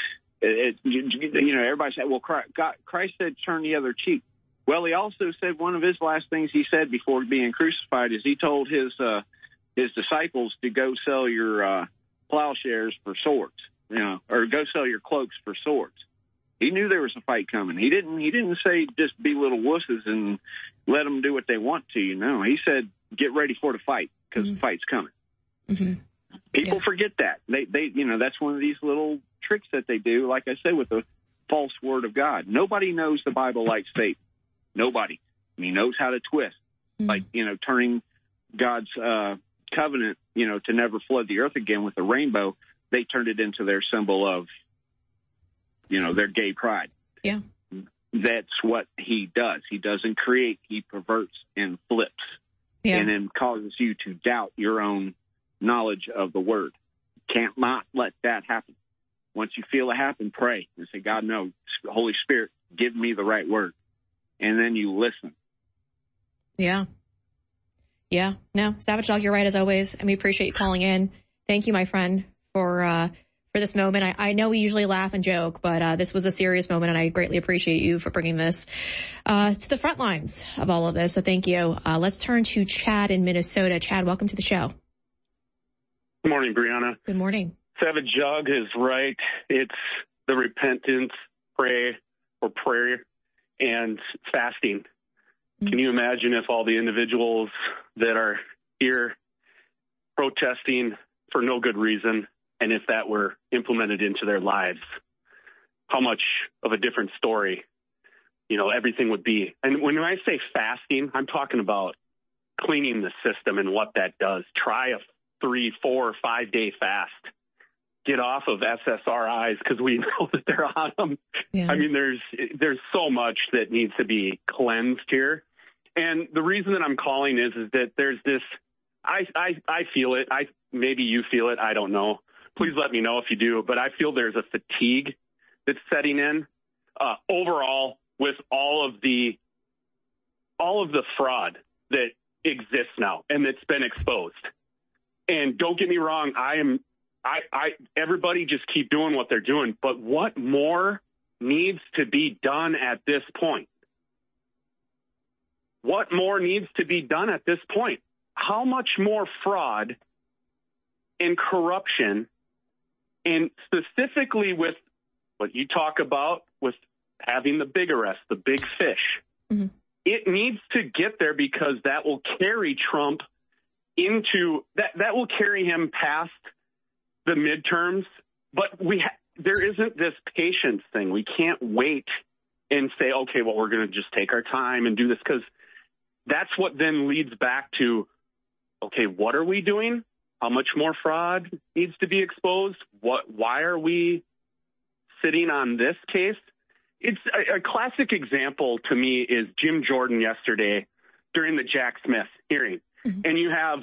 said, well, Christ said, turn the other cheek. Well, he also said one of his last things he said before being crucified is he told his disciples to go sell your plowshares for swords, or go sell your cloaks for swords. He knew there was a fight coming. He didn't say just be little wusses and let them do what they want to. No, he said get ready for the fight because the fight's coming. Mm-hmm. People forget that. They that's one of these little tricks that they do. Like I said, with the false word of God, nobody knows the Bible like Satan. Nobody. And he knows how to twist, like turning God's covenant, to never flood the earth again with a rainbow. They turned it into their symbol of, their gay pride. Yeah. That's what he does. He doesn't create, he perverts and flips. Yeah. And then causes you to doubt your own knowledge of the word. Can't not let that happen. Once you feel it happen, pray and say, God, no, Holy Spirit, give me the right word. And then you listen. Yeah. Yeah. No, Savage Dog, you're right as always. And we appreciate you calling in. Thank you, my friend, for this moment. I know we usually laugh and joke, but this was a serious moment, and I greatly appreciate you for bringing this to the front lines of all of this. So thank you. Let's turn to Chad in Minnesota. Chad, welcome to the show. Good morning, Brianna. Good morning. Savage Dog is right. It's the repentance, prayer, and fasting. Mm-hmm. Can you imagine if all the individuals that are here protesting for no good reason, and if that were implemented into their lives, how much of a different story, everything would be. And when I say fasting, I'm talking about cleaning the system and what that does. Try a 3, 4, 5 day fast. Get off of SSRIs because we know that they're on them. Yeah. I mean, there's so much that needs to be cleansed here. And the reason that I'm calling is that there's this, I feel it. Maybe you feel it. I don't know. Please let me know if you do. But I feel there's a fatigue that's setting in overall with all of the fraud that exists now and that's been exposed. And don't get me wrong, everybody just keep doing what they're doing. But what more needs to be done at this point? What more needs to be done at this point? How much more fraud and corruption, and specifically with what you talk about with having the big arrest, the big fish, mm-hmm. It needs to get there because that will carry Trump into that will carry him past the midterms. But there isn't this patience thing. We can't wait and say, okay, well, we're going to just take our time and do this, because that's what then leads back to, okay, what are we doing? How much more fraud needs to be exposed? Why are we sitting on this case? It's a classic example to me is Jim Jordan yesterday during the Jack Smith hearing. Mm-hmm. And you have,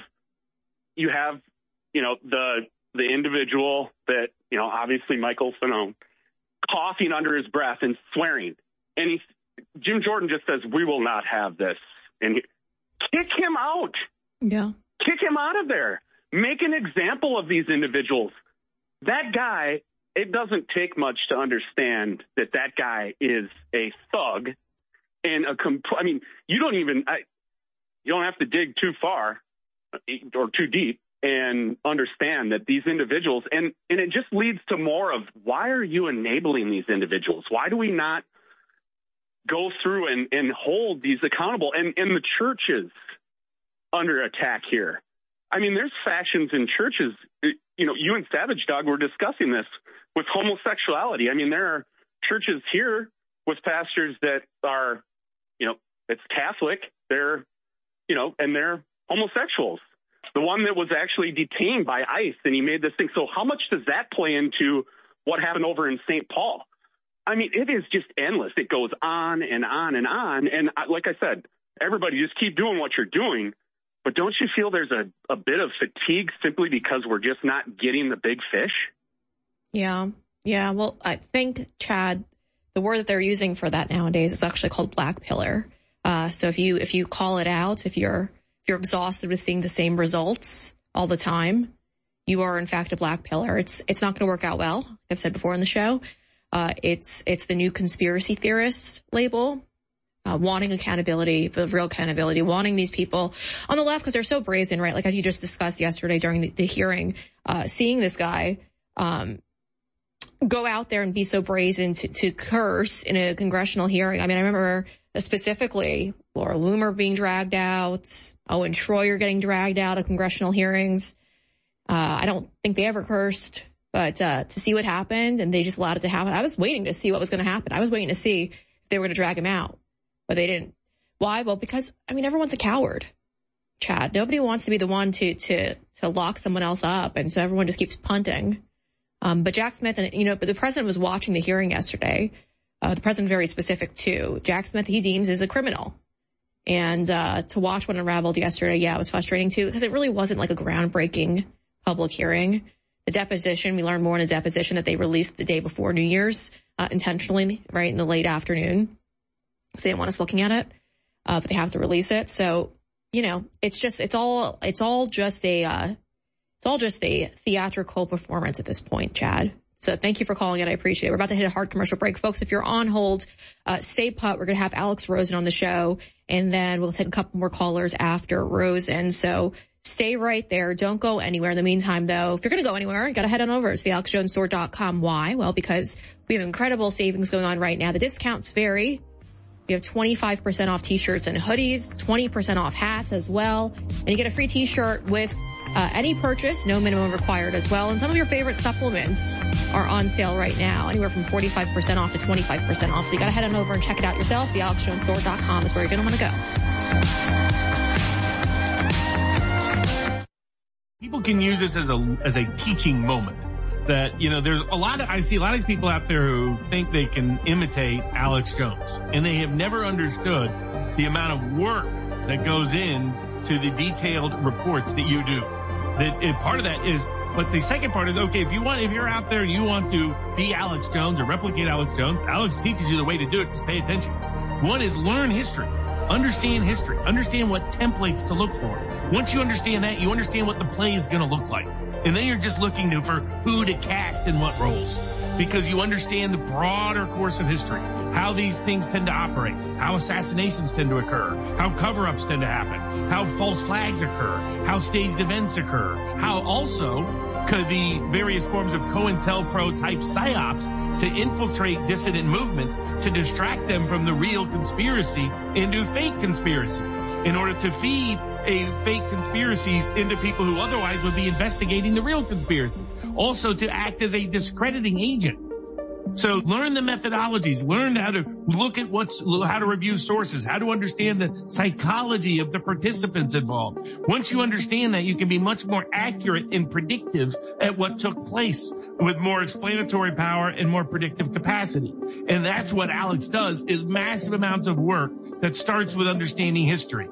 the individual that, obviously Michael Fanone, coughing under his breath and swearing. And Jim Jordan just says, we will not have this. And kick him out. Yeah. Kick him out of there. Make an example of these individuals. That guy, it doesn't take much to understand that guy is a thug and you don't have to dig too far or too deep and understand that these individuals, and it just leads to more of, why are you enabling these individuals? Why do we not go through and hold these accountable? And the church is under attack here. I mean, there's factions in churches. You and Savage Dog were discussing this with homosexuality. I mean, there are churches here with pastors that are, it's Catholic. They're, and they're homosexuals. The one that was actually detained by ICE, and he made this thing. So how much does that play into what happened over in St. Paul? I mean, it is just endless. It goes on and on and on. And like I said, everybody just keep doing what you're doing. But don't you feel there's a bit of fatigue simply because we're just not getting the big fish? Yeah. Yeah. Well, I think, Chad, the word that they're using for that nowadays is actually called black pillar. So if you call it out, if you're exhausted with seeing the same results all the time, you are in fact a black pillar. It's not going to work out well. I've said before on the show. It's the new conspiracy theorist label, wanting accountability, the real accountability, wanting these people on the left because they're so brazen, right? Like as you just discussed yesterday during the hearing, seeing this guy go out there and be so brazen to curse in a congressional hearing. I mean, I remember specifically Laura Loomer being dragged out, Owen Schroyer getting dragged out of congressional hearings. I don't think they ever cursed, but to see what happened, and they just allowed it to happen. I was waiting to see what was going to happen. I was waiting to see if they were going to drag him out, but they didn't. Why? Well, because, everyone's a coward, Chad. Nobody wants to be the one to lock someone else up, and so everyone just keeps punting. But Jack Smith, but the president was watching the hearing yesterday. The president very specific too. Jack Smith, he deems is a criminal. And to watch what unraveled yesterday, it was frustrating too, because it really wasn't like a groundbreaking public hearing. The deposition, we learned more in the deposition that they released the day before New Year's, intentionally, right, in the late afternoon. So they didn't want us looking at it, but they have to release it. So, it's all just a theatrical performance at this point, Chad. So thank you for calling it. I appreciate it. We're about to hit a hard commercial break. Folks, if you're on hold, stay put. We're going to have Alex Rosen on the show, and then we'll take a couple more callers after Rosen. So stay right there. Don't go anywhere. In the meantime, though, if you're going to go anywhere, you got to head on over to thealexjonesstore.com. Why? Well, because we have incredible savings going on right now. The discounts vary. You have 25% off t-shirts and hoodies, 20% off hats as well. And you get a free t-shirt with any purchase, no minimum required as well. And some of your favorite supplements are on sale right now, anywhere from 45% off to 25% off. So you got to head on over and check it out yourself. TheAlexJonesStore.com is where you're going to want to go. People can use this as a teaching moment. That, I see a lot of these people out there who think they can imitate Alex Jones, and they have never understood the amount of work that goes in to the detailed reports that you do. Part of that is, but the second part is, okay, if you're out there and you want to be Alex Jones or replicate Alex Jones, Alex teaches you the way to do it. Just pay attention. One is learn history. Understand history. Understand what templates to look for. Once you understand that, you understand what the play is going to look like. And then you're just looking for who to cast in what roles. Because you understand the broader course of history, how these things tend to operate, how assassinations tend to occur, how cover-ups tend to happen, how false flags occur, how staged events occur, how also the various forms of COINTELPRO type psyops to infiltrate dissident movements to distract them from the real conspiracy into fake conspiracy in order to feed fake conspiracies into people who otherwise would be investigating the real conspiracy. Also to act as a discrediting agent So learn the methodologies, learn how to look at how to review sources, how to understand the psychology of the participants involved. Once you understand that, you can be much more accurate and predictive at what took place with more explanatory power and more predictive capacity. And that's what Alex does, is massive amounts of work that starts with understanding history.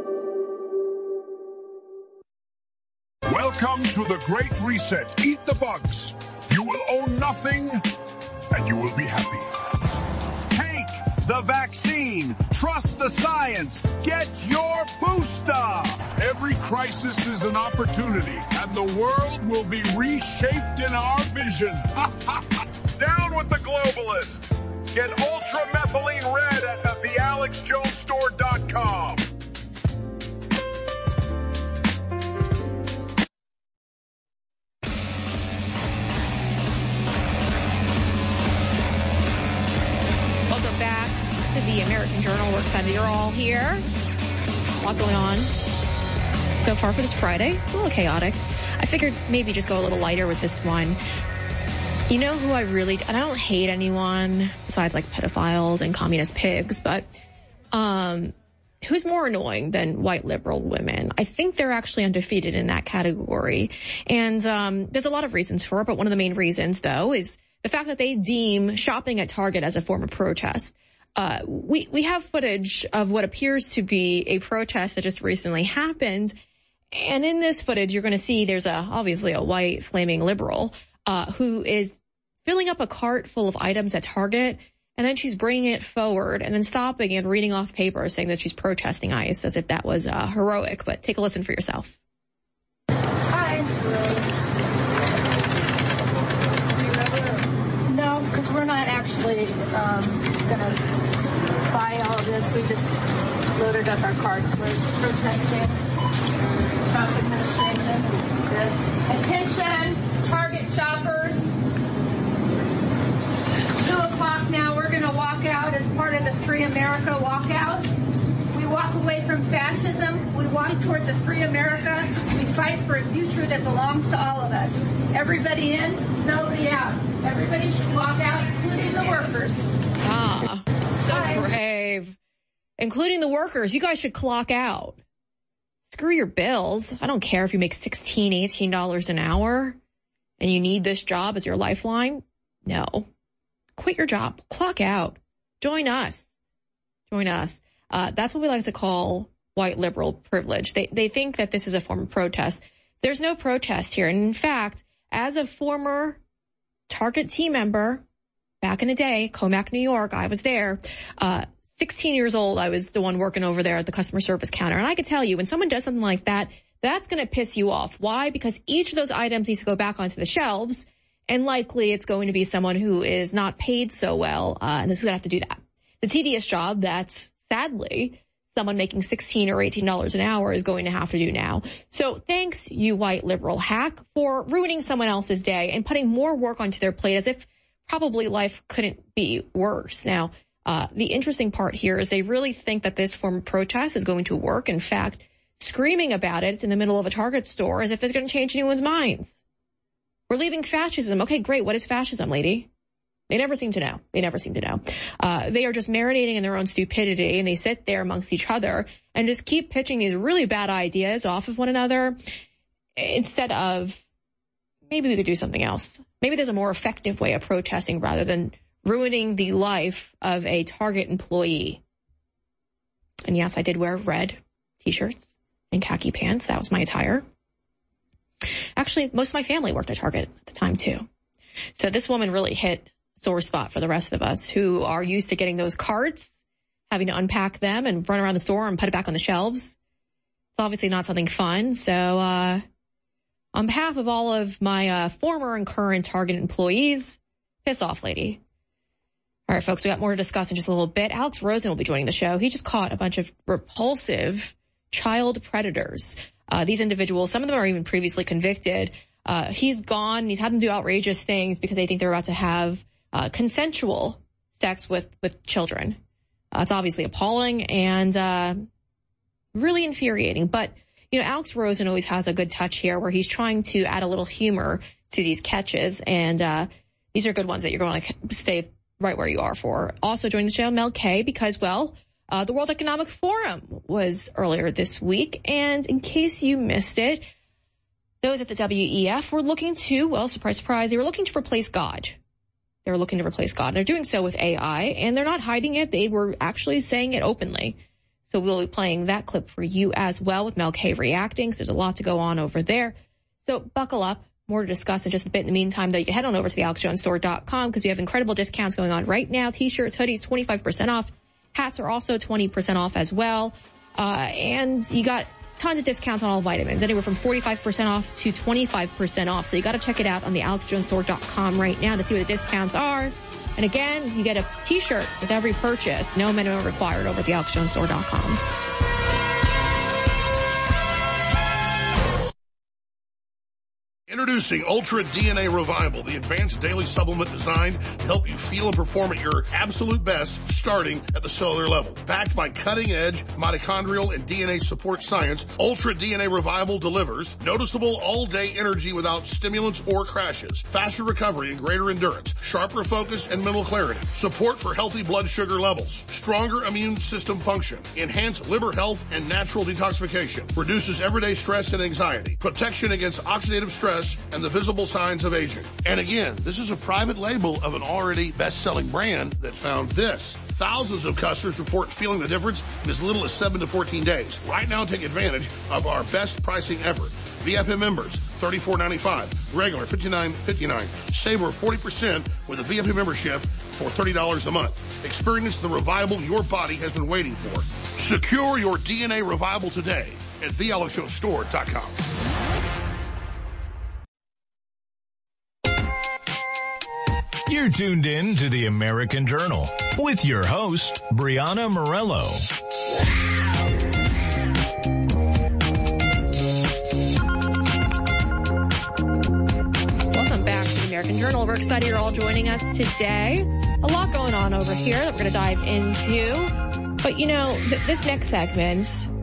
Welcome to the Great Reset. Eat the bugs. You will own nothing, and you will be happy. Take the vaccine. Trust the science. Get your booster. Every crisis is an opportunity, and the world will be reshaped in our vision. Down with the globalists. Get ultramethylene red at thealexjonesstore.com. Back to the American Journal. We're excited you're all here. A lot going on so far for this Friday. A little chaotic. I figured maybe just go a little lighter with this one. You know who and I don't hate anyone besides like pedophiles and communist pigs, but who's more annoying than white liberal women? I think they're actually undefeated in that category. And there's a lot of reasons for it, but one of the main reasons, though, is the fact that they deem shopping at Target as a form of protest. We have footage of what appears to be a protest that just recently happened. And in this footage, you're going to see there's obviously a white flaming liberal, who is filling up a cart full of items at Target. And then she's bringing it forward and then stopping and reading off papers saying that she's protesting ICE as if that was heroic. But take a listen for yourself. Hi. No, because we're not actually going to buy all of this. We just loaded up our carts. We're protesting Trump administration. Yes. Attention, Target shoppers. 2 o'clock now. We're going to walk out as part of the Free America walkout. We walk away from fascism. We walk towards a free America. We fight for a future that belongs to all of us. Everybody in, nobody out. Everybody should walk out, including the workers. So brave. Including the workers. You guys should clock out. Screw your bills. I don't care if you make $16, $18 an hour and you need this job as your lifeline. No. Quit your job. Clock out. Join us. Join us. That's what we like to call white liberal privilege. They think that this is a form of protest. There's no protest here. And in fact, as a former Target team member back in the day, Comac, New York, I was there, 16 years old. I was the one working over there at the customer service counter. And I could tell you, when someone does something like that, that's going to piss you off. Why? Because each of those items needs to go back onto the shelves. And likely it's going to be someone who is not paid so well. And this is going to have to do that. The tedious job that, sadly, someone making $16 or $18 an hour is going to have to do now. So thanks, you white liberal hack, for ruining someone else's day and putting more work onto their plate as if probably life couldn't be worse. Now, the interesting part here is they really think that this form of protest is going to work. In fact, screaming about it in the middle of a Target store as if it's going to change anyone's minds. We're leaving fascism. Okay, great. What is fascism, lady? They never seem to know. They are just marinating in their own stupidity, and they sit there amongst each other and just keep pitching these really bad ideas off of one another instead of maybe we could do something else. Maybe there's a more effective way of protesting rather than ruining the life of a Target employee. And yes, I did wear red T-shirts and khaki pants. That was my attire. Actually, most of my family worked at Target at the time, too. So this woman really hit a sore spot for the rest of us who are used to getting those carts, having to unpack them and run around the store and put it back on the shelves. It's obviously not something fun. So on behalf of all of my former and current Target employees, piss off, lady. All right, folks, we got more to discuss in just a little bit. Alex Rosen will be joining the show. He just caught a bunch of repulsive child predators. These individuals, some of them are even previously convicted. He's gone. He's had them do outrageous things because they think they're about to have consensual sex with children. It's obviously appalling and really infuriating. But, you know, Alex Rosen always has a good touch here where he's trying to add a little humor to these catches. And these are good ones that you're going to stay right where you are for. Also joining the show, Mel K, because, well, the World Economic Forum was earlier this week. And in case you missed it, those at the WEF were looking to, well, surprise, surprise, they were looking to replace God. They were looking to replace God. They're doing so with AI, and they're not hiding it. They were actually saying it openly. So we'll be playing that clip for you as well with Mel K reacting. So there's a lot to go on over there. So buckle up. More to discuss in just a bit. In the meantime, though, you can head on over to the AlexJonesStore.com because we have incredible discounts going on right now. T-shirts, hoodies, 25% off. Hats are also 20% off as well. And you got tons of discounts on all vitamins, anywhere from 45% off to 25% off. So you got to check it out on the AlexJonesStore.com right now to see what the discounts are. And again, you get a T-shirt with every purchase. No minimum required over at the AlexJonesStore.com. Introducing Ultra DNA Revival, the advanced daily supplement designed to help you feel and perform at your absolute best, starting at the cellular level. Backed by cutting-edge mitochondrial and DNA support science, Ultra DNA Revival delivers noticeable all-day energy without stimulants or crashes, faster recovery and greater endurance, sharper focus and mental clarity, support for healthy blood sugar levels, stronger immune system function, enhanced liver health and natural detoxification, reduces everyday stress and anxiety, protection against oxidative stress, and the visible signs of aging. And again, this is a private label of an already best-selling brand that found this. Thousands of customers report feeling the difference in as little as 7 to 14 days. Right now, take advantage of our best pricing ever. VFM members, $34.95. Regular, $59.59. Save over 40% with a VFM membership for $30 a month. Experience the revival your body has been waiting for. Secure your DNA revival today at thealexjonesstore.com. You're tuned in to the American Journal with your host, Brianna Morello. Welcome back to the American Journal. We're excited you're all joining us today. A lot going on over here that we're going to dive into. But, you know, this next segment,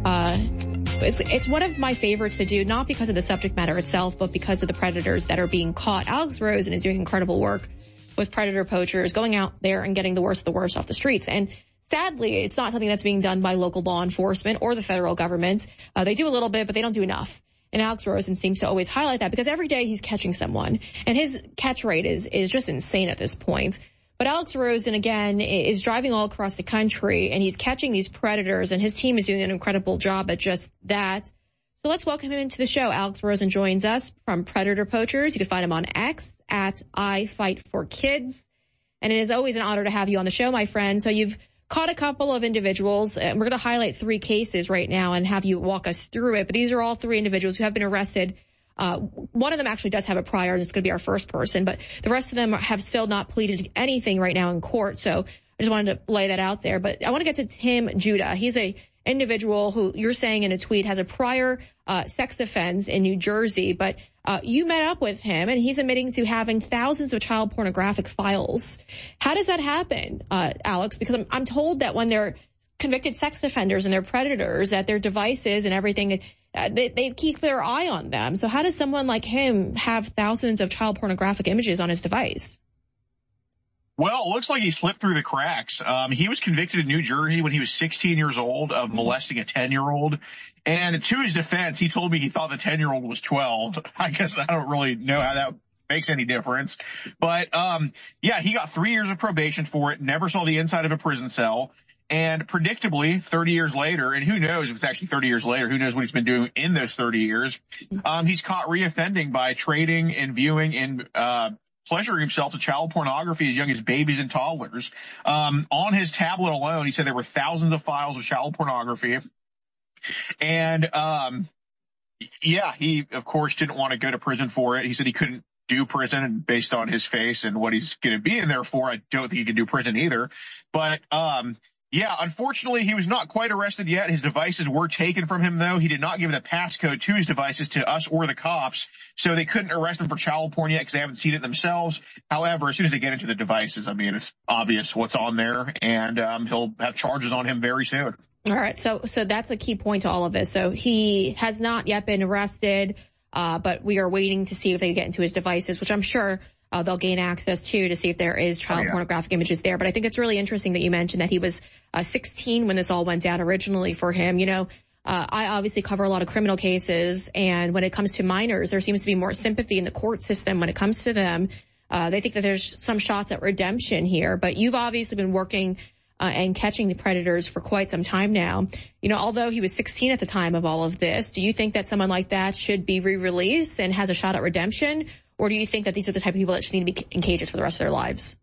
it's one of my favorites to do, not because of the subject matter itself, but because of the predators that are being caught. Alex Rosen is doing incredible work with predator poachers, going out there and getting the worst of the worst off the streets. And sadly, it's not something that's being done by local law enforcement or the federal government. They do a little bit, but they don't do enough. And Alex Rosen seems to always highlight that because every day he's catching someone. And his catch rate is just insane at this point. But Alex Rosen, again, is driving all across the country, and he's catching these predators, and his team is doing an incredible job at just that. So let's welcome him into the show. Alex Rosen joins us from Predator Poachers. You can find him on X at iFightForKids. And it is always an honor to have you on the show, my friend. So you've caught a couple of individuals, and we're going to highlight 3 cases right now and have you walk us through it. But these are all 3 individuals who have been arrested. One of them actually does have a prior, and it's going to be our first person, but the rest of them have still not pleaded anything right now in court. So I just wanted to lay that out there. But I want to get to Tim Judah. He's a individual who you're saying in a tweet has a prior sex offense in New Jersey, but you met up with him, and he's admitting to having thousands of child pornographic files. How does that happen, Alex? Because I'm told that when they're convicted sex offenders and they're predators, that their devices and everything, they keep their eye on them. So how does someone like him have thousands of child pornographic images on his device? Well, it looks like he slipped through the cracks. He was convicted in New Jersey when he was 16 years old of molesting a 10-year-old. And to his defense, he told me he thought the 10-year-old was 12. I guess I don't really know how that makes any difference. But, yeah, he got 3 years of probation for it, never saw the inside of a prison cell. And predictably, 30 years later, and who knows if it's actually 30 years later, who knows what he's been doing in those 30 years, he's caught reoffending by trading and viewing and, pleasuring himself to child pornography as young as babies and toddlers. On his tablet alone, he said there were thousands of files of child pornography. And, yeah, he, of course, didn't want to go to prison for it. He said he couldn't do prison based on his face and what he's going to be in there for. I don't think he can do prison either. But, yeah, unfortunately, he was not quite arrested yet. His devices were taken from him, though. He did not give the passcode to his devices to us or the cops, so they couldn't arrest him for child porn yet because they haven't seen it themselves. However, as soon as they get into the devices, I mean, it's obvious what's on there, and he'll have charges on him very soon. All right, so that's a key point to all of this. So he has not yet been arrested, but we are waiting to see if they get into his devices, which I'm sure they'll gain access to see if there is child pornographic images there. But I think it's really interesting that you mentioned that he was 16 when this all went down originally for him. I obviously cover a lot of criminal cases, and when it comes to minors, there seems to be more sympathy in the court system when it comes to them. They think that there's some shots at redemption here, but you've obviously been working and catching the predators for quite some time now. Although he was 16 at the time of all of this, do you think that someone like that should be re-released and has a shot at redemption? Or do you think that these are the type of people that just need to be in cages for the rest of their lives?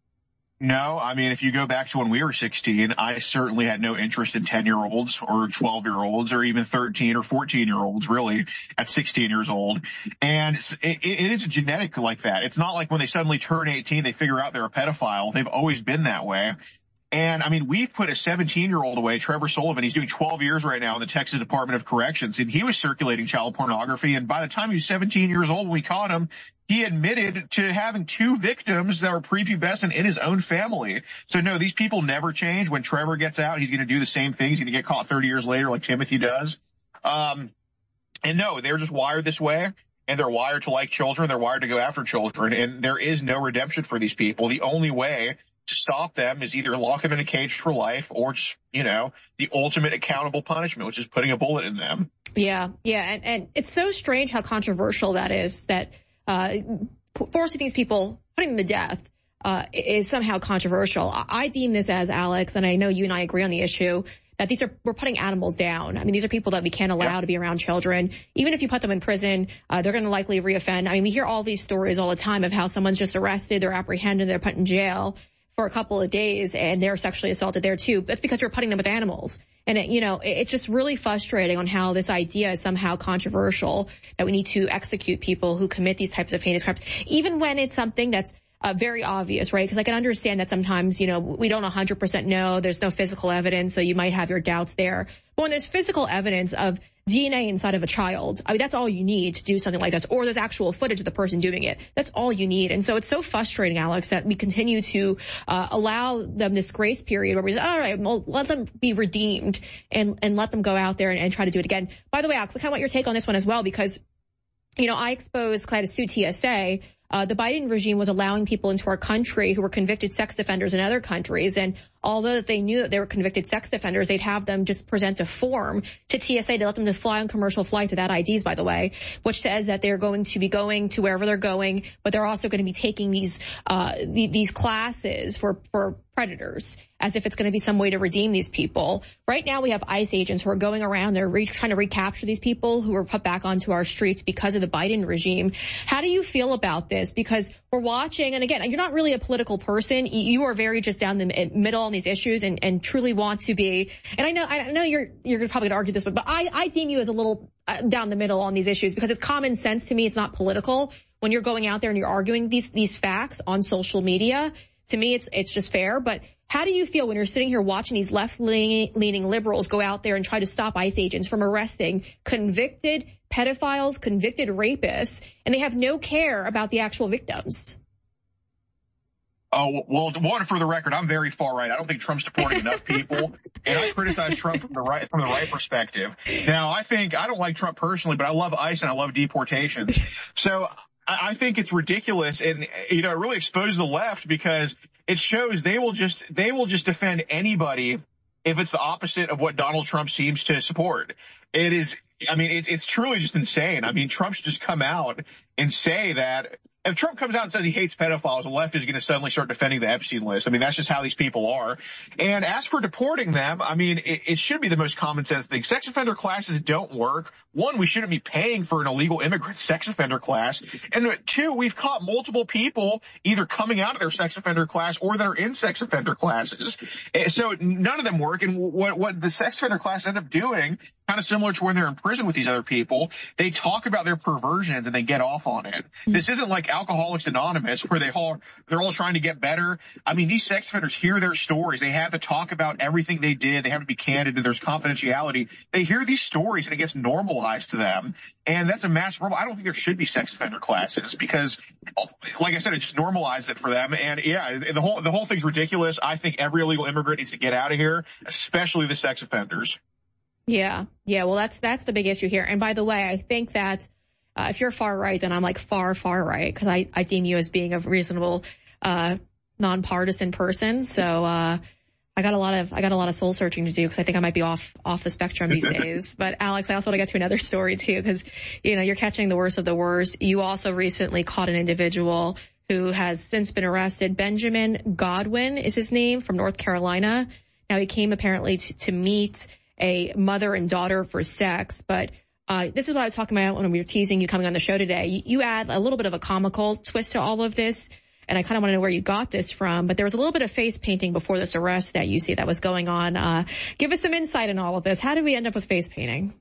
No, I mean, if you go back to when we were 16, I certainly had no interest in 10-year-olds or 12-year-olds or even 13 or 14-year-olds, really, at 16 years old. And it is genetic like that. It's not like when they suddenly turn 18, they figure out they're a pedophile. They've always been that way. And, I mean, we've put a 17-year-old away, Trevor Sullivan. He's doing 12 years right now in the Texas Department of Corrections, and he was circulating child pornography. And by the time he was 17 years old when we caught him, he admitted to having 2 victims that were prepubescent in his own family. So, no, these people never change. When Trevor gets out, he's going to do the same thing. He's going to get caught 30 years later like Timothy does. And, no, they're just wired this way. And they're wired to like children. They're wired to go after children. And there is no redemption for these people. The only way to stop them is either lock them in a cage for life or just, the ultimate accountable punishment, which is putting a bullet in them. Yeah. And it's so strange how controversial that is, that forcing these people, putting them to death, is somehow controversial. I deem this as, Alex, and I know you and I agree on the issue, that we're putting animals down. I mean, these are people that we can't allow to be around children. Even if you put them in prison, they're going to likely reoffend. I mean, we hear all these stories all the time of how someone's just arrested, they're apprehended, they're put in jail for a couple of days and they're sexually assaulted there too. That's because you're putting them with animals. And it's just really frustrating on how this idea is somehow controversial, that we need to execute people who commit these types of heinous crimes, even when it's something that's very obvious, right? Because I can understand that sometimes, we don't 100% know. There's no physical evidence, so you might have your doubts there. But when there's physical evidence of DNA inside of a child, I mean, that's all you need to do something like this. Or there's actual footage of the person doing it. That's all you need. And so it's so frustrating, Alex, that we continue to allow them this grace period where we say, all right, well, let them be redeemed and let them go out there and try to do it again. By the way, Alex, I kind of want your take on this one as well, because, I exposed, I had to sue TSA. The Biden regime was allowing people into our country who were convicted sex offenders in other countries. And although they knew that they were convicted sex offenders, they'd have them just present a form to TSA to let them to fly on commercial flights without IDs, by the way, which says that they're going to be going to wherever they're going, but they're also going to be taking these classes for predators, as if it's going to be some way to redeem these people. Right now we have ICE agents who are going around, they're trying to recapture these people who were put back onto our streets because of the Biden regime. How do you feel about this? Because we're watching, and again, you're not really a political person. You are very just down the middle on these issues and truly want to be, and I know you're probably going to argue this, but I deem you as a little down the middle on these issues because it's common sense to me. It's not political. When you're going out there and you're arguing these facts on social media, to me, it's just fair. But how do you feel when you're sitting here watching these left-leaning liberals go out there and try to stop ICE agents from arresting convicted pedophiles, convicted rapists, and they have no care about the actual victims? Oh, well, one, for the record, I'm very far right. I don't think Trump's deporting enough people, and I criticize Trump from the right perspective. Now, I don't like Trump personally, but I love ICE and I love deportations. So I think it's ridiculous, and it really exposes the left because it shows they will just defend anybody if it's the opposite of what Donald Trump seems to support. It is, it's truly just insane. Trump should just come out and say that. If Trump comes out and says he hates pedophiles, the left is going to suddenly start defending the Epstein list. That's just how these people are. And as for deporting them, it should be the most common sense thing. Sex offender classes don't work. One, we shouldn't be paying for an illegal immigrant sex offender class. And two, we've caught multiple people either coming out of their sex offender class or that are in sex offender classes. So none of them work. And what the sex offender class end up doing, kind of similar to when they're in prison with these other people, they talk about their perversions and they get off on it. This isn't like Alcoholics Anonymous where they're all trying to get better. These sex offenders hear their stories. They have to talk about everything they did. They have to be candid, and there's confidentiality. They hear these stories and it gets normalized to them. And that's a massive problem. I don't think there should be sex offender classes because, like I said, it just normalizes it for them. And yeah, the whole thing's ridiculous. I think every illegal immigrant needs to get out of here, especially the sex offenders. Yeah. Well, that's the big issue here. And by the way, I think that if you're far right, then I'm like far right, because I deem you as being a reasonable, nonpartisan person. So, I got a lot of soul searching to do, because I think I might be off the spectrum these days. But Alex, I also want to get to another story too, because, you're catching the worst of the worst. You also recently caught an individual who has since been arrested. Benjamin Godwin is his name, from North Carolina. Now, he came apparently to meet a mother and daughter for sex, but this is what I was talking about when we were teasing you coming on the show today. You add a little bit of a comical twist to all of this, and I kind of want to know where you got this from, but there was a little bit of face painting before this arrest that you see that was going on. Give us some insight in all of this. How did we end up with face painting?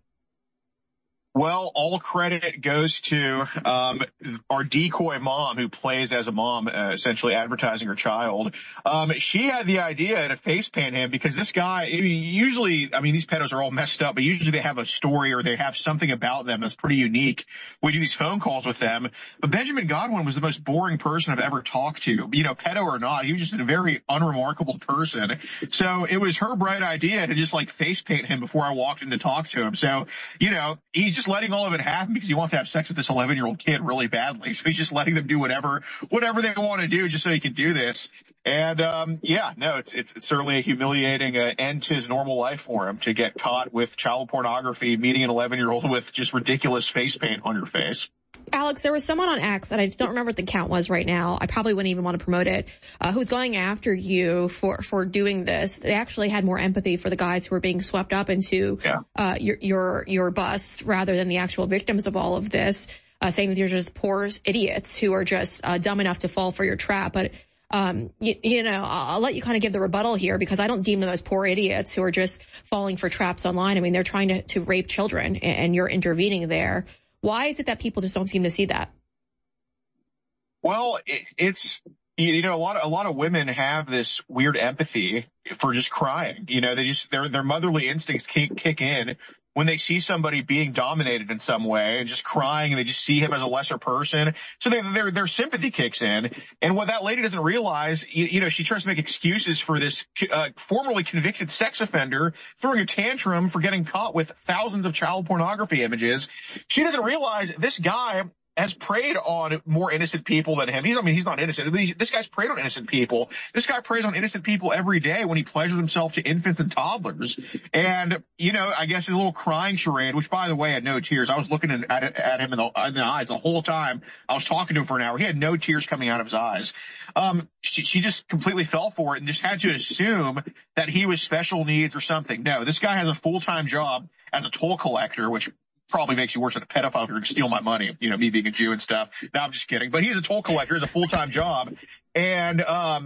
Well, all credit goes to our decoy mom, who plays as a mom, essentially advertising her child. She had the idea to face paint him because this guy, usually, these pedos are all messed up, but usually they have a story or they have something about them that's pretty unique. We do these phone calls with them. But Benjamin Godwin was the most boring person I've ever talked to. Pedo or not, he was just a very unremarkable person. So it was her bright idea to just face paint him before I walked in to talk to him. So, he's just letting all of it happen because he wants to have sex with this 11-year-old kid really badly. So he's just letting them do whatever they want to do just so he can do this. And, it's certainly a humiliating end to his normal life for him to get caught with child pornography, meeting an 11-year-old with just ridiculous face paint on your face. Alex, there was someone on X, and I don't remember what the count was right now. I probably wouldn't even want to promote it, who's going after you for doing this. They actually had more empathy for the guys who were being swept up into your bus rather than the actual victims of all of this, saying that you're just poor idiots who are just dumb enough to fall for your trap. But I'll let you kind of give the rebuttal here, because I don't deem them as poor idiots who are just falling for traps online. They're trying to rape children, and you're intervening there. Why is it that people just don't seem to see that? Well, it's a lot of women have this weird empathy for just crying. Their motherly instincts kick in when they see somebody being dominated in some way and just crying, and they just see him as a lesser person. So their sympathy kicks in. And what that lady doesn't realize, she tries to make excuses for this formerly convicted sex offender throwing a tantrum for getting caught with thousands of child pornography images. She doesn't realize this guy has preyed on more innocent people than him. He's not innocent. This guy's preyed on innocent people. This guy preys on innocent people every day when he pleasures himself to infants and toddlers. And, I guess his little crying charade, which, by the way, had no tears. I was looking at him in the eyes the whole time. I was talking to him for an hour. He had no tears coming out of his eyes. She just completely fell for it and just had to assume that he was special needs or something. No, this guy has a full-time job as a toll collector, which probably makes you worse than a pedophile if you're going to steal my money, me being a Jew and stuff. No, I'm just kidding. But he's a toll collector, has a full-time job. And,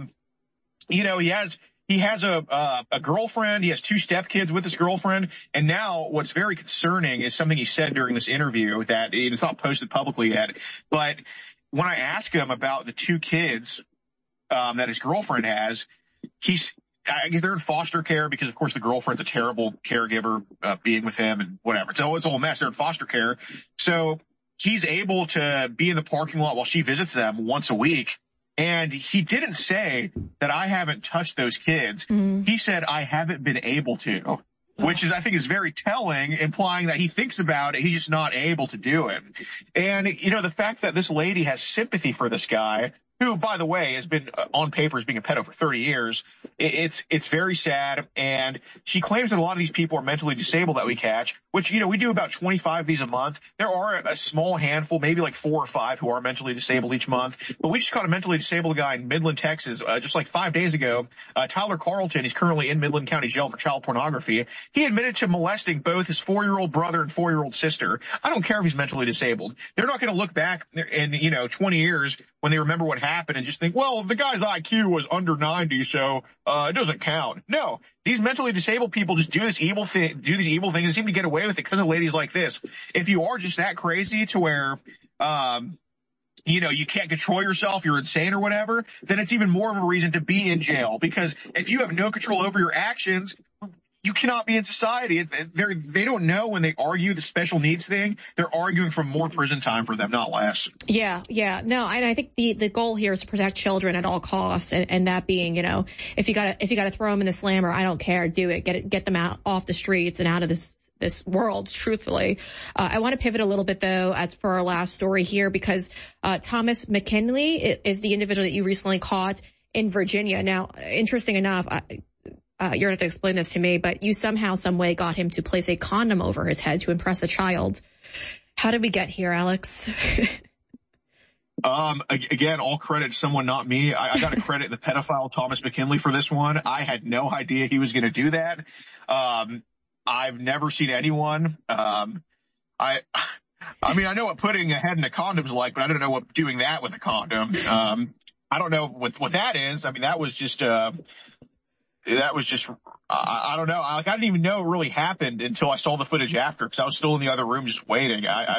he has a girlfriend. He has 2 stepkids with his girlfriend. And now what's very concerning is something he said during this interview that it's not posted publicly yet. But when I ask him about the 2 kids, that his girlfriend has, I guess they're in foster care because, of course, the girlfriend's a terrible caregiver, being with him and whatever. So it's a whole mess. They're in foster care. So he's able to be in the parking lot while she visits them once a week. And he didn't say that I haven't touched those kids. Mm-hmm. He said I haven't been able to, which I think is very telling, implying that he thinks about it. He's just not able to do it. And, the fact that this lady has sympathy for this guy, who, by the way, has been on paper as being a pedo for 30 years. It's very sad. And she claims that a lot of these people are mentally disabled that we catch, which, we do about 25 of these a month. There are a small handful, maybe 4 or 5 who are mentally disabled each month. But we just caught a mentally disabled guy in Midland, Texas, just 5 days ago. Tyler Carlton, he's currently in Midland County Jail for child pornography. He admitted to molesting both his 4-year-old brother and 4-year-old sister. I don't care if he's mentally disabled. They're not going to look back in, 20 years when they remember what happened and just think, well, the guy's IQ was under 90, so it doesn't count. No, these mentally disabled people just do these evil things and seem to get away with it because of ladies like this. If you are just that crazy to where, you can't control yourself, you're insane or whatever, then it's even more of a reason to be in jail. Because if you have no control over your actions, you cannot be in society. They don't know when they argue the special needs thing. They're arguing for more prison time for them, not less. Yeah. No, and I think the goal here is to protect children at all costs, and that being, if you gotta throw them in the slammer, I don't care, do it. Get them out off the streets and out of this this world, truthfully. I want to pivot a little bit, though, as for our last story here, because Thomas McKinley is the individual that you recently caught in Virginia. Now, interesting enough, you're going to have to explain this to me, but you somehow, some way got him to place a condom over his head to impress a child. How did we get here, Alex? Again, all credit to someone, not me. I got to credit the pedophile Thomas McKinley for this one. I had no idea he was going to do that. I've never seen anyone. I mean, I know what putting a head in a condom's like, but I don't know what doing that with a condom. I don't know what that is. I mean, that was just I don't know. I didn't even know it really happened until I saw the footage after, because I was still in the other room just waiting. I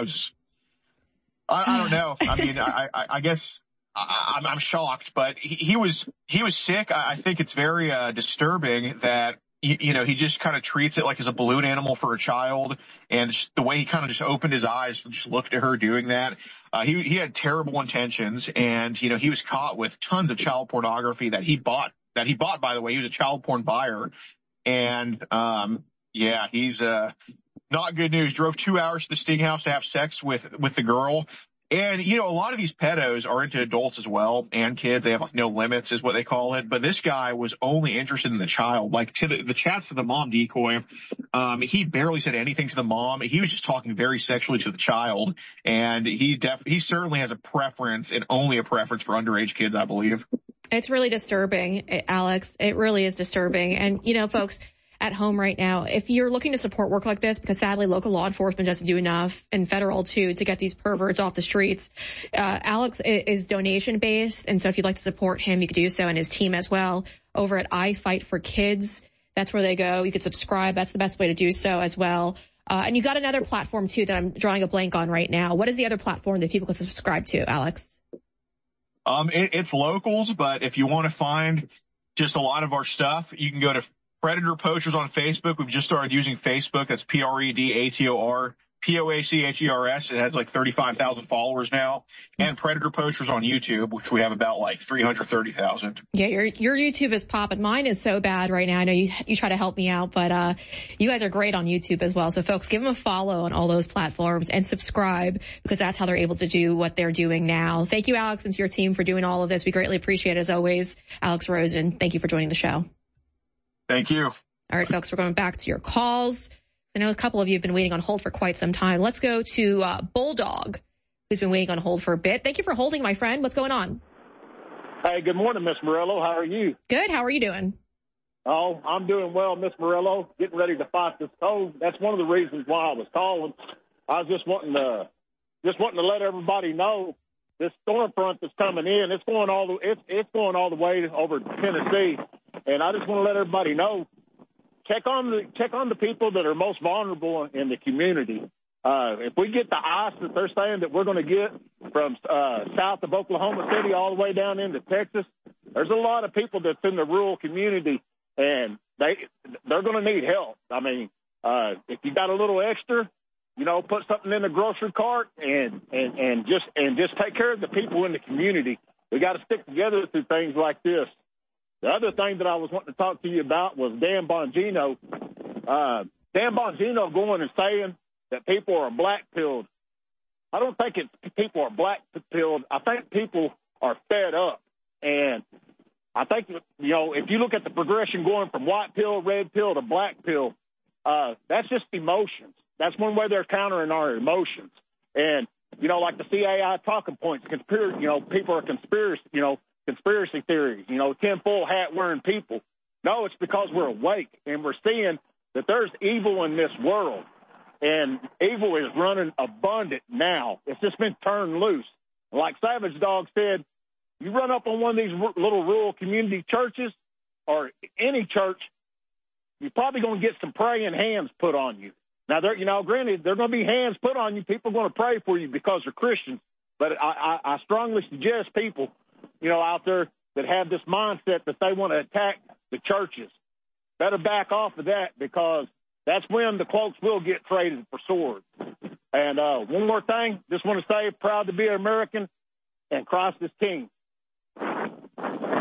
don't know. I mean, I guess I'm shocked, but he was sick. I think it's very disturbing that, you know, he just kind of treats it like as a balloon animal for a child. And the way he kind of just opened his eyes and just looked at her doing that, he had terrible intentions. And, you know, he was caught with tons of child pornography that he bought, by the way. He was a child porn buyer. And, yeah, he's, not good news. Drove 2 hours to the Sting House to have sex with the girl. And, you know, a lot of these pedos are into adults as well, and kids. They have like no limits is what they call it. But this guy was only interested in the child. Like to the chats to the mom decoy, he barely said anything to the mom. He was just talking very sexually to the child. And he certainly has a preference, and only a preference, for underage kids, I believe. It's really disturbing, Alex. It really is disturbing. And, you know, folks at home right now, if you're looking to support work like this, because sadly local law enforcement doesn't do enough, and federal too, to get these perverts off the streets, Alex is donation based. And so if you'd like to support him, you could do so, and his team as well, over at I Fight for Kids. That's where they go. You could subscribe. That's the best way to do so as well. And you got another platform too that I'm drawing a blank on right now. What is the other platform that people can subscribe to, Alex? It's Locals, but if you want to find just a lot of our stuff, you can go to Predator Poachers on Facebook. We've just started using Facebook. That's PREDATOR POACHERS. It has like 35,000 followers now. And Predator Poachers on YouTube, which we have about like 330,000. Yeah, your YouTube is popping. Mine is so bad right now. I know you try to help me out, but you guys are great on YouTube as well. So folks, give them a follow on all those platforms and subscribe, because that's how they're able to do what they're doing now. Thank you, Alex, and to your team for doing all of this. We greatly appreciate it, as always. Alex Rosen, thank you for joining the show. Thank you. All right, folks, we're going back to your calls. I know a couple of you have been waiting on hold for quite some time. Let's go to Bulldog, who's been waiting on hold for a bit. Thank you for holding, my friend. What's going on? Hey, good morning, Miss Morello. How are you? Good. How are you doing? Oh, I'm doing well, Miss Morello. Getting ready to fight this cold. That's one of the reasons why I was calling. I was just wanting to let everybody know this storm front that's coming in. It's going all the way over to Tennessee, and I just want to let everybody know. Check on the people that are most vulnerable in the community. If we get the ice that they're saying that we're going to get from south of Oklahoma City all the way down into Texas, there's a lot of people that's in the rural community, and they're going to need help. I mean, if you got a little extra, you know, put something in the grocery cart and just take care of the people in the community. We got to stick together through things like this. The other thing that I was wanting to talk to you about was Dan Bongino. Dan Bongino going and saying that people are black-pilled. I don't think people are black-pilled. I think people are fed up. And I think, you know, if you look at the progression going from white pill, red pill to black pill, that's just emotions. That's one way they're countering our emotions. And, you know, like the CAI talking points, people are conspiracy theories, you know, tinfoil hat wearing people. No, it's because we're awake and we're seeing that there's evil in this world, and evil is running abundant now. It's just been turned loose. Like Savage Dog said, you run up on one of these little rural community churches or any church, you're probably going to get some praying hands put on you. Now, granted, there are going to be hands put on you. People are going to pray for you because they're Christians. But I strongly suggest people, you know, out there that have this mindset that they want to attack the churches, better back off of that, because that's when the cloaks will get traded for swords. And one more thing, just want to say, proud to be an American, and Christ is King.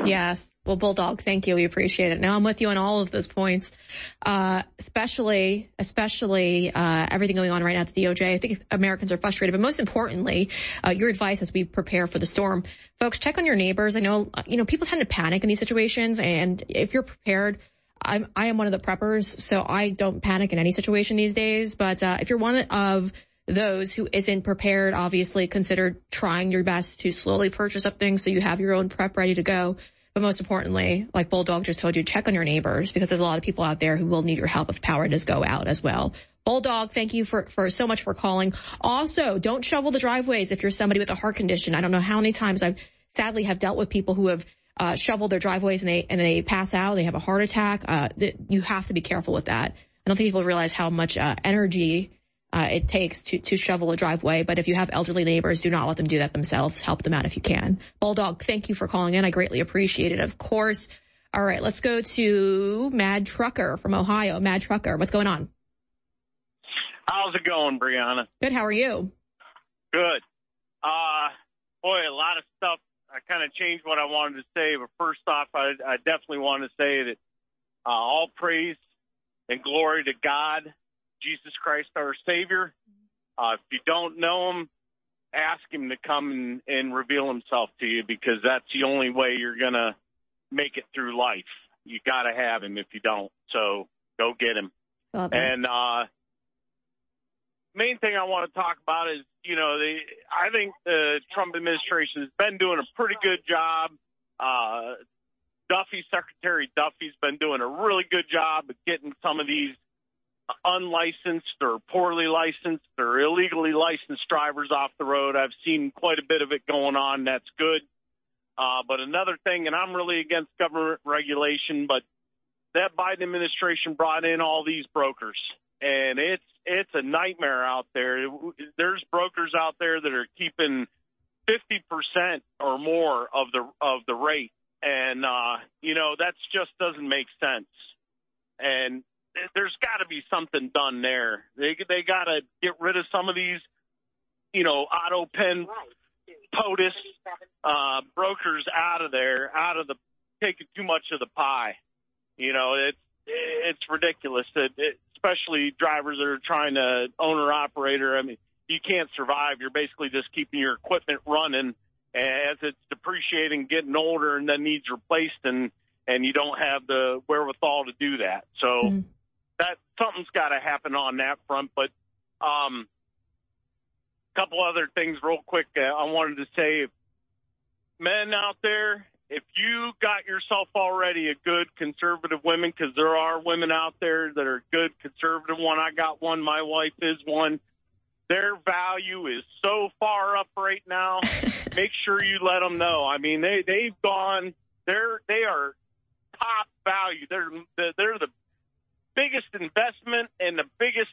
Yes. Well, Bulldog, thank you. We appreciate it. Now I'm with you on all of those points, especially everything going on right now at the DOJ. I think Americans are frustrated, but most importantly, your advice as we prepare for the storm. Folks, check on your neighbors. I know, people tend to panic in these situations, and if you're prepared, I am one of the preppers, so I don't panic in any situation these days. But if you're one of those who isn't prepared, obviously consider trying your best to slowly purchase up things so you have your own prep ready to go. But most importantly, like Bulldog just told you, check on your neighbors, because there's a lot of people out there who will need your help if power does go out as well. Bulldog, thank you for so much for calling. Also, don't shovel the driveways if you're somebody with a heart condition. I don't know how many times I've sadly have dealt with people who have shoveled their driveways and they pass out, they have a heart attack. You have to be careful with that. I don't think people realize how much energy it takes to shovel a driveway. But if you have elderly neighbors, do not let them do that themselves. Help them out if you can. Bulldog, thank you for calling in. I greatly appreciate it, of course. All right, let's go to Mad Trucker from Ohio. Mad Trucker, what's going on? How's it going, Brianna? Good, how are you? Good. Boy, a lot of stuff. I kind of changed what I wanted to say, but first off, I definitely want to say that all praise and glory to God, Jesus Christ, our Savior. If you don't know him, ask him to come and reveal himself to you, because that's the only way you're going to make it through life. You got to have him if you don't. So go get him. And main thing I want to talk about is, I think the Trump administration has been doing a pretty good job. Secretary Duffy's been doing a really good job of getting some of these unlicensed or poorly licensed or illegally licensed drivers off the road. I've seen quite a bit of it going on. That's good. But another thing, and I'm really against government regulation, but that Biden administration brought in all these brokers, and it's a nightmare out there. There's brokers out there that are keeping 50% or more of the rate. And, that just doesn't make sense. And there's got to be something done there. They got to get rid of some of these, auto pen POTUS brokers out of there, taking too much of the pie. It's ridiculous that especially drivers that are trying to owner operator. I mean, you can't survive. You're basically just keeping your equipment running as it's depreciating, getting older, and then needs replaced, and you don't have the wherewithal to do that. So that something's got to happen on that front. But a couple other things real quick. I wanted to say, men out there, if you got yourself already a good conservative woman, because there are women out there that are good conservative one. I got one. My wife is one. Their value is so far up right now. Make sure you let them know. I mean, they've gone. They are top value. They're the biggest investment and the biggest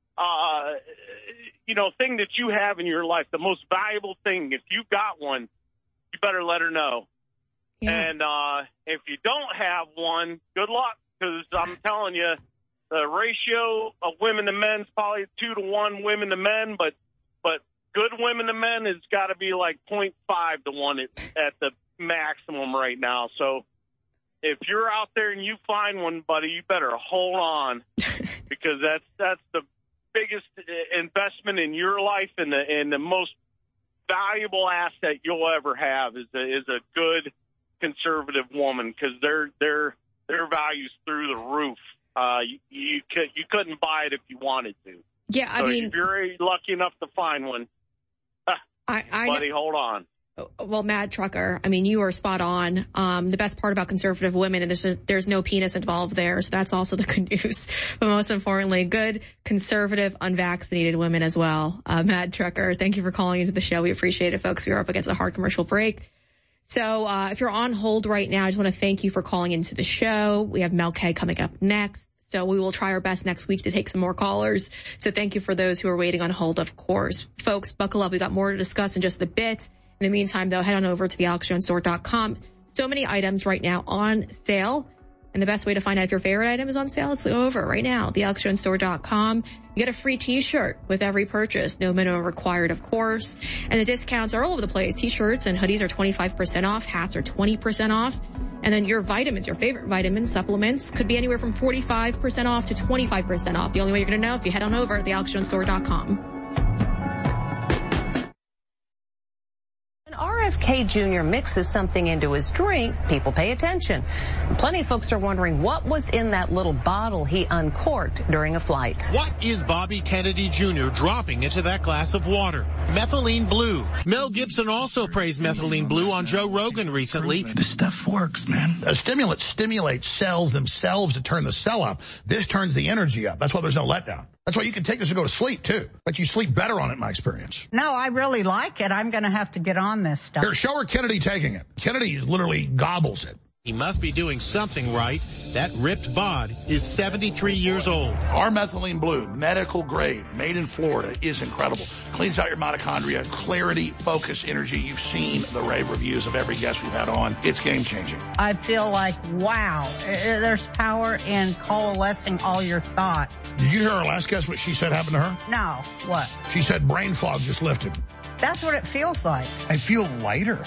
thing that you have in your life. The most valuable thing. If you got one, you better let her know. Yeah. And if you don't have one, good luck, because I'm telling you, the ratio of women to men is probably 2 to 1 women to men, but good women to men has got to be like 0.5 to 1 at the maximum right now. So if you're out there and you find one, buddy, you better hold on, because that's the biggest investment in your life, and the most valuable asset you'll ever have is a good conservative woman, because their value's through the roof. You couldn't buy it if you wanted to. Yeah, I mean, if you're lucky enough to find one, buddy, hold on. Well, Mad Trucker, I mean, you are spot on. The best part about conservative women, and there's no penis involved there, so that's also the good news. But most importantly, good conservative unvaccinated women as well. Mad Trucker, thank you for calling into the show. We appreciate it, folks. We are up against a hard commercial break. So if you're on hold right now, I just want to thank you for calling into the show. We have Mel K coming up next. So we will try our best next week to take some more callers. So thank you for those who are waiting on hold, of course. Folks, buckle up. We've got more to discuss in just a bit. In the meantime, though, head on over to thealexjonesstore.com. So many items right now on sale And the best way to find out if your favorite item is on sale is to go over right now, thealexjonesstore.com. You get a free t-shirt with every purchase, no minimum required, of course. And the discounts are all over the place. T-shirts and hoodies are 25% off. Hats are 20% off. And then your vitamins, your favorite vitamins, supplements, could be anywhere from 45% off to 25% off. The only way you're going to know if you head on over to thealexjonesstore.com. RFK Jr. mixes something into his drink, people pay attention. And plenty of folks are wondering what was in that little bottle he uncorked during a flight. What is Bobby Kennedy Jr. dropping into that glass of water? Methylene blue. Mel Gibson also praised methylene blue on Joe Rogan recently. This stuff works, man. A stimulant stimulates cells themselves to turn the cell up. This turns the energy up. That's why there's no letdown. That's why you can take this and go to sleep, too. But you sleep better on it, in my experience. No, I really like it. I'm going to have to get on this stuff. Here, show her Kennedy taking it. Kennedy literally gobbles it. He must be doing something right. That ripped bod is 73 years old. Our methylene blue, medical grade, made in Florida, is incredible. Cleans out your mitochondria, clarity, focus, energy. You've seen the rave reviews of every guest we've had on. It's game-changing. I feel like, wow, there's power in coalescing all your thoughts. Did you hear our last guest, what she said happened to her? No, what? She said brain fog just lifted. That's what it feels like. I feel lighter.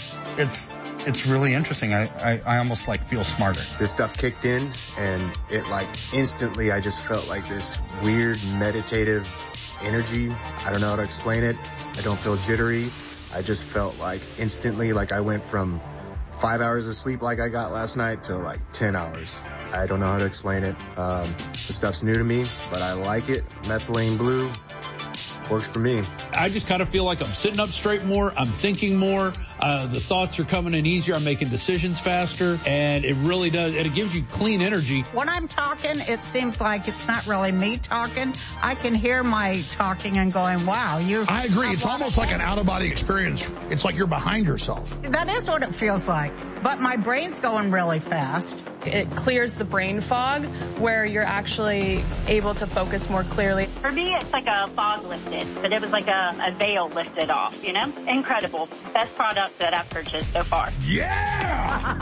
It's really interesting. I almost like feel smarter. This stuff kicked in and it like instantly I just felt like this weird meditative energy. I don't know how to explain it. I don't feel jittery. I just felt like instantly like I went from 5 hours of sleep like I got last night to like 10 hours. I don't know how to explain it. The stuff's new to me, but I like it. Methylene blue works for me. I just kind of feel like I'm sitting up straight more. I'm thinking more. The thoughts are coming in easier. I'm making decisions faster. And it really does. And it gives you clean energy. When I'm talking, it seems like it's not really me talking. I can hear my talking and going, wow, I agree. It's almost like an out-of-body experience. It's like you're behind yourself. That is what it feels like. But my brain's going really fast. It clears the brain fog where you're actually able to focus more clearly. For me, it's like a fog lifted, but it was like a veil lifted off, you know? Incredible. Best product that I've purchased so far. Yeah!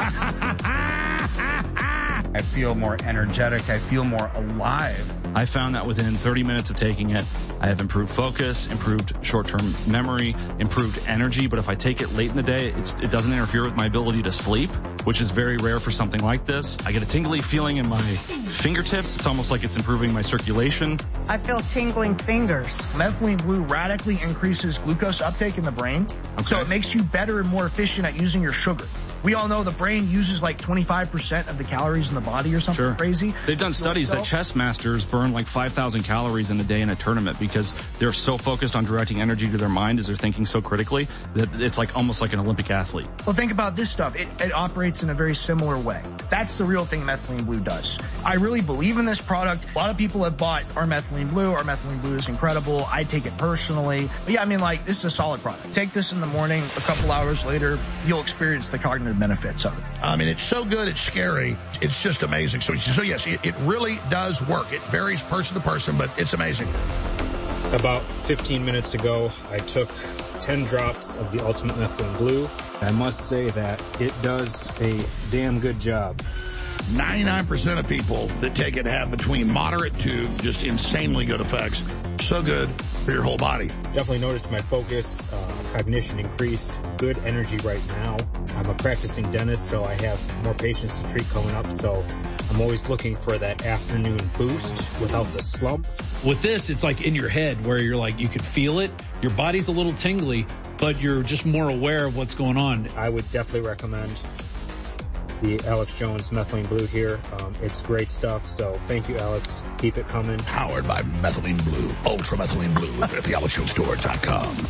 I feel more energetic. I feel more alive. I found that within 30 minutes of taking it, I have improved focus, improved short-term memory, improved energy. But if I take it late in the day, it doesn't interfere with my ability to sleep, which is very rare for something like this. I get a tingly feeling in my fingertips. It's almost like it's improving my circulation. I feel tingling fingers. Methylene blue radically increases glucose uptake in the brain. Okay. So it makes you better and more efficient at using your sugar. We all know the brain uses like 25% of the calories in the body or something crazy. They've done studies that chess masters burn like 5,000 calories in a day in a tournament because they're so focused on directing energy to their mind as they're thinking so critically that it's like almost like an Olympic athlete. Well, think about this stuff. It operates in a very similar way. That's the real thing methylene blue does. I really believe in this product. A lot of people have bought our methylene blue. Our methylene blue is incredible. I take it personally. But yeah, I mean, like, this is a solid product. Take this in the morning. A couple hours later, you'll experience the cognitive benefits of it. I mean, it's so good, it's scary. It's just amazing. So yes, it really does work. It varies person to person, but it's amazing. About 15 minutes ago, I took 10 drops of the Ultimate Methylene Blue. I must say that it does a damn good job. 99% of people that take it have between moderate to just insanely good effects. So good for your whole body. Definitely noticed my focus, cognition increased, good energy right now. I'm a practicing dentist, so I have more patients to treat coming up, so I'm always looking for that afternoon boost without the slump. With this, it's like in your head where you're like, you could feel it. Your body's a little tingly, but you're just more aware of what's going on. I would definitely recommend the Alex Jones Methylene Blue here. It's great stuff, so thank you, Alex. Keep it coming. Powered by Methylene Blue, Ultra Methylene Blue at thealexjonesstore.com.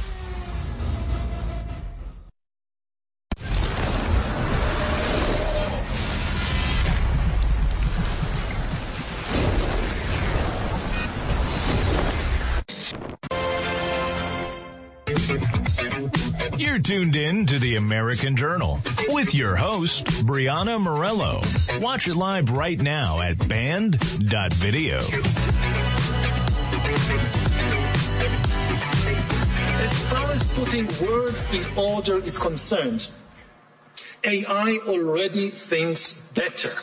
You're tuned in to the American Journal with your host, Brianna Morello. Watch it live right now at band.video. As far as putting words in order is concerned, AI already thinks better.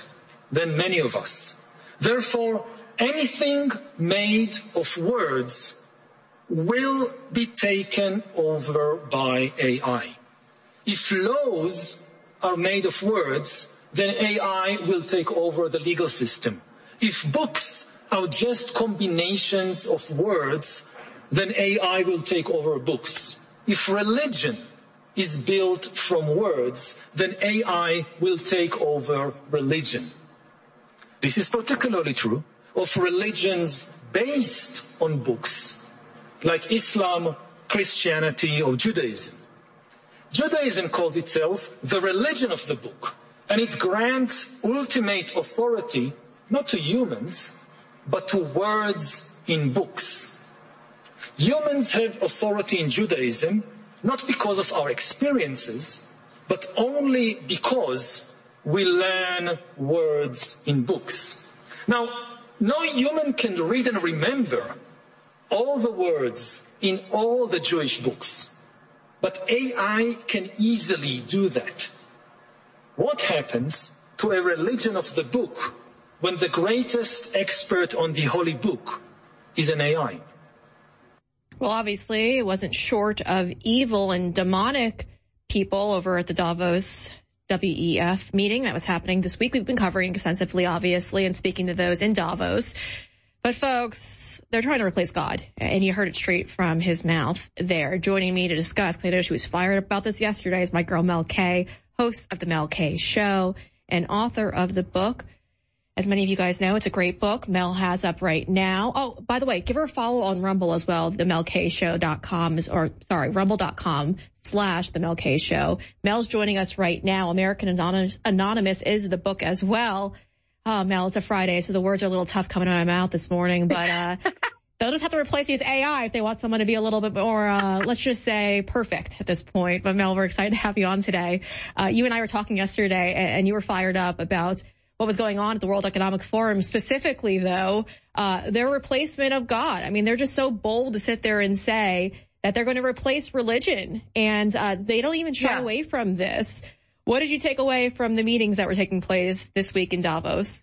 than many of us. Therefore, anything made of words will be taken over by AI. If laws are made of words, then AI will take over the legal system. If books are just combinations of words, then AI will take over books. If religion is built from words, then AI will take over religion. This is particularly true of religions based on books, like Islam, Christianity, or Judaism. Judaism calls itself the religion of the book, and it grants ultimate authority not to humans, but to words in books. Humans have authority in Judaism not because of our experiences, but only because we learn words in books. Now, no human can read and remember all the words in all the Jewish books, but AI can easily do that. What happens to a religion of the book when the greatest expert on the holy book is an AI? Well, obviously, it wasn't short of evil and demonic people over at the Davos WEF meeting that was happening this week. We've been covering extensively, obviously, and speaking to those in Davos. But folks, they're trying to replace God, and you heard it straight from his mouth there. Joining me to discuss, because I know she was fired about this yesterday, is my girl Mel K, host of the Mel K Show and author of the book. As many of you guys know, it's a great book Mel has up right now. Oh, by the way, give her a follow on Rumble as well. The rumble.com/the Mel K Show. Mel's joining us right now. American Anonymous is the book as well. Oh, Mel, it's a Friday, so the words are a little tough coming out of my mouth this morning, but, they'll just have to replace you with AI if they want someone to be a little bit more, let's just say perfect at this point. But Mel, we're excited to have you on today. You and I were talking yesterday and you were fired up about what was going on at the World Economic Forum, specifically, though, their replacement of God. I mean, they're just so bold to sit there and say that they're going to replace religion, and they don't even shy away from this. What did you take away from the meetings that were taking place this week in Davos?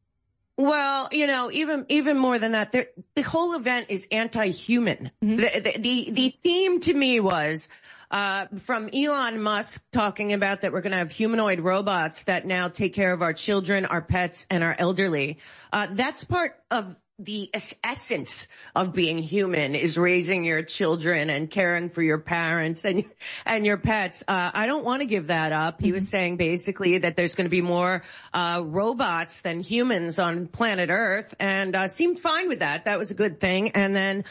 Well, you know, even more than that, the whole event is anti-human. Mm-hmm. The theme to me was from Elon Musk talking about that we're going to have humanoid robots that now take care of our children, our pets, and our elderly. That's part of the essence of being human, is raising your children and caring for your parents and your pets. I don't want to give that up. He was saying basically that there's going to be more robots than humans on planet Earth, and seemed fine with that. That was a good thing. And then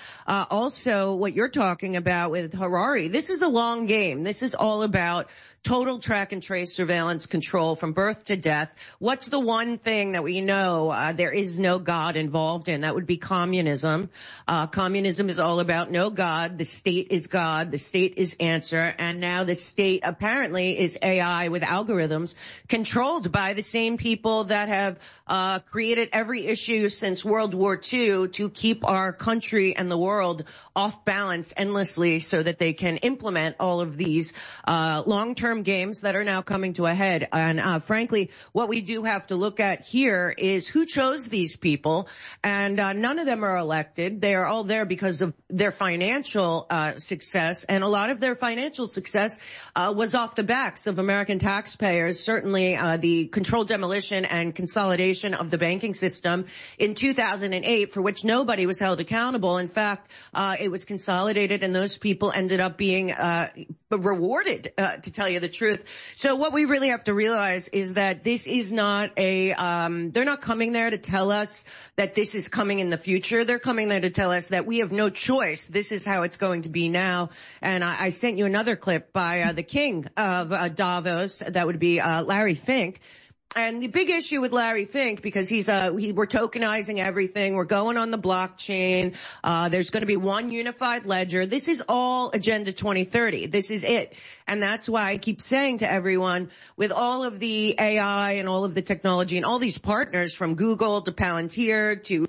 also what you're talking about with Harari, this is a long game. This is all about total track and trace surveillance control from birth to death. What's the one thing that we know there is no God involved in? That would be communism. Communism is all about no God. The state is God. The state is answer. And now the state apparently is AI with algorithms controlled by the same people that have created every issue since World War II to keep our country and the world off balance endlessly so that they can implement all of these long-term games that are now coming to a head. And frankly, what we do have to look at here is who chose these people, and none of them are elected. They are all there because of their financial success, and a lot of their financial success was off the backs of American taxpayers. Certainly the controlled demolition and consolidation of the banking system in 2008, for which nobody was held accountable. In fact, it was consolidated and those people ended up being rewarded, to tell you the truth. So what we really have to realize is that this is not they're not coming there to tell us that this is coming in the future. They're coming there to tell us that we have no choice. This is how it's going to be now. And I sent you another clip by the king of Davos. That would be Larry Fink. And the big issue with Larry Fink, because we're tokenizing everything. We're going on the blockchain. There's going to be one unified ledger. This is all Agenda 2030. This is it. And that's why I keep saying to everyone, with all of the AI and all of the technology and all these partners from Google to Palantir to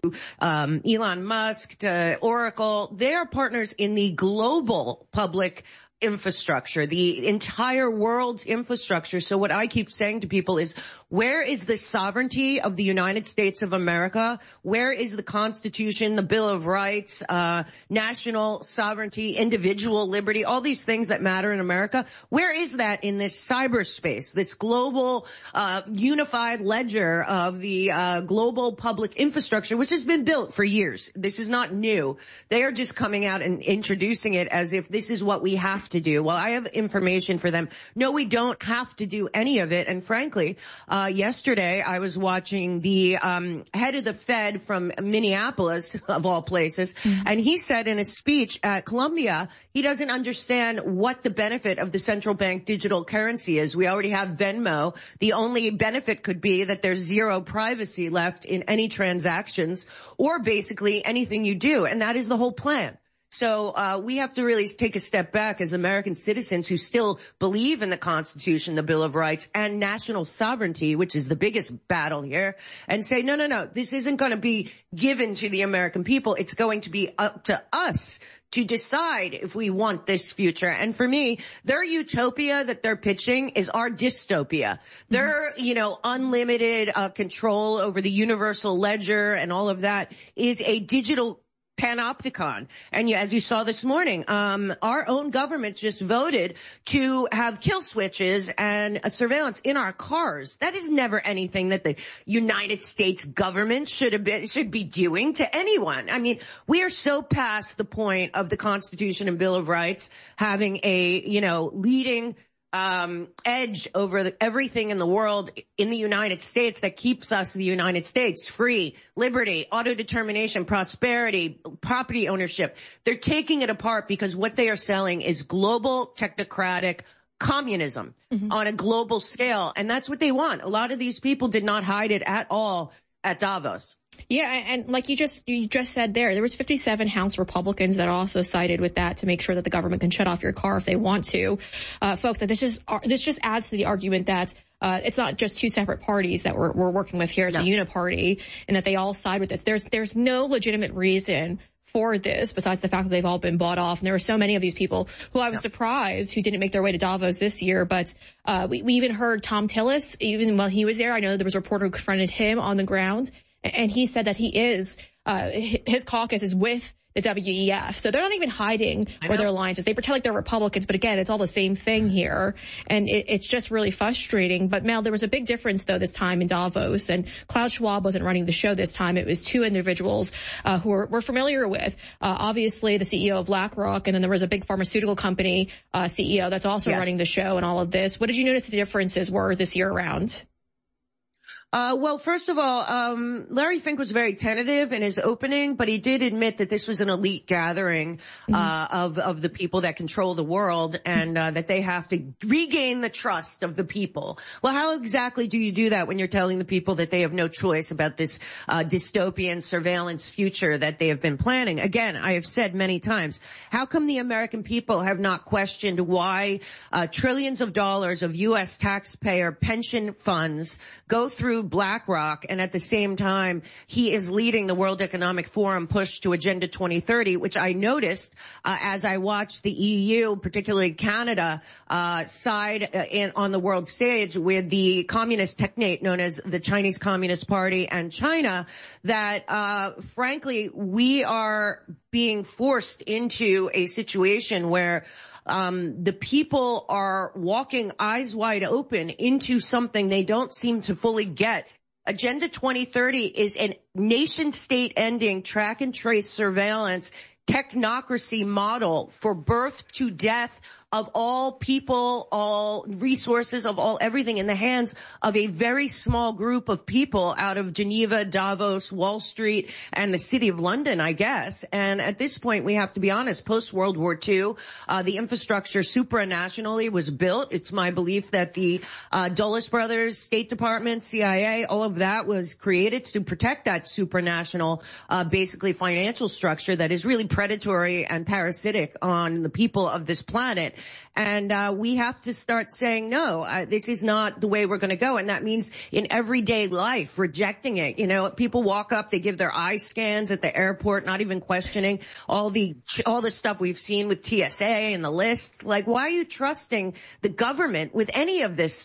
Elon Musk to Oracle, they are partners in the global public infrastructure, the entire world's infrastructure. So what I keep saying to people is Where is the sovereignty of the United States of America? Where is the Constitution, the Bill of Rights, national sovereignty, individual liberty, all these things that matter in America? Where is that in this cyberspace, this global unified ledger of the global public infrastructure, which has been built for years? This is not new. They are just coming out and introducing it as if this is what we have to do. Well, I have information for them. No, we don't have to do any of it. And frankly, yesterday I was watching the head of the Fed from Minneapolis, of all places, and he said in a speech at Columbia, he doesn't understand what the benefit of the central bank digital currency is. We already have Venmo. The only benefit could be that there's zero privacy left in any transactions or basically anything you do, and that is the whole plan. So we have to really take a step back as American citizens who still believe in the Constitution, the Bill of Rights, and national sovereignty, which is the biggest battle here, and say, no, this isn't going to be given to the American people. It's going to be up to us to decide if we want this future. And for me, their utopia that they're pitching is our dystopia. Their, unlimited control over the universal ledger and all of that is a digital panopticon. And as you saw this morning, our own government just voted to have kill switches and surveillance in our cars. That is never anything that the United States government should be doing to anyone. I mean, we are so past the point of the Constitution and Bill of Rights having a, leading edge over everything in the world in the United States that keeps us, the United States, free, liberty, autodetermination, prosperity, property ownership. They're taking it apart because what they are selling is global technocratic communism on a global scale. And that's what they want. A lot of these people did not hide it at all at Davos. Yeah, and like you just said there was 57 House Republicans that also sided with that to make sure that the government can shut off your car if they want to. Folks, this just adds to the argument that it's not just two separate parties that we're working with here. It's a uniparty, and that they all side with this. There's no legitimate reason for this besides the fact that they've all been bought off. And there are so many of these people who I was surprised who didn't make their way to Davos this year. But we even heard Tom Tillis, even while he was there. I know there was a reporter who confronted him on the ground. And he said that he is, his caucus is with the WEF. So they're not even hiding where their alliance is. They pretend like they're Republicans, but again, it's all the same thing here. And it's just really frustrating. But Mel, there was a big difference though this time in Davos, and Klaus Schwab wasn't running the show this time. It was two individuals, who we're familiar with. Obviously the CEO of BlackRock, and then there was a big pharmaceutical company, CEO that's also running the show and all of this. What did you notice the differences were this year around? Well, first of all, Larry Fink was very tentative in his opening, but he did admit that this was an elite gathering, of the people that control the world, and, that they have to regain the trust of the people. Well, how exactly do you do that when you're telling the people that they have no choice about this, dystopian surveillance future that they have been planning? Again, I have said many times, how come the American people have not questioned why, trillions of dollars of U.S. taxpayer pension funds go through BlackRock, and at the same time, he is leading the World Economic Forum push to Agenda 2030, which I noticed as I watched the EU, particularly Canada, side on the world stage with the communist technate known as the Chinese Communist Party and China, that frankly, we are being forced into a situation where the people are walking eyes wide open into something they don't seem to fully get. Agenda 2030 is a nation-state ending track and trace surveillance technocracy model for birth to death of all people, all resources, of all everything in the hands of a very small group of people out of Geneva, Davos, Wall Street, and the City of London, I guess. And at this point, we have to be honest, post-World War II, the infrastructure supranationally was built. It's my belief that the Dulles Brothers, State Department, CIA, all of that was created to protect that supranational, basically financial structure that is really predatory and parasitic on the people of this planet. And we have to start saying, no, this is not the way we're going to go. And that means in everyday life, rejecting it. You know, people walk up, they give their eye scans at the airport, not even questioning all the stuff we've seen with TSA and the list. Like, why are you trusting the government with any of this stuff?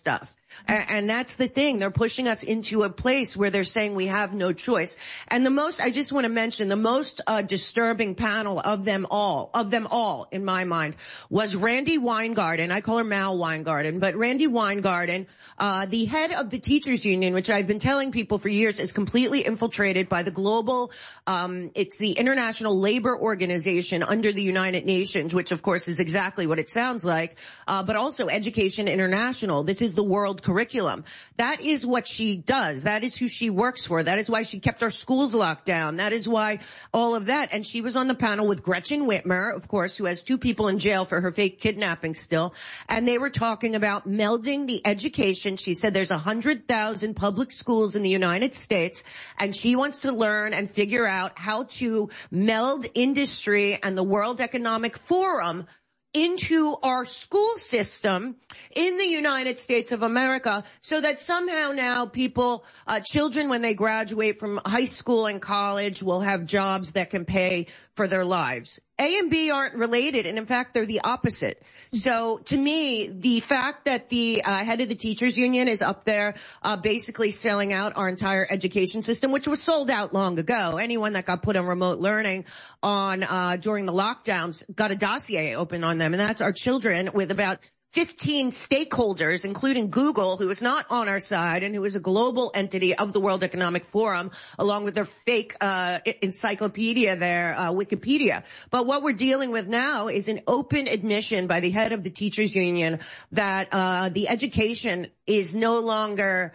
And that's the thing. They're pushing us into a place where they're saying we have no choice. And I just want to mention the most disturbing panel of them all, in my mind, was Randi Weingarten. I call her Mal Weingarten, but Randi Weingarten, the head of the teachers union, which I've been telling people for years is completely infiltrated by the global, it's the International Labor Organization under the United Nations, which of course is exactly what it sounds like, but also Education International. This is the world curriculum. That is what she does. That is who she works for. That is why she kept our schools locked down. That is why all of that. And she was on the panel with Gretchen Whitmer, of course, who has 2 people in jail for her fake kidnapping still. And they were talking about melding the education. She said there's 100,000 public schools in the United States, and she wants to learn and figure out how to meld industry and the World Economic Forum into our school system in the United States of America, so that somehow now people, children, when they graduate from high school and college, will have jobs that can pay for their lives. A and B aren't related, and in fact, they're the opposite. So to me, the fact that the head of the teachers union is up there basically selling out our entire education system, which was sold out long ago. Anyone that got put on remote learning during the lockdowns got a dossier open on them, and that's our children, with about 15 stakeholders, including Google, who is not on our side and who is a global entity of the World Economic Forum, along with their fake encyclopedia there, Wikipedia. But what we're dealing with now is an open admission by the head of the teachers union that the education is no longer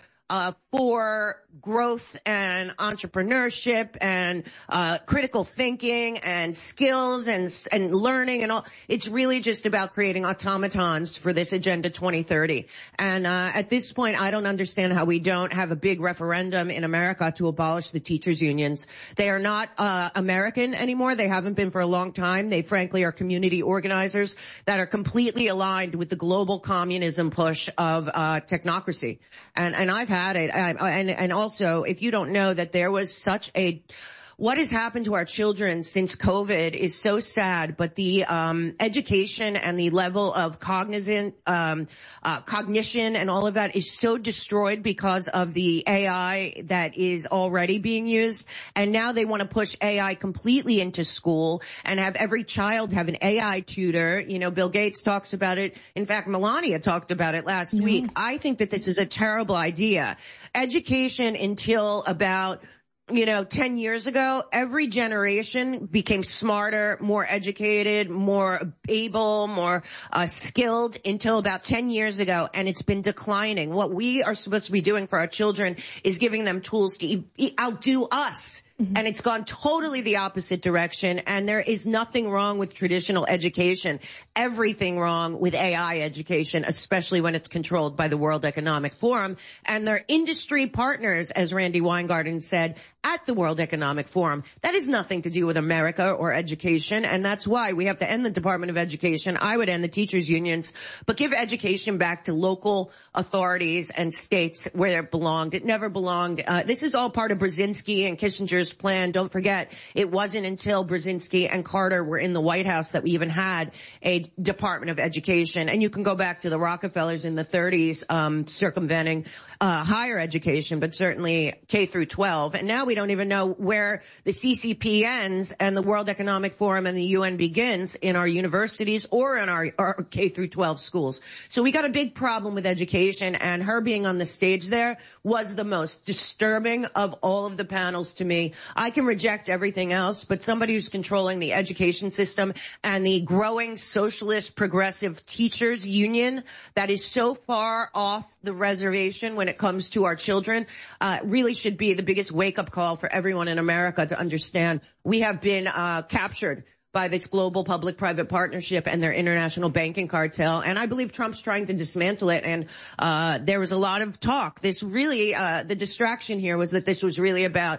for growth and entrepreneurship and critical thinking and skills and learning and all. It's really just about creating automatons for this Agenda 2030. And at this point, I don't understand how we don't have a big referendum in America to abolish the teachers unions. They are not American anymore. They haven't been for a long time. They frankly are community organizers that are completely aligned with the global communism push of technocracy. And I've had it. And also, if you don't know that there was such what has happened to our children since COVID is so sad, but the education and the level of cognition and all of that is so destroyed because of the AI that is already being used. And now they want to push AI completely into school and have every child have an AI tutor. You know, Bill Gates talks about it. In fact, Melania talked about it last week. I think that this is a terrible idea. Education until about 10 years ago, every generation became smarter, more educated, more able, more skilled until about 10 years ago, and it's been declining. What we are supposed to be doing for our children is giving them tools to outdo us. Mm-hmm. And it's gone totally the opposite direction, and there is nothing wrong with traditional education. Everything wrong with AI education, especially when it's controlled by the World Economic Forum and their industry partners, as Randi Weingarten said, at the World Economic Forum. That has nothing to do with America or education, and that's why we have to end the Department of Education. I would end the teachers unions, but give education back to local authorities and states where it belonged. It never belonged. This is all part of Brzezinski and Kissinger's plan. Don't forget, it wasn't until Brzezinski and Carter were in the White House that we even had a Department of Education. And you can go back to the Rockefellers in the 30s, circumventing higher education, but certainly K through 12. And now we don't even know where the CCP ends and the World Economic Forum and the UN begins in our universities or in our K through 12 schools. So we got a big problem with education, and her being on the stage there was the most disturbing of all of the panels to me. I can reject everything else, but somebody who's controlling the education system and the growing socialist progressive teachers union that is so far off the reservation when it comes to our children really should be the biggest wake-up call for everyone in America to understand we have been captured by this global public-private partnership and their international banking cartel. And I believe Trump's trying to dismantle it. And there was a lot of talk. This really, the distraction here was that this was really about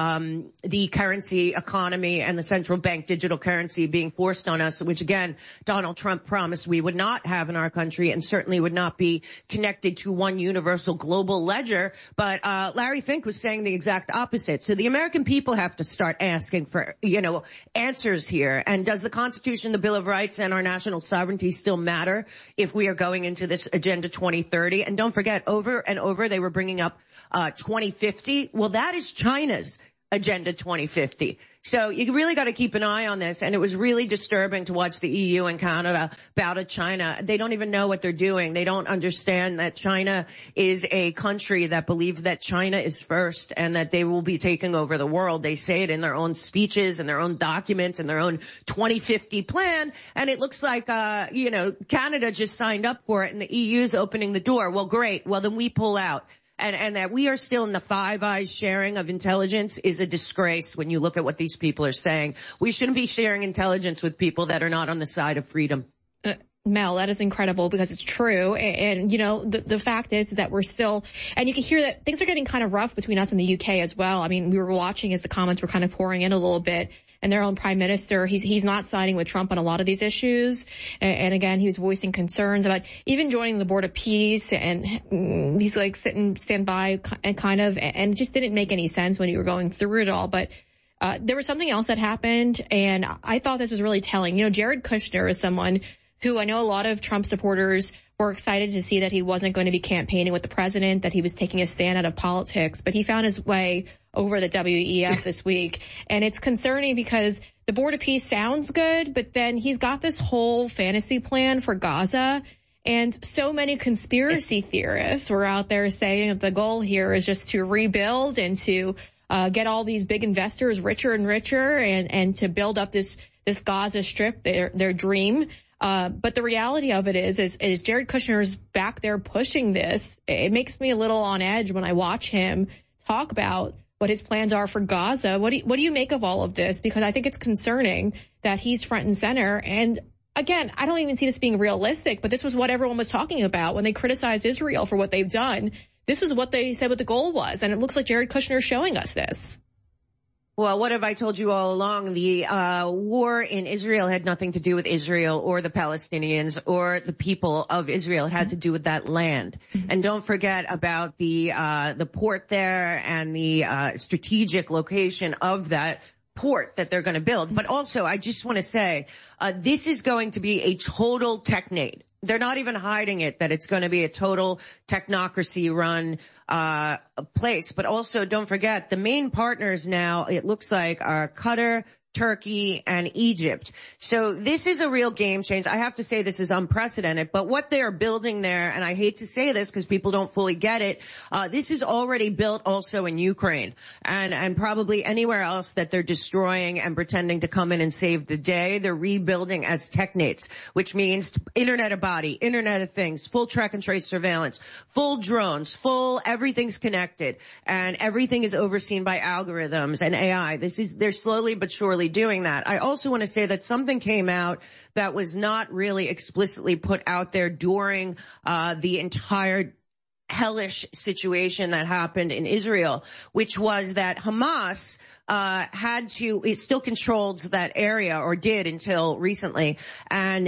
the currency economy and the central bank digital currency being forced on us, which again, Donald Trump promised we would not have in our country and certainly would not be connected to one universal global ledger. But Larry Fink was saying the exact opposite. So the American people have to start asking for, answers here. And does the Constitution, the Bill of Rights, and our national sovereignty still matter if we are going into this Agenda 2030? And don't forget, over and over, they were bringing up 2050. Well, that is China's Agenda 2050. So you really got to keep an eye on this. And it was really disturbing to watch the EU and Canada bow to China. They don't even know what they're doing. They don't understand that China is a country that believes that China is first and that they will be taking over the world. They say it in their own speeches and their own documents and their own 2050 plan. And it looks like, Canada just signed up for it and the EU's opening the door. Well, great. Well, then we pull out. And that we are still in the Five Eyes sharing of intelligence is a disgrace when you look at what these people are saying. We shouldn't be sharing intelligence with people that are not on the side of freedom. Mel, that is incredible because it's true. And the fact is that we're still, and you can hear that things are getting kind of rough between us and the UK as well. I mean, we were watching as the comments were kind of pouring in a little bit, and their own prime minister, he's not siding with Trump on a lot of these issues. And again, he was voicing concerns about even joining the Board of Peace, and he's like stand by and kind of, and it just didn't make any sense when you were going through it all. But there was something else that happened, and I thought this was really telling. Jared Kushner is someone who I know a lot of Trump supporters were excited to see that he wasn't going to be campaigning with the president, that he was taking a stand out of politics, but he found his way over the WEF this week. And it's concerning because the Board of Peace sounds good, but then he's got this whole fantasy plan for Gaza. And so many conspiracy theorists were out there saying that the goal here is just to rebuild and to get all these big investors richer and richer and to build up this Gaza Strip, their dream. But the reality of it is Jared Kushner's back there pushing this. It makes me a little on edge when I watch him talk about what his plans are for Gaza. What do you make of all of this? Because I think it's concerning that he's front and center. And again, I don't even see this being realistic, but this was what everyone was talking about when they criticized Israel for what they've done. This is what they said what the goal was. And it looks like Jared Kushner is showing us this. Well, what have I told you all along? The war in Israel had nothing to do with Israel or the Palestinians or the people of Israel. It had to do with that land. And don't forget about the port there and the strategic location of that port that they're going to build. But also, I just want to say, this is going to be a total technate. They're not even hiding it, that it's going to be a total technocracy run place. But also, don't forget, the main partners now, it looks like, are Qatar, Turkey, and Egypt. So this is a real game change. I have to say this is unprecedented, but what they are building there, and I hate to say this because people don't fully get it, this is already built also in Ukraine and probably anywhere else that they're destroying and pretending to come in and save the day. They're rebuilding as technates, which means Internet of Body, Internet of Things, full track and trace surveillance, full drones, full everything's connected, and everything is overseen by algorithms and AI. They're slowly but surely doing that. I also want to say that something came out that was not really explicitly put out there during the entire hellish situation that happened in Israel, which was that Hamas it still controls that area, or did until recently, and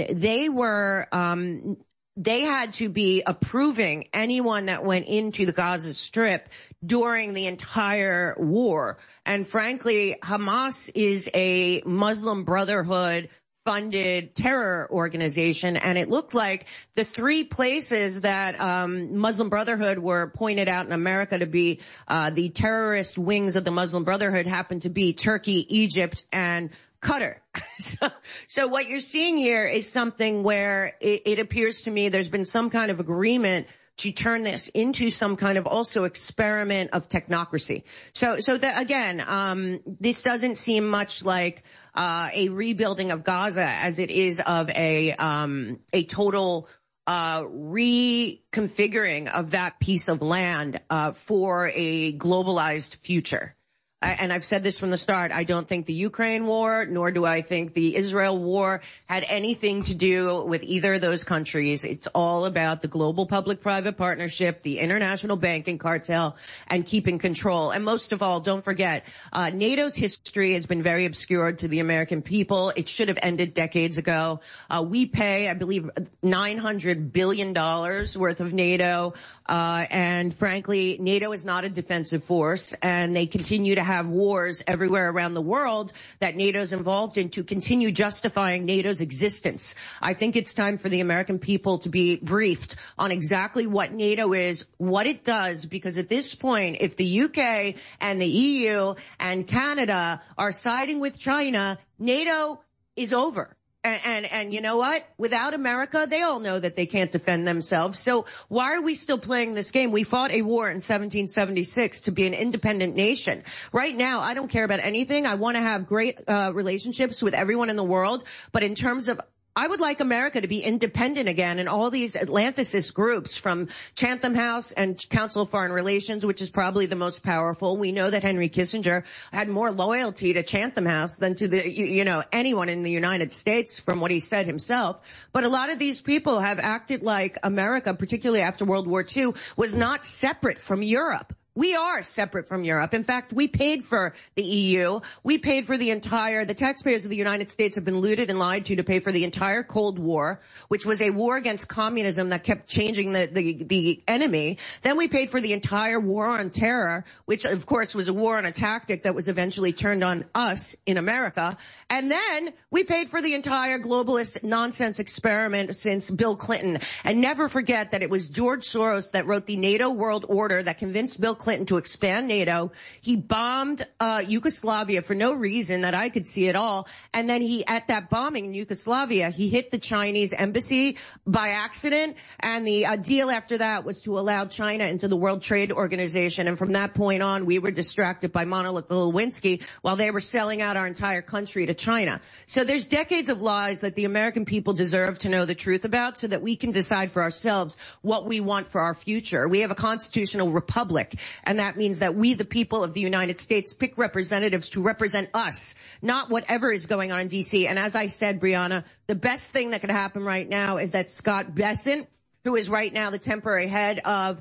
they had to be approving anyone that went into the Gaza Strip during the entire war. And frankly, Hamas is a Muslim Brotherhood funded terror organization, and it looked like the three places that Muslim Brotherhood were pointed out in America to be the terrorist wings of the Muslim Brotherhood happened to be Turkey, Egypt, and Qatar. So what you're seeing here is something where it appears to me there's been some kind of agreement to turn this into some kind of also experiment of technocracy. So again, this doesn't seem much like a rebuilding of Gaza as it is of a total reconfiguring of that piece of land for a globalized future. And I've said this from the start, I don't think the Ukraine war, nor do I think the Israel war had anything to do with either of those countries. It's all about the global public-private partnership, the international banking cartel, and keeping control. And most of all, don't forget, NATO's history has been very obscured to the American people. It should have ended decades ago. We pay, I believe, $900 billion worth of NATO. And frankly, NATO is not a defensive force, and they continue to have wars everywhere around the world that NATO's involved in to continue justifying NATO's existence. I think it's time for the American people to be briefed on exactly what NATO is, what it does, because at this point, if the UK and the EU and Canada are siding with China, NATO is over. And you know what? Without America, they all know that they can't defend themselves. So why are we still playing this game? We fought a war in 1776 to be an independent nation. Right now, I don't care about anything. I want to have great relationships with everyone in the world. But in terms of, I would like America to be independent again, and all these Atlanticist groups from Chatham House and Council of Foreign Relations, which is probably the most powerful. We know that Henry Kissinger had more loyalty to Chatham House than to anyone in the United States from what he said himself. But a lot of these people have acted like America, particularly after World War II, was not separate from Europe. We are separate from Europe. In fact, we paid for the EU. We paid for the taxpayers of the United States have been looted and lied to pay for the entire Cold War, which was a war against communism that kept changing the enemy. Then we paid for the entire war on terror, which of course was a war on a tactic that was eventually turned on us in America. And then we paid for the entire globalist nonsense experiment since Bill Clinton. And never forget that it was George Soros that wrote the NATO World Order that convinced Bill Clinton to expand NATO. He bombed Yugoslavia for no reason that I could see at all. And then at that bombing in Yugoslavia, he hit the Chinese embassy by accident. And the deal after that was to allow China into the World Trade Organization. And from that point on, we were distracted by Monica Lewinsky while they were selling out our entire country to China. So there's decades of lies that the American people deserve to know the truth about so that we can decide for ourselves what we want for our future. We have a constitutional republic, and that means that we, the people of the United States, pick representatives to represent us, not whatever is going on in D.C. And as I said, Brianna, the best thing that could happen right now is that Scott Bessent, who is right now the temporary head of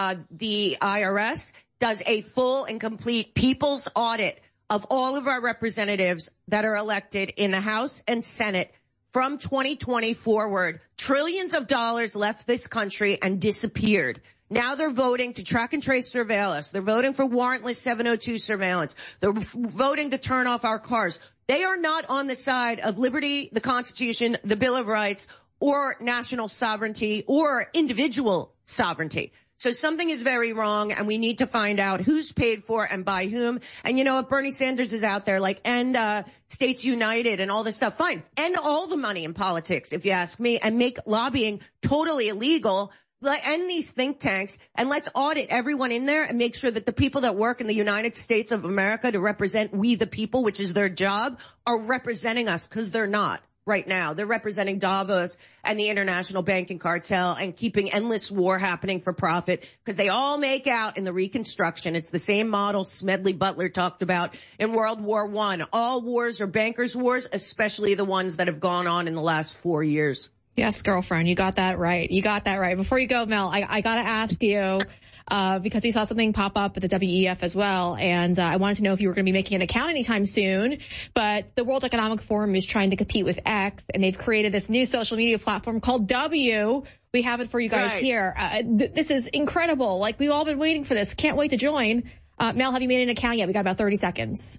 the IRS, does a full and complete people's audit of all of our representatives that are elected in the House and Senate from 2020 forward. Trillions of dollars left this country and disappeared. Now they're voting to track and trace surveillance. They're voting for warrantless 702 surveillance. They're voting to turn off our cars. They are not on the side of liberty, the Constitution, the Bill of Rights, or national sovereignty or individual sovereignty. So something is very wrong, and we need to find out who's paid for and by whom. And you know what? Bernie Sanders is out there end States United and all this stuff. Fine. End all the money in politics, if you ask me, and make lobbying totally illegal. End these think tanks, and let's audit everyone in there and make sure that the people that work in the United States of America to represent we the people, which is their job, are representing us, because they're not. Right now, they're representing Davos and the international banking cartel and keeping endless war happening for profit, because they all make out in the Reconstruction. It's the same model Smedley Butler talked about in World War I. All wars are bankers' wars, especially the ones that have gone on in the last 4 years. Yes, girlfriend, you got that right. You got that right. Before you go, Mel, I got to ask you, because we saw something pop up at the WEF as well, and I wanted to know if you were going to be making an account anytime soon. But the World Economic Forum is trying to compete with X, and they've created this new social media platform called W. We have it for you guys here. This is incredible. We've all been waiting for this. Can't wait to join. Mel, have you made an account yet? We got about 30 seconds.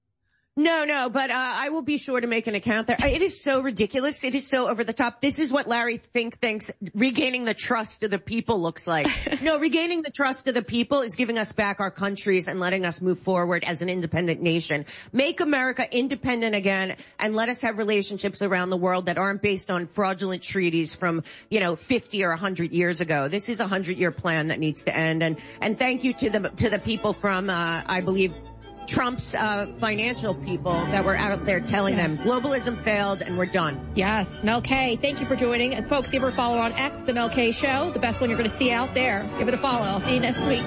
No, but I will be sure to make an account there. It is so ridiculous. It is so over the top. This is what Larry Fink thinks regaining the trust of the people looks like. No, regaining the trust of the people is giving us back our countries and letting us move forward as an independent nation. Make America independent again, and let us have relationships around the world that aren't based on fraudulent treaties from, 50 or 100 years ago. This is a 100-year plan that needs to end. And thank you to the people from, I believe, Trump's financial people that were out there telling them globalism failed and we're done. Yes, Mel K, thank you for joining. And folks, give her a follow on X, The Mel K Show, the best one you're going to see out there. Give it a follow. I'll see you next week.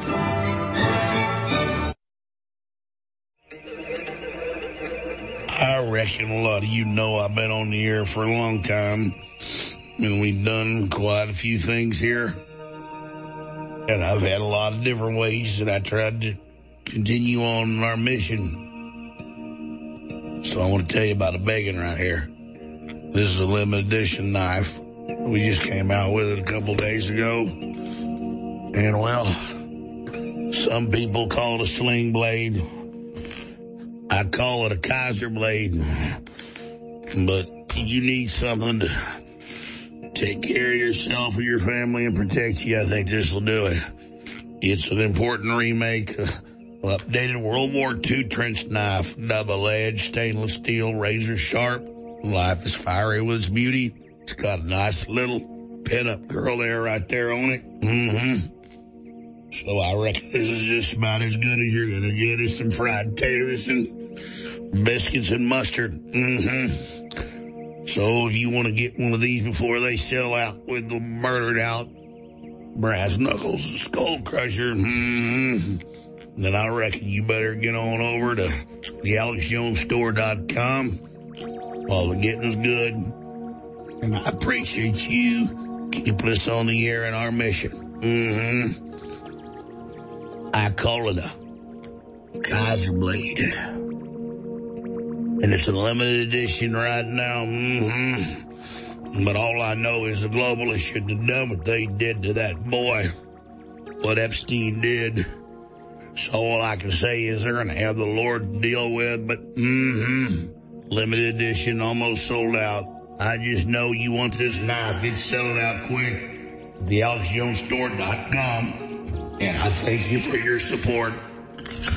I reckon a lot of you know I've been on the air for a long time, and we've done quite a few things here. And I've had a lot of different ways that I tried to continue on our mission. So I want to tell you about a begging right here. This is a limited edition knife. We just came out with it a couple days ago. And well, some people call it a sling blade. I call it a Kaiser blade, but you need something to take care of yourself or your family and protect you. I think this will do it. It's an important remake, updated World War II trench knife, double-edged, stainless steel, razor sharp. Life is fiery with its beauty. It's got a nice little pin-up girl there, right there on it. Mm-hmm. So I reckon this is just about as good as you're going to get is some fried taters and biscuits and mustard. Mm-hmm. So if you want to get one of these before they sell out with the murdered out brass knuckles and skull crusher, then I reckon you better get on over to the AlexJonesStore.com while the getting's good. And I appreciate you keeping us on the air in our mission. I call it a Kaiser blade. And it's a limited edition right now. But all I know is the globalists shouldn't have done what they did to that boy, what Epstein did. So all I can say is they're going to have the Lord to deal with, but limited edition, almost sold out. I just know you want this knife. It's selling out quick. The AlexJonesStore.com. And I thank you for your support.